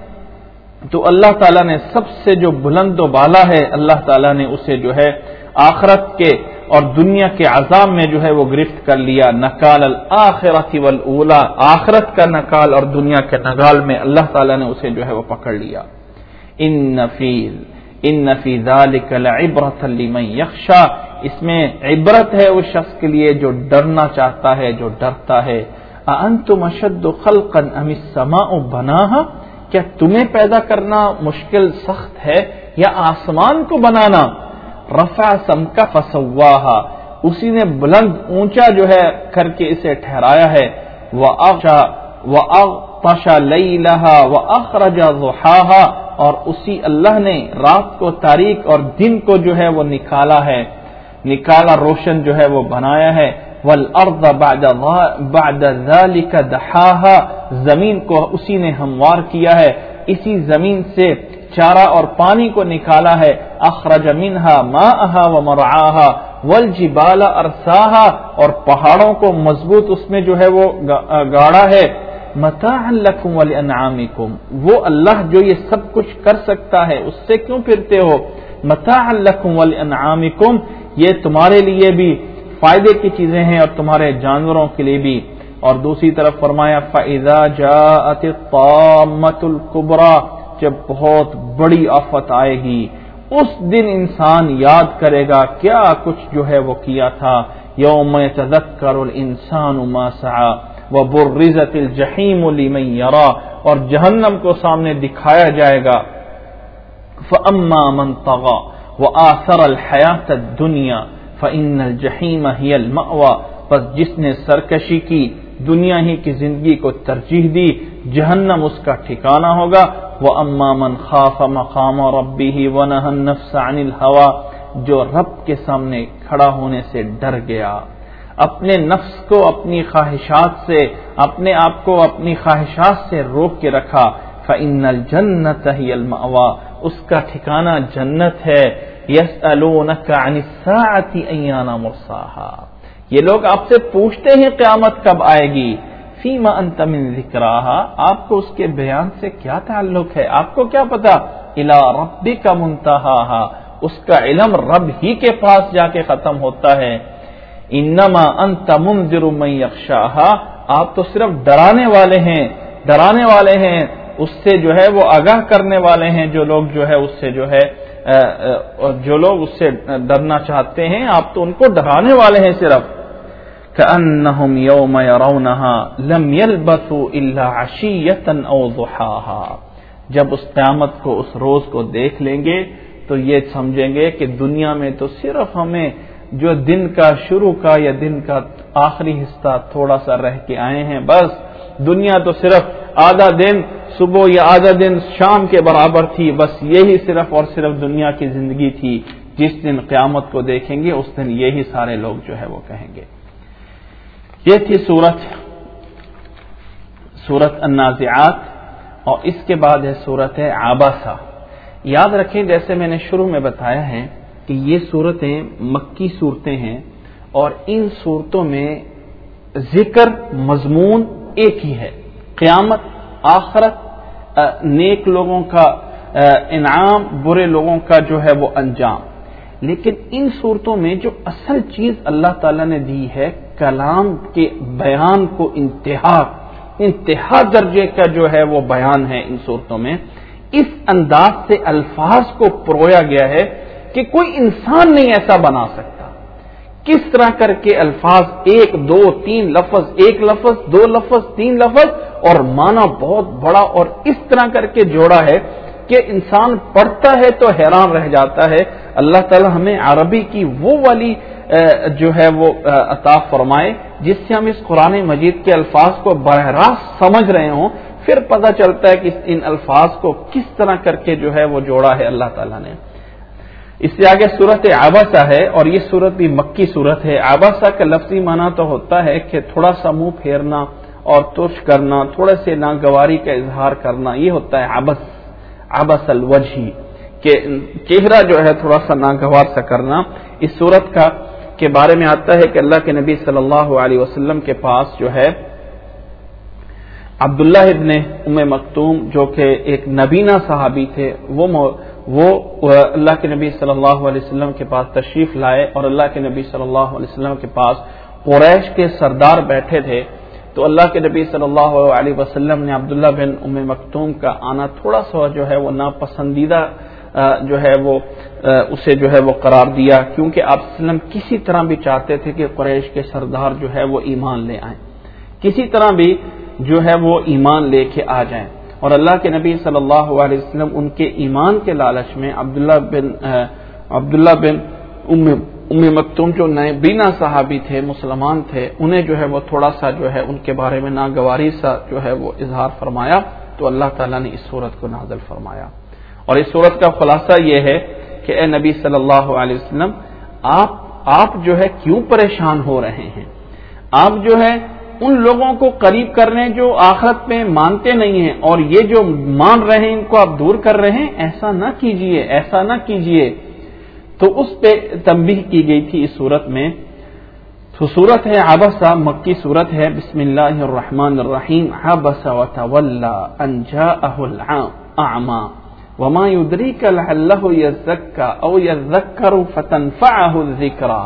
تو اللہ تعالیٰ نے سب سے جو بلند و بالا ہے، اللہ تعالیٰ نے اسے جو ہے آخرت کے اور دنیا کے عذاب میں جو ہے وہ گرفت کر لیا۔ نکال الآخرۃ والاولی، آخرت کا نکال اور دنیا کے نگال میں اللہ تعالیٰ نے اسے جو ہے وہ پکڑ لیا۔ ان فی ان فی ذلک لعبرۃ لمن یخشی، اس میں عبرت ہے اس شخص کے لیے جو ڈرنا چاہتا ہے، جو ڈرتا ہے. اانتم اشد خلقا ام السماء بناها، کیا تمہیں پیدا کرنا مشکل سخت ہے یا آسمان کو بنانا؟ رفع سمکا فسواها، اسی نے بلند اونچا جو ہے کر کے اسے ٹھہرایا ہے. وَأَغْطَشَ لَيْلَهَا وَأَخْرَجَ ضُحَاهَا، اور اسی اللہ نے رات کو تاریک اور دن کو جو ہے وہ نکالا ہے، نکالا روشن جو ہے وہ بنایا ہے. وَالْأَرْضَ بَعْدَ ذَلِكَ دَحَاهَا، زمین کو اسی نے ہموار کیا ہے، اسی زمین سے چارہ اور پانی کو نکالا ہے. اخرج منها ماءها ومرعاها والجبال ارساها، اور پہاڑوں کو مضبوط اس میں جو ہے وہ گاڑا ہے. متاعا لکم ولانعامکم، وہ اللہ جو یہ سب کچھ کر سکتا ہے اس سے کیوں پھرتے ہو؟ متاعا لکم ولانعامکم، یہ تمہارے لیے بھی فائدے کی چیزیں ہیں اور تمہارے جانوروں کے لیے بھی. اور دوسری طرف فرمایا فَإِذَا جَاءَتِ الطَّامَّةُ الْكُبْرَى، جب بہت بڑی آفت آئے گی اس دن انسان یاد کرے گا کیا کچھ جو ہے وہ کیا تھا. یوم یتذکر الانسان ما سعی وبرزت الجحیم لمن یری، اور جہنم کو سامنے دکھایا جائے گا. فاما من طغى وآثر الحیاۃ الدنیا فإن الجحیم هی المأوى، پس جس نے سرکشی کی، دنیا ہی کی زندگی کو ترجیح دی، جہنم اس کا ٹھکانہ ہوگا. وَأَمَّا مَنْ خَافَ مَقَامَ رَبِّهِ وَنَهَى النَّفْسَ عَنِ الْهَوَى، جو رب کے سامنے کھڑا ہونے سے ڈر گیا، اپنے نفس کو اپنی خواہشات سے، اپنے آپ کو اپنی خواہشات سے روک کے رکھا. فَإِنَّ الْجَنَّةَ هِيَ الْمَأْوَى، اس کا ٹھکانہ جنت ہے. يَسْأَلُونَكَ عَنِ السَّاعَةِ أَيَّانَ مُرْسَاهَا، یہ لوگ آپ سے پوچھتے ہیں قیامت کب آئے گی. فیما انت من ذکراہا، آپ کو اس کے بیان سے کیا تعلق ہے، آپ کو کیا پتا. الی ربک منتہاہا، اس کا علم رب ہی کے پاس جا کے ختم ہوتا ہے. انما انت منذر من یخشاہا، آپ تو صرف ڈرانے والے ہیں، ڈرانے والے ہیں، اس سے جو ہے وہ آگاہ کرنے والے ہیں. جو لوگ جو ہے اس سے جو ہے جو لوگ اس سے ڈرنا چاہتے ہیں آپ تو ان کو ڈرانے والے ہیں صرف. كأنهم يوم يرونها لم يلبثوا إلا عشية أو ضحاها، جب اس قیامت کو، اس روز کو دیکھ لیں گے تو یہ سمجھیں گے کہ دنیا میں تو صرف ہمیں جو دن کا شروع کا یا دن کا آخری حصہ تھوڑا سا رہ کے آئے ہیں، بس دنیا تو صرف آدھا دن صبح یا آدھا دن شام کے برابر تھی، بس یہی صرف اور صرف دنیا کی زندگی تھی. جس دن قیامت کو دیکھیں گے اس دن یہی سارے لوگ جو ہے وہ کہیں گے. یہ تھی سورت سورت النازعات، اور اس کے بعد ہے سورت عبسہ. یاد رکھیں جیسے میں نے شروع میں بتایا ہے کہ یہ سورتیں مکی صورتیں ہیں اور ان صورتوں میں ذکر مضمون ایک ہی ہے، قیامت، آخرت، نیک لوگوں کا انعام، برے لوگوں کا جو ہے وہ انجام. لیکن ان صورتوں میں جو اصل چیز اللہ تعالیٰ نے دی ہے، کلام کے بیان کو انتہا انتہا درجے کا جو ہے وہ بیان ہے ان صورتوں میں. اس انداز سے الفاظ کو پرویا گیا ہے کہ کوئی انسان نہیں ایسا بنا سکتا. کس طرح کر کے الفاظ ایک دو تین لفظ، ایک لفظ دو لفظ تین لفظ، اور معنی بہت بڑا، اور اس طرح کر کے جوڑا ہے کہ انسان پڑھتا ہے تو حیران رہ جاتا ہے. اللہ تعالی ہمیں عربی کی وہ والی جو ہے وہ عطا فرمائے جس سے ہم اس قرآن مجید کے الفاظ کو براہ راست سمجھ رہے ہوں. پھر پتہ چلتا ہے کہ ان الفاظ کو کس طرح کر کے جو ہے وہ جوڑا ہے اللہ تعالیٰ نے. اس سے آگے صورت عبسہ ہے، اور یہ صورت بھی مکی صورت ہے. عبسہ کا لفظی معنی تو ہوتا ہے کہ تھوڑا سا منہ پھیرنا اور ترش کرنا، تھوڑے سے ناگواری کا اظہار کرنا، یہ ہوتا ہے عبس، عبس الوجہ، کہ چہرہ جو ہے تھوڑا سا ناگوار سا کرنا. اس صورت کا کے بارے میں آتا ہے کہ اللہ کے نبی صلی اللہ علیہ وسلم کے پاس جو ہے عبداللہ ابن ام مکتوم جو کہ ایک نبینا صحابی تھے، وہ وہ اللہ کے نبی صلی اللہ علیہ وسلم کے پاس تشریف لائے، اور اللہ کے نبی صلی اللہ علیہ وسلم کے پاس قریش کے سردار بیٹھے تھے. تو اللہ کے نبی صلی اللہ علیہ وسلم نے عبداللہ بن ام مکتوم کا آنا تھوڑا سا جو ہے وہ ناپسندیدہ جو ہے وہ اسے جو ہے وہ قرار دیا، کیونکہ آپ صلی اللہ علیہ وسلم کسی طرح بھی چاہتے تھے کہ قریش کے سردار جو ہے وہ ایمان لے آئیں، کسی طرح بھی جو ہے وہ ایمان لے کے آ جائیں، اور اللہ کے نبی صلی اللہ علیہ وسلم ان کے ایمان کے لالچ میں عبداللہ بن عبداللہ بن ام ام مکتوم جو نئے بینا صحابی تھے، مسلمان تھے، انہیں جو ہے وہ تھوڑا سا جو ہے ان کے بارے میں ناگواری سا جو ہے وہ اظہار فرمایا، تو اللہ تعالیٰ نے اس صورت کو نازل فرمایا۔ اور اس صورت کا خلاصہ یہ ہے کہ اے نبی صلی اللہ علیہ وسلم، آپ آپ جو ہے کیوں پریشان ہو رہے ہیں؟ آپ جو ہے ان لوگوں کو قریب کر رہے ہیں جو آخرت میں مانتے نہیں ہیں، اور یہ جو مان رہے ہیں ان کو آپ دور کر رہے ہیں، ایسا نہ کیجئے، ایسا نہ کیجئے۔ تو اس پہ تنبیہ کی گئی تھی اس صورت میں۔ تو صورت ہے عبسہ، مکی صورت ہے۔ بسم اللہ الرحمن الرحیم۔ عبس وتولى ان جاءه الاعمى وما يدريك لعله يزكى او يذكر فتنفعه الذکرى۔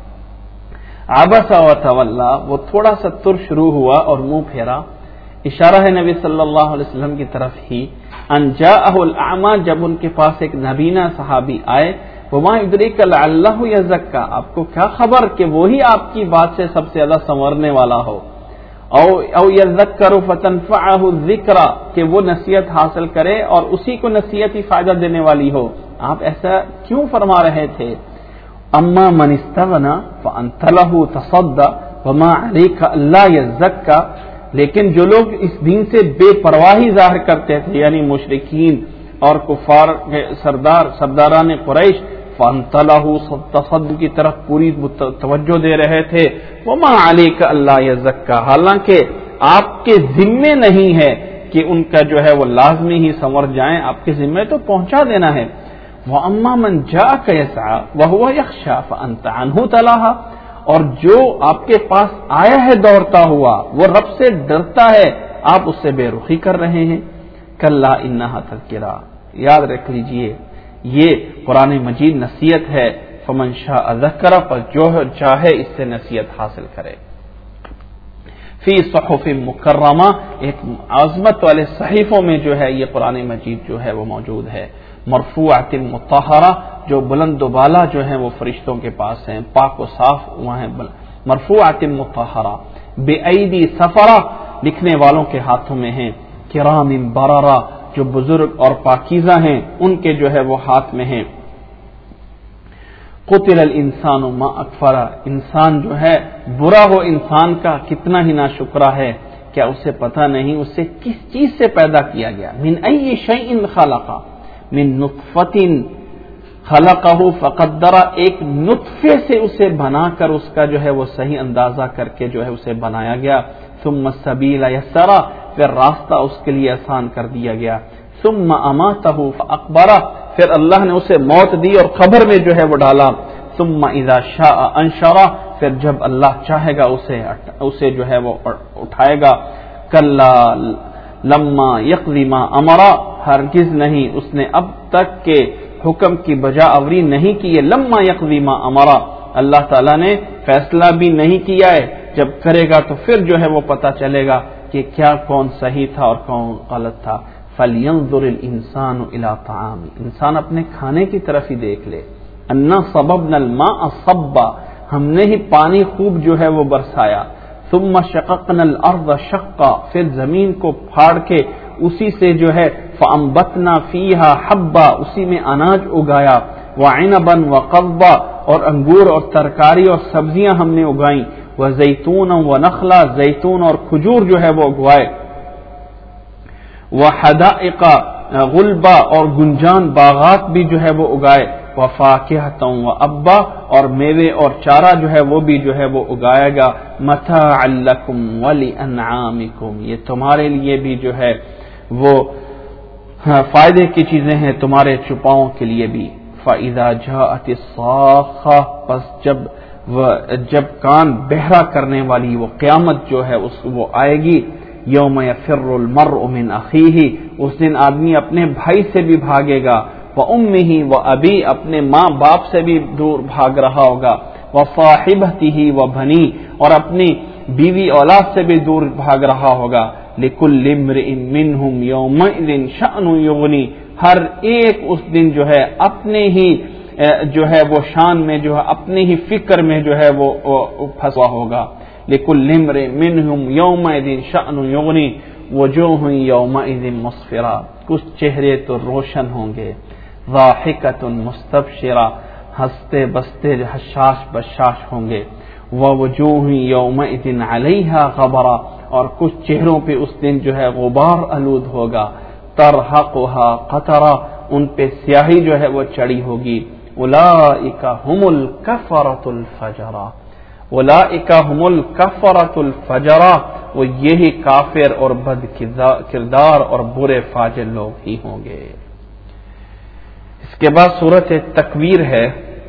عبس وتولى، وہ تھوڑا سا تر شروع ہوا اور منہ پھیرا، اشارہ ہے نبی صلی اللہ علیہ وسلم کی طرف ہی۔ ان جاءه الاعمى، جب ان کے پاس ایک نابینا صحابی آئے، وما يدريك لعله يزكى، آپ کو کیا خبر کہ وہی آپ کی بات سے سب سے زیادہ سنورنے والا ہو، او او يذكر فتنفعه الذکرى، کہ وہ نصیحت حاصل کرے اور اسی کو نصیحت ہی فائدہ دینے والی ہو۔ آپ ایسا کیوں فرما رہے تھے؟ اما من استغنى فانت له تصدى وما عليك الا يزكى، لیکن جو لوگ اس دین سے بے پرواہی ظاہر کرتے تھے، یعنی مشرکین اور کفار کے سردار سرداران قریش، فانت له تصدی کی طرف پوری توجہ دے رہے تھے، وما عليك الا يزكى، حالانکہ آپ کے ذمے نہیں ہے کہ ان کا جو ہے وہ لازمی ہی سنور جائیں، آپ کے ذمے تو پہنچا دینا ہے۔ وَأَمَّا مَنْ جَاءَكَ يَسْعَى وَهُوَ يَخْشَى فَأَنْتَ عَنْهُ تَلَاهَا، اور جو آپ کے پاس آیا ہے دوڑتا ہوا، وہ رب سے ڈرتا ہے، آپ اس سے بے رخی کر رہے ہیں۔ کلا انہا تذکرہ، یاد رکھ لیجئے یہ قرآن مجید نصیحت ہے، فمن شاء ذکر، پر جو چاہے اس سے نصیحت حاصل کرے۔ فی صحف مکرمہ، ایک عظمت والے صحیفوں میں جو ہے یہ قرآن مجید جو ہے وہ موجود ہے۔ مرفوعۃ مطہرہ، جو بلند و بالا جو ہیں وہ فرشتوں کے پاس ہیں، پاک و صاف وہاں ہیں۔ مرفوعۃ مطہرہ بأیدی سفرہ، لکھنے والوں کے ہاتھوں میں ہیں۔ کرام بررہ، جو بزرگ اور پاکیزہ ہیں ان کے جو ہے وہ ہاتھ میں ہیں۔ قتل الانسان ما اکفرہ، انسان جو ہے برا ہو انسان کا کتنا ہی ناشکرا ہے، کیا اسے پتہ نہیں اسے کس چیز سے پیدا کیا گیا؟ من ای شیء خلقہ، من نطفۃ خلقہ فقدرہ، ایک نطفے سے اسے بنا کر اس کا جو ہے وہ صحیح اندازہ کر کے جو ہے اسے بنایا گیا۔ ثم السبیل یسرہ، پھر راستہ اس کے لیے آسان کر دیا گیا۔ ثم اماتہ فاقبرہ، پھر اللہ نے اسے موت دی اور قبر میں جو ہے وہ ڈالا۔ ثم اذا شاء انشرہ، پھر جب اللہ چاہے گا اسے اسے جو ہے وہ اٹھائے گا۔ کلا لما یقضی ما امرہ، ہرگز نہیں اس نے اب تک کے حکم کی بجا آوری نہیں کی ہے۔ لما یقضی ما امرہ، اللہ تعالیٰ نے فیصلہ بھی نہیں کیا ہے، جب کرے گا تو پھر جو ہے وہ پتہ چلے گا کہ کیا کون صحیح تھا اور کون غلط تھا۔ فَلْيَنظُرِ الْإِنسَانُ إِلَىٰ طَعَامِهِ، انسان اپنے کھانے کی طرف ہی دیکھ لے۔ أَنَّا صَبَبْنَا الْمَاءَ صَبًّا، ہم نے ہی پانی خوب جو ہے وہ برسایا۔ ثُمَّ شَقَقْنَا الْأَرْضَ شَقًّا، پھر زمین کو پھاڑ کے اسی سے جو ہے فَأَنبَتْنَا فِيهَا حَبًّا، اسی میں اناج اگایا۔ وَعِنَبًا وَقَضْبًا، اور انگور اور ترکاری اور سبزیاں ہم نے اگائیں۔ وَزَيْتُونًا وَنَخْلًا، زیتون اور کھجور جو ہے وہ اگوائے۔ وحدائق غلبا، اور گنجان باغات بھی جو ہے وہ اگائے۔ وفاکہۃ وابا، اور میوے اور چارہ جو ہے وہ بھی جو ہے وہ اگائے گا۔ متاعا لکم ولانعامکم، یہ تمہارے لیے بھی جو ہے وہ فائدے کی چیزیں ہیں، تمہارے چپاؤں کے لیے بھی۔ فاذا جاءت الصاخہ، پس جب جب کان بہرا کرنے والی وہ قیامت جو ہے اس وہ آئے گی۔ یوم یفر المرء من اخیہ، اس دن آدمی اپنے بھائی سے بھی بھاگے گا۔ وامہ وابی، اپنے ماں باپ سے بھی دور بھاگ رہا ہوگا۔ وصاحبتہ وبنی، اور اپنی بیوی اولاد سے بھی دور بھاگ رہا ہوگا۔ لِكُلِّ امْرِئٍ مِّنْهُمْ يَوْمَئِذٍ شَأْنٌ يُغْنِي، ہر ایک اس دن جو ہے اپنے ہی جو ہے وہ شان میں جو ہے اپنے ہی فکر میں جو ہے وہ پھنسا ہوگا. لِكُلِّ امْرِئٍ مِّنْهُمْ يَوْمَئِذٍ شَأْنٌ يُغْنِي وَجُوهٌ يَوْمَئِذٍ مُسْفِرَةٌ، کچھ چہرے تو روشن ہوں گے، ضاحکۃ مستبشرہ، ہنستے بستے حشاش بشاش ہوں گے، وَوُجُوهٌ يَوْمَئِذٍ عَلَيْهَا غَبَرَةٌ، اور کچھ چہروں پہ اس دن جو ہے غبار آلود ہوگا، ترہقها قطرہ، ان پہ سیاہی جو ہے وہ چڑھی ہوگی. اولئک هم الکفرۃ الفجرہ، اولئک هم الکفرۃ الفجرہ، وہ یہی کافر اور بد کردار اور برے فاجر لوگ ہی ہوں گے. اس کے بعد سورۃ تکویر ہے،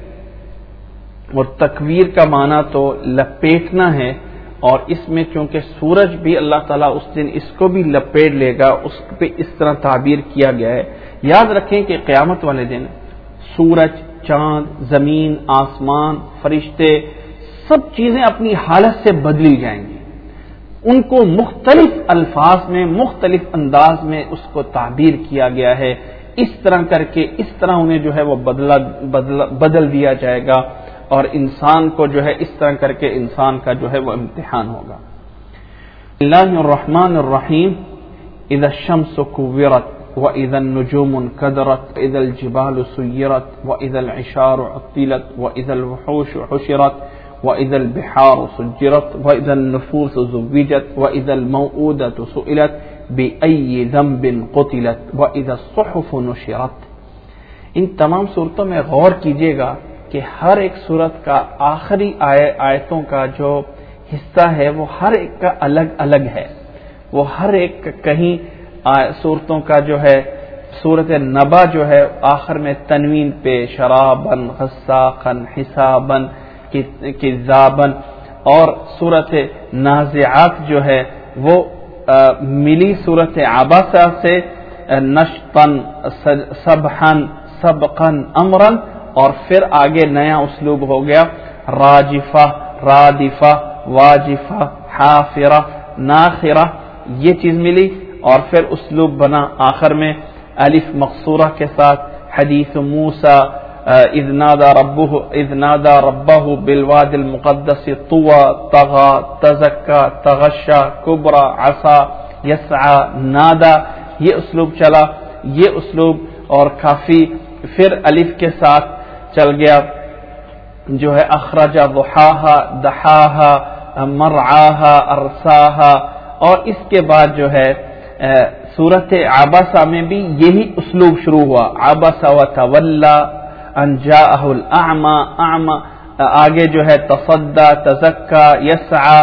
اور تکویر کا معنی تو لپیٹنا ہے، اور اس میں چونکہ سورج بھی اللہ تعالیٰ اس دن اس کو بھی لپیٹ لے گا، اس پہ اس طرح تعبیر کیا گیا ہے. یاد رکھیں کہ قیامت والے دن سورج، چاند، زمین، آسمان، فرشتے، سب چیزیں اپنی حالت سے بدلی جائیں گی. ان کو مختلف الفاظ میں مختلف انداز میں اس کو تعبیر کیا گیا ہے. اس طرح کر کے اس طرح انہیں جو ہے وہ بدلا بدل, بدل دیا جائے گا، اور انسان کو جو ہے اس طرح کر کے انسان کا جو ہے وہ امتحان ہوگا. اللہ الرحمن الرحیم. اذا الشمس كورت واذا النجوم انكدرت واذا الجبال سيرت واذا العشار عطلت واذا الوحوش حشرت واذا البحار سجرت واذا النفوس زوجت واذا الموءودة سئلت بأي ذنب قتلت واذا الصحف نشرت. ان تمام صورتوں میں غور کیجیے گا کہ ہر ایک صورت کا آخری آیتوں کا جو حصہ ہے وہ ہر ایک کا الگ الگ ہے. وہ ہر ایک کہیں صورتوں کا جو ہے صورت نبا جو ہے آخر میں تنوین پہ شرابن غساقن حسابن کذابن، اور صورت نازعات جو ہے وہ ملی صورت عباسہ سے نشطن سبحن سبقن امرن، اور پھر آگے نیا اسلوب ہو گیا راجفہ رادفہ واجفہ حافرہ ناخرہ، یہ چیز ملی. اور پھر اسلوب بنا آخر میں الف مقصورہ کے ساتھ حدیث موسیٰ اذ نادى ربه اذ نادى ربه بالواد المقدس طوى طغى تزكى تغشى كبرى عصى يسعى نادى، یہ اسلوب چلا. یہ اسلوب اور کافی. پھر الف کے ساتھ چل گیا جو ہے اخرج ضحاها دحاها مرعاها ارساها، اور اس کے بعد جو ہے سورت عباسہ میں بھی یہی اسلوب شروع ہوا. عبس وتولى ان جاءه الاعمى اعمى، آگے جو ہے تصدى تزكى يسعى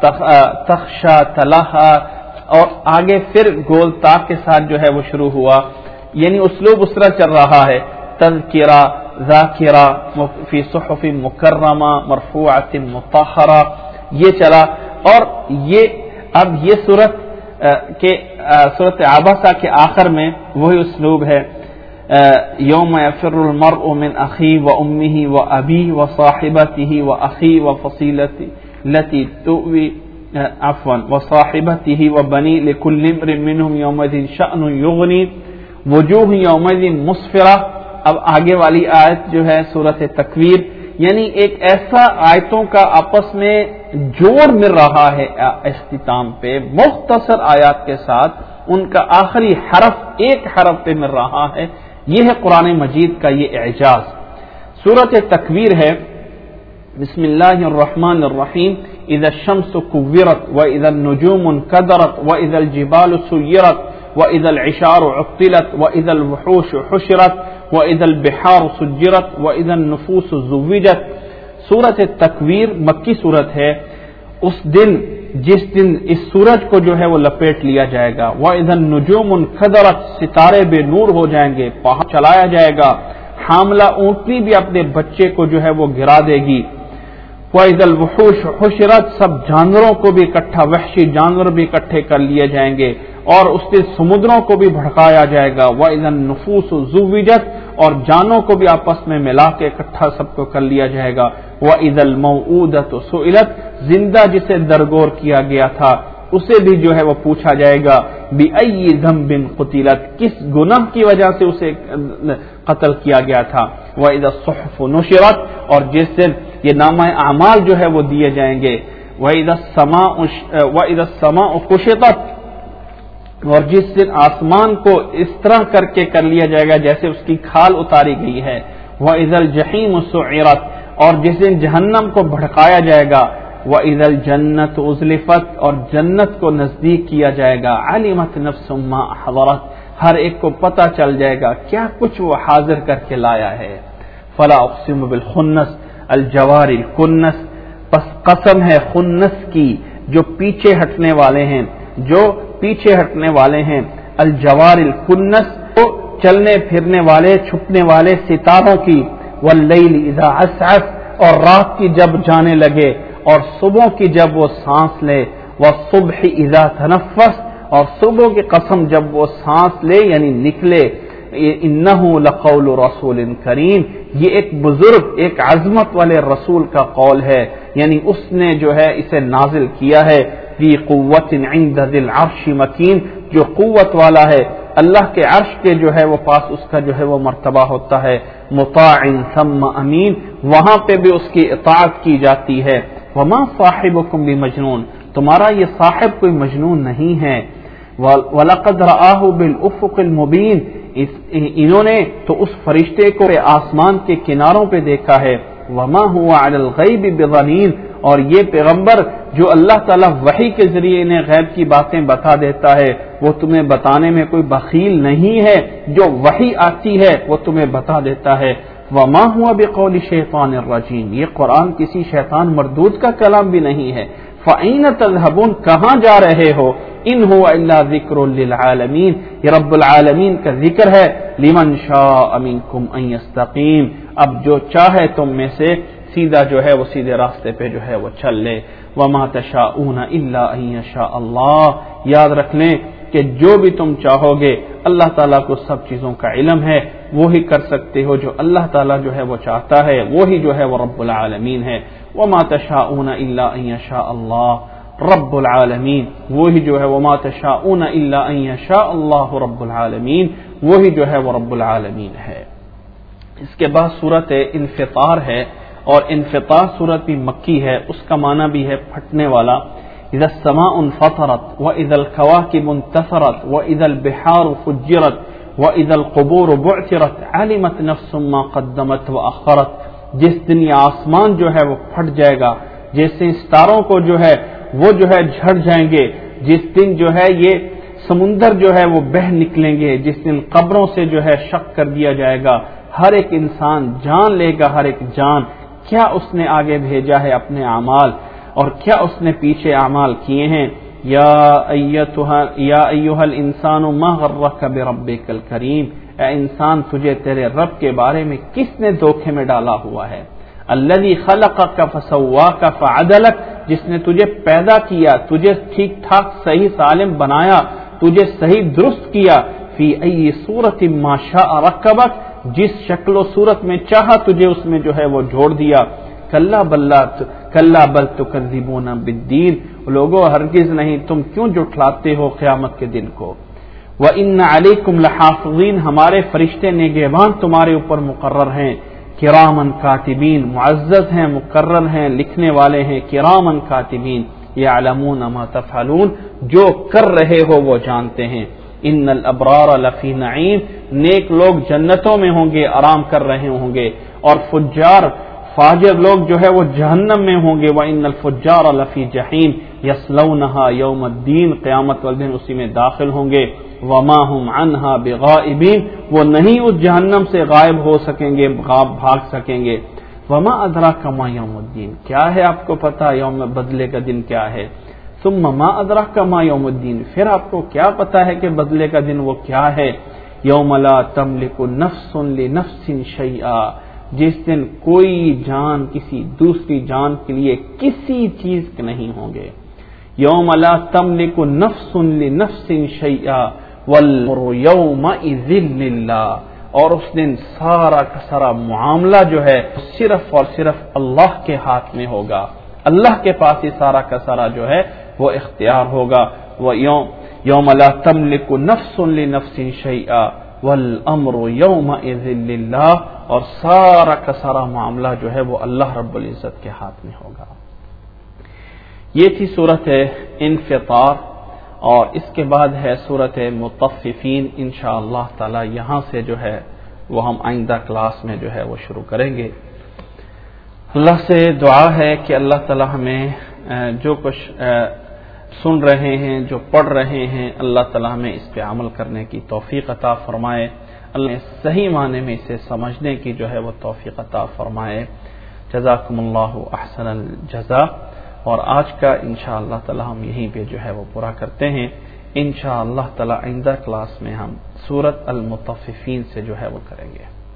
تخشى تلهى، اور آگے پھر گول تا کے ساتھ جو ہے وہ شروع ہوا. یعنی اسلوب اس طرح چل رہا ہے تذکرہ ذاکرہ فی صحف مکرمہ مرفوعۃ مطہرہ، یہ چلا. اور یہ اب یہ صورت کے صورت عباسہ کے آخر میں وہی اسلوب ہے یوم یفر المرء من اخیہ و امہ و ابیہ و صاحبتہ و اخیہ و فصیلتہ التی تؤوی عفوا و صاحبتہ و بنی لکل امرئ منہم یومئذ شأن یغنی وجوہ یومئذ مسفرہ. اب آگے والی آیت جو ہے سورت تکویر، یعنی ایک ایسا آیتوں کا آپس میں جوڑ مل رہا ہے اختتام پہ مختصر آیات کے ساتھ، ان کا آخری حرف ایک حرف پہ مل رہا ہے. یہ ہے قرآن مجید کا یہ اعجاز. سورت تکویر ہے بسم اللہ الرحمن الرحیم. اذا الشمس كورت واذا النجوم انكدرت واذا الجبال سيرت واذا العشار عطلت واذا الوحوش حشرت واذا البحار سجرت واذا النفوس زوجت. سورت تکویر مکی سورت ہے. اس دن جس دن اس سورج کو جو ہے وہ لپیٹ لیا جائے گا. واذا النجوم انكدرت، ستارے بے نور ہو جائیں گے، پہاڑ چلایا جائے گا، حاملہ اونٹنی بھی اپنے بچے کو جو ہے وہ گرا دے گی. واذا الوحوش حشرت، سب جانوروں کو بھی اکٹھا، وحشی جانور بھی اکٹھے کر لیے جائیں گے، اور اس سے سمندروں کو بھی بھڑکایا جائے گا. واذا النفوس زوجت، اور جانوں کو بھی آپس میں ملا کے اکٹھا سب کو کر لیا جائے گا. واذا الموءودۃ سئلت، زندہ جسے درگور کیا گیا تھا اسے بھی جو ہے وہ پوچھا جائے گا بِأَيِّ ذَنبٍ قُتِلَتْ، کس گناہ کی وجہ سے اسے قتل کیا گیا تھا، وَإِذَا الصُّحُفُ نُشِرَتْ، اور جس دن یہ نامہ اعمال جو ہے وہ دیے جائیں گے، وَإِذَا السَّمَاءُ وَإِذَا السَّمَاءُ كُشِطَتْ، اور جس دن آسمان کو اس طرح کر کے کر لیا جائے گا جیسے اس کی کھال اتاری گئی ہے، وَإِذَا الْجَحِيمُ سُعِّرَتْ، اور جس دن جہنم کو بھڑکایا جائے گا، وَإِذَا الْجَنَّةُ أُزْلِفَتْ، اور جنت کو نزدیک کیا جائے گا، عَلِمَتْ نَفْسٌ مَّا أَحْضَرَتْ، ہر ایک کو پتہ چل جائے گا کیا کچھ وہ حاضر کر کے لایا ہے۔ فَلَا أُقْسِمُ بِالْخُنَّسِ الْجَوَارِ الْكُنَّسِ، پس قسم ہے خنس کی جو پیچھے ہٹنے والے ہیں، جو پیچھے ہٹنے والے ہیں، الجوار الکنس، تو چلنے پھرنے والے چھپنے والے ستاروں کی، واللیل اذا عسعس، اور رات کی جب جانے لگے، اور صبح کی جب وہ سانس لے، والصبح اذا تنفس، اور صبح کی قسم جب وہ سانس لے یعنی نکلے، انہ لقول رسول کریم، یہ ایک بزرگ ایک عظمت والے رسول کا قول ہے، یعنی اس نے جو ہے اسے نازل کیا ہے، ذی قوت عند ذی العرش مکین، جو قوت والا ہے اللہ کے عرش کے جو ہے وہ پاس اس کا جو ہے وہ مرتبہ ہوتا ہے، مطاع ثم امین، وہاں پہ بھی اس کی اطاعت کی جاتی ہے، وما صاحبکم بمجنون، تمہارا یہ صاحب کوئی مجنون نہیں ہے، وَلَقَدْ رَآهُ بِالْأُفُقِ الْمُبِينِ، انہوں نے تو اس فرشتے کو آسمان کے کناروں پہ دیکھا ہے، وَمَا هُوَ عَلَى الْغَيْبِ بِضَنِينٍ، اور یہ پیغمبر جو اللہ تعالیٰ وحی کے ذریعے انہیں غیب کی باتیں بتا دیتا ہے وہ تمہیں بتانے میں کوئی بخیل نہیں ہے، جو وحی آتی ہے وہ تمہیں بتا دیتا ہے، وَمَا هُوَ بِقَوْلِ شَيْطَانِ الرَّجِيمِ، یہ قرآن کسی شیطان مردود کا کلام بھی نہیں ہے، فَأَيْنَ تَذْهَبُونَ، کہاں جا رہے ہو، ان هو الا ذکر للعالمین، یہ رب العالمین کا ذکر ہے، لمن شاء منکم ان یستقیم، اب جو چاہے تم میں سے سیدھا جو ہے وہ سیدھے راستے پہ جو ہے وہ چل لے، وما تشاءون الا ان یشاء اللہ، یاد رکھ لیں کہ جو بھی تم چاہو گے اللہ تعالیٰ کو سب چیزوں کا علم ہے، وہی کر سکتے ہو جو اللہ تعالیٰ جو ہے وہ چاہتا ہے، وہی جو ہے وہ رب العالمین ہے، وما تشاءون الا ان یشاء اللہ رب العالمین، وہی جو ہے وما تشاءون الا ان یشاء اللہ رب العالمین، وہی جو ہے وہ رب العالمین ہے۔ اس کے بعد صورت انفطار ہے، اور انفطار صورت بھی مکی ہے، اس کا معنی بھی ہے پھٹنے والا، اذا السماء انفطرت واذا الكواكب انتثرت واذا البحار فجرت واذا القبور بعثرت علمت نفس ما قدمت واخرت، جس دن یہ آسمان جو ہے وہ پھٹ جائے گا، جیسے ستاروں کو جو ہے وہ جو ہے جھڑ جائیں گے، جس دن جو ہے یہ سمندر جو ہے وہ بہہ نکلیں گے، جس دن قبروں سے جو ہے شق کر دیا جائے گا، ہر ایک انسان جان لے گا، ہر ایک جان کیا اس نے آگے بھیجا ہے اپنے اعمال اور کیا اس نے پیچھے اعمال کیے ہیں۔ یا ایتھا یا ایھا الانسان ما غرک بربک الکریم، اے انسان تجھے تیرے رب کے بارے میں کس نے دھوکے میں ڈالا ہوا ہے، الذی خلقک فسواک فعدلک، جس نے تجھے پیدا کیا، تجھے ٹھیک ٹھاک صحیح سالم بنایا، تجھے صحیح درست کیا، فی ای صورت ما شاء رکبک، جس شکل و صورت میں چاہا تجھے اس میں جو ہے وہ جوڑ دیا، کلا بلا کلا بل تکذبون بالدین، لوگوں ہرگز نہیں، تم کیوں جھٹلاتے ہو قیامت کے دن کو، وَإِنَّ عَلَيْكُمْ لَحَافِظِينَ، ہمارے فرشتے نگہبان تمہارے اوپر مقرر ہیں، کرامن کاتبین، معزز ہیں، مقرر ہیں، لکھنے والے ہیں، کرامن کاتبین، یعلمون ما تفعلون، جو کر رہے ہو وہ جانتے ہیں، ان الابرار لفی نعیم، نیک لوگ جنتوں میں ہوں گے، آرام کر رہے ہوں گے، اور فجار فاجر لوگ جو ہے وہ جہنم میں ہوں گے، وان الفجار لفی جحیم یصلونها یوم الدین، قیامت والے دن اسی میں داخل ہوں گے، وما هم عنها بغائبین، وہ نہیں اس جہنم سے غائب ہو سکیں گے، غاب بھاگ سکیں گے، وما ادراک ما یوم الدین، کیا ہے آپ کو پتہ یوم بدلے کا دن کیا ہے، ثم ما ادراک ما یوم الدین، پھر آپ کو کیا پتہ ہے کہ بدلے کا دن وہ کیا ہے، یوم لا تملک نفس لنفس شیئا، جس دن کوئی جان کسی دوسری جان کے لیے کسی چیز کے نہیں ہوں گے، یوم لا تملک نفس لنفس شیئا والامر یومئذ للہ، اور اس دن سارا کا سارا معاملہ جو ہے صرف اور صرف اللہ کے ہاتھ میں ہوگا، اللہ کے پاس ہی سارا کا سارا جو ہے وہ اختیار ہوگا. وہ یوم یوم لا تملک نفس لنفس شیئا والامر یومئذ للہ، اور سارا کا سارا معاملہ جو ہے وہ اللہ رب العزت کے ہاتھ میں ہوگا. یہ تھی صورت انفطار، اور اس کے بعد ہے صورت مطففین. انشاءاللہ تعالی یہاں سے جو ہے وہ ہم آئندہ کلاس میں جو ہے وہ شروع کریں گے. اللہ سے دعا ہے کہ اللہ تعالی ہمیں جو کچھ سن رہے ہیں، جو پڑھ رہے ہیں، اللہ تعالی ہمیں اس پہ عمل کرنے کی توفیق عطا فرمائے. اللہ صحیح معنی میں اسے سمجھنے کی جو ہے وہ توفیق عطا فرمائے. جزاکم اللہ احسن الجزاء. اور آج کا انشاءاللہ تعالی ہم یہیں پہ جو ہے وہ پورا کرتے ہیں. انشاءاللہ تعالی آئندہ کلاس میں ہم سورت المطففین سے جو ہے وہ کریں گے.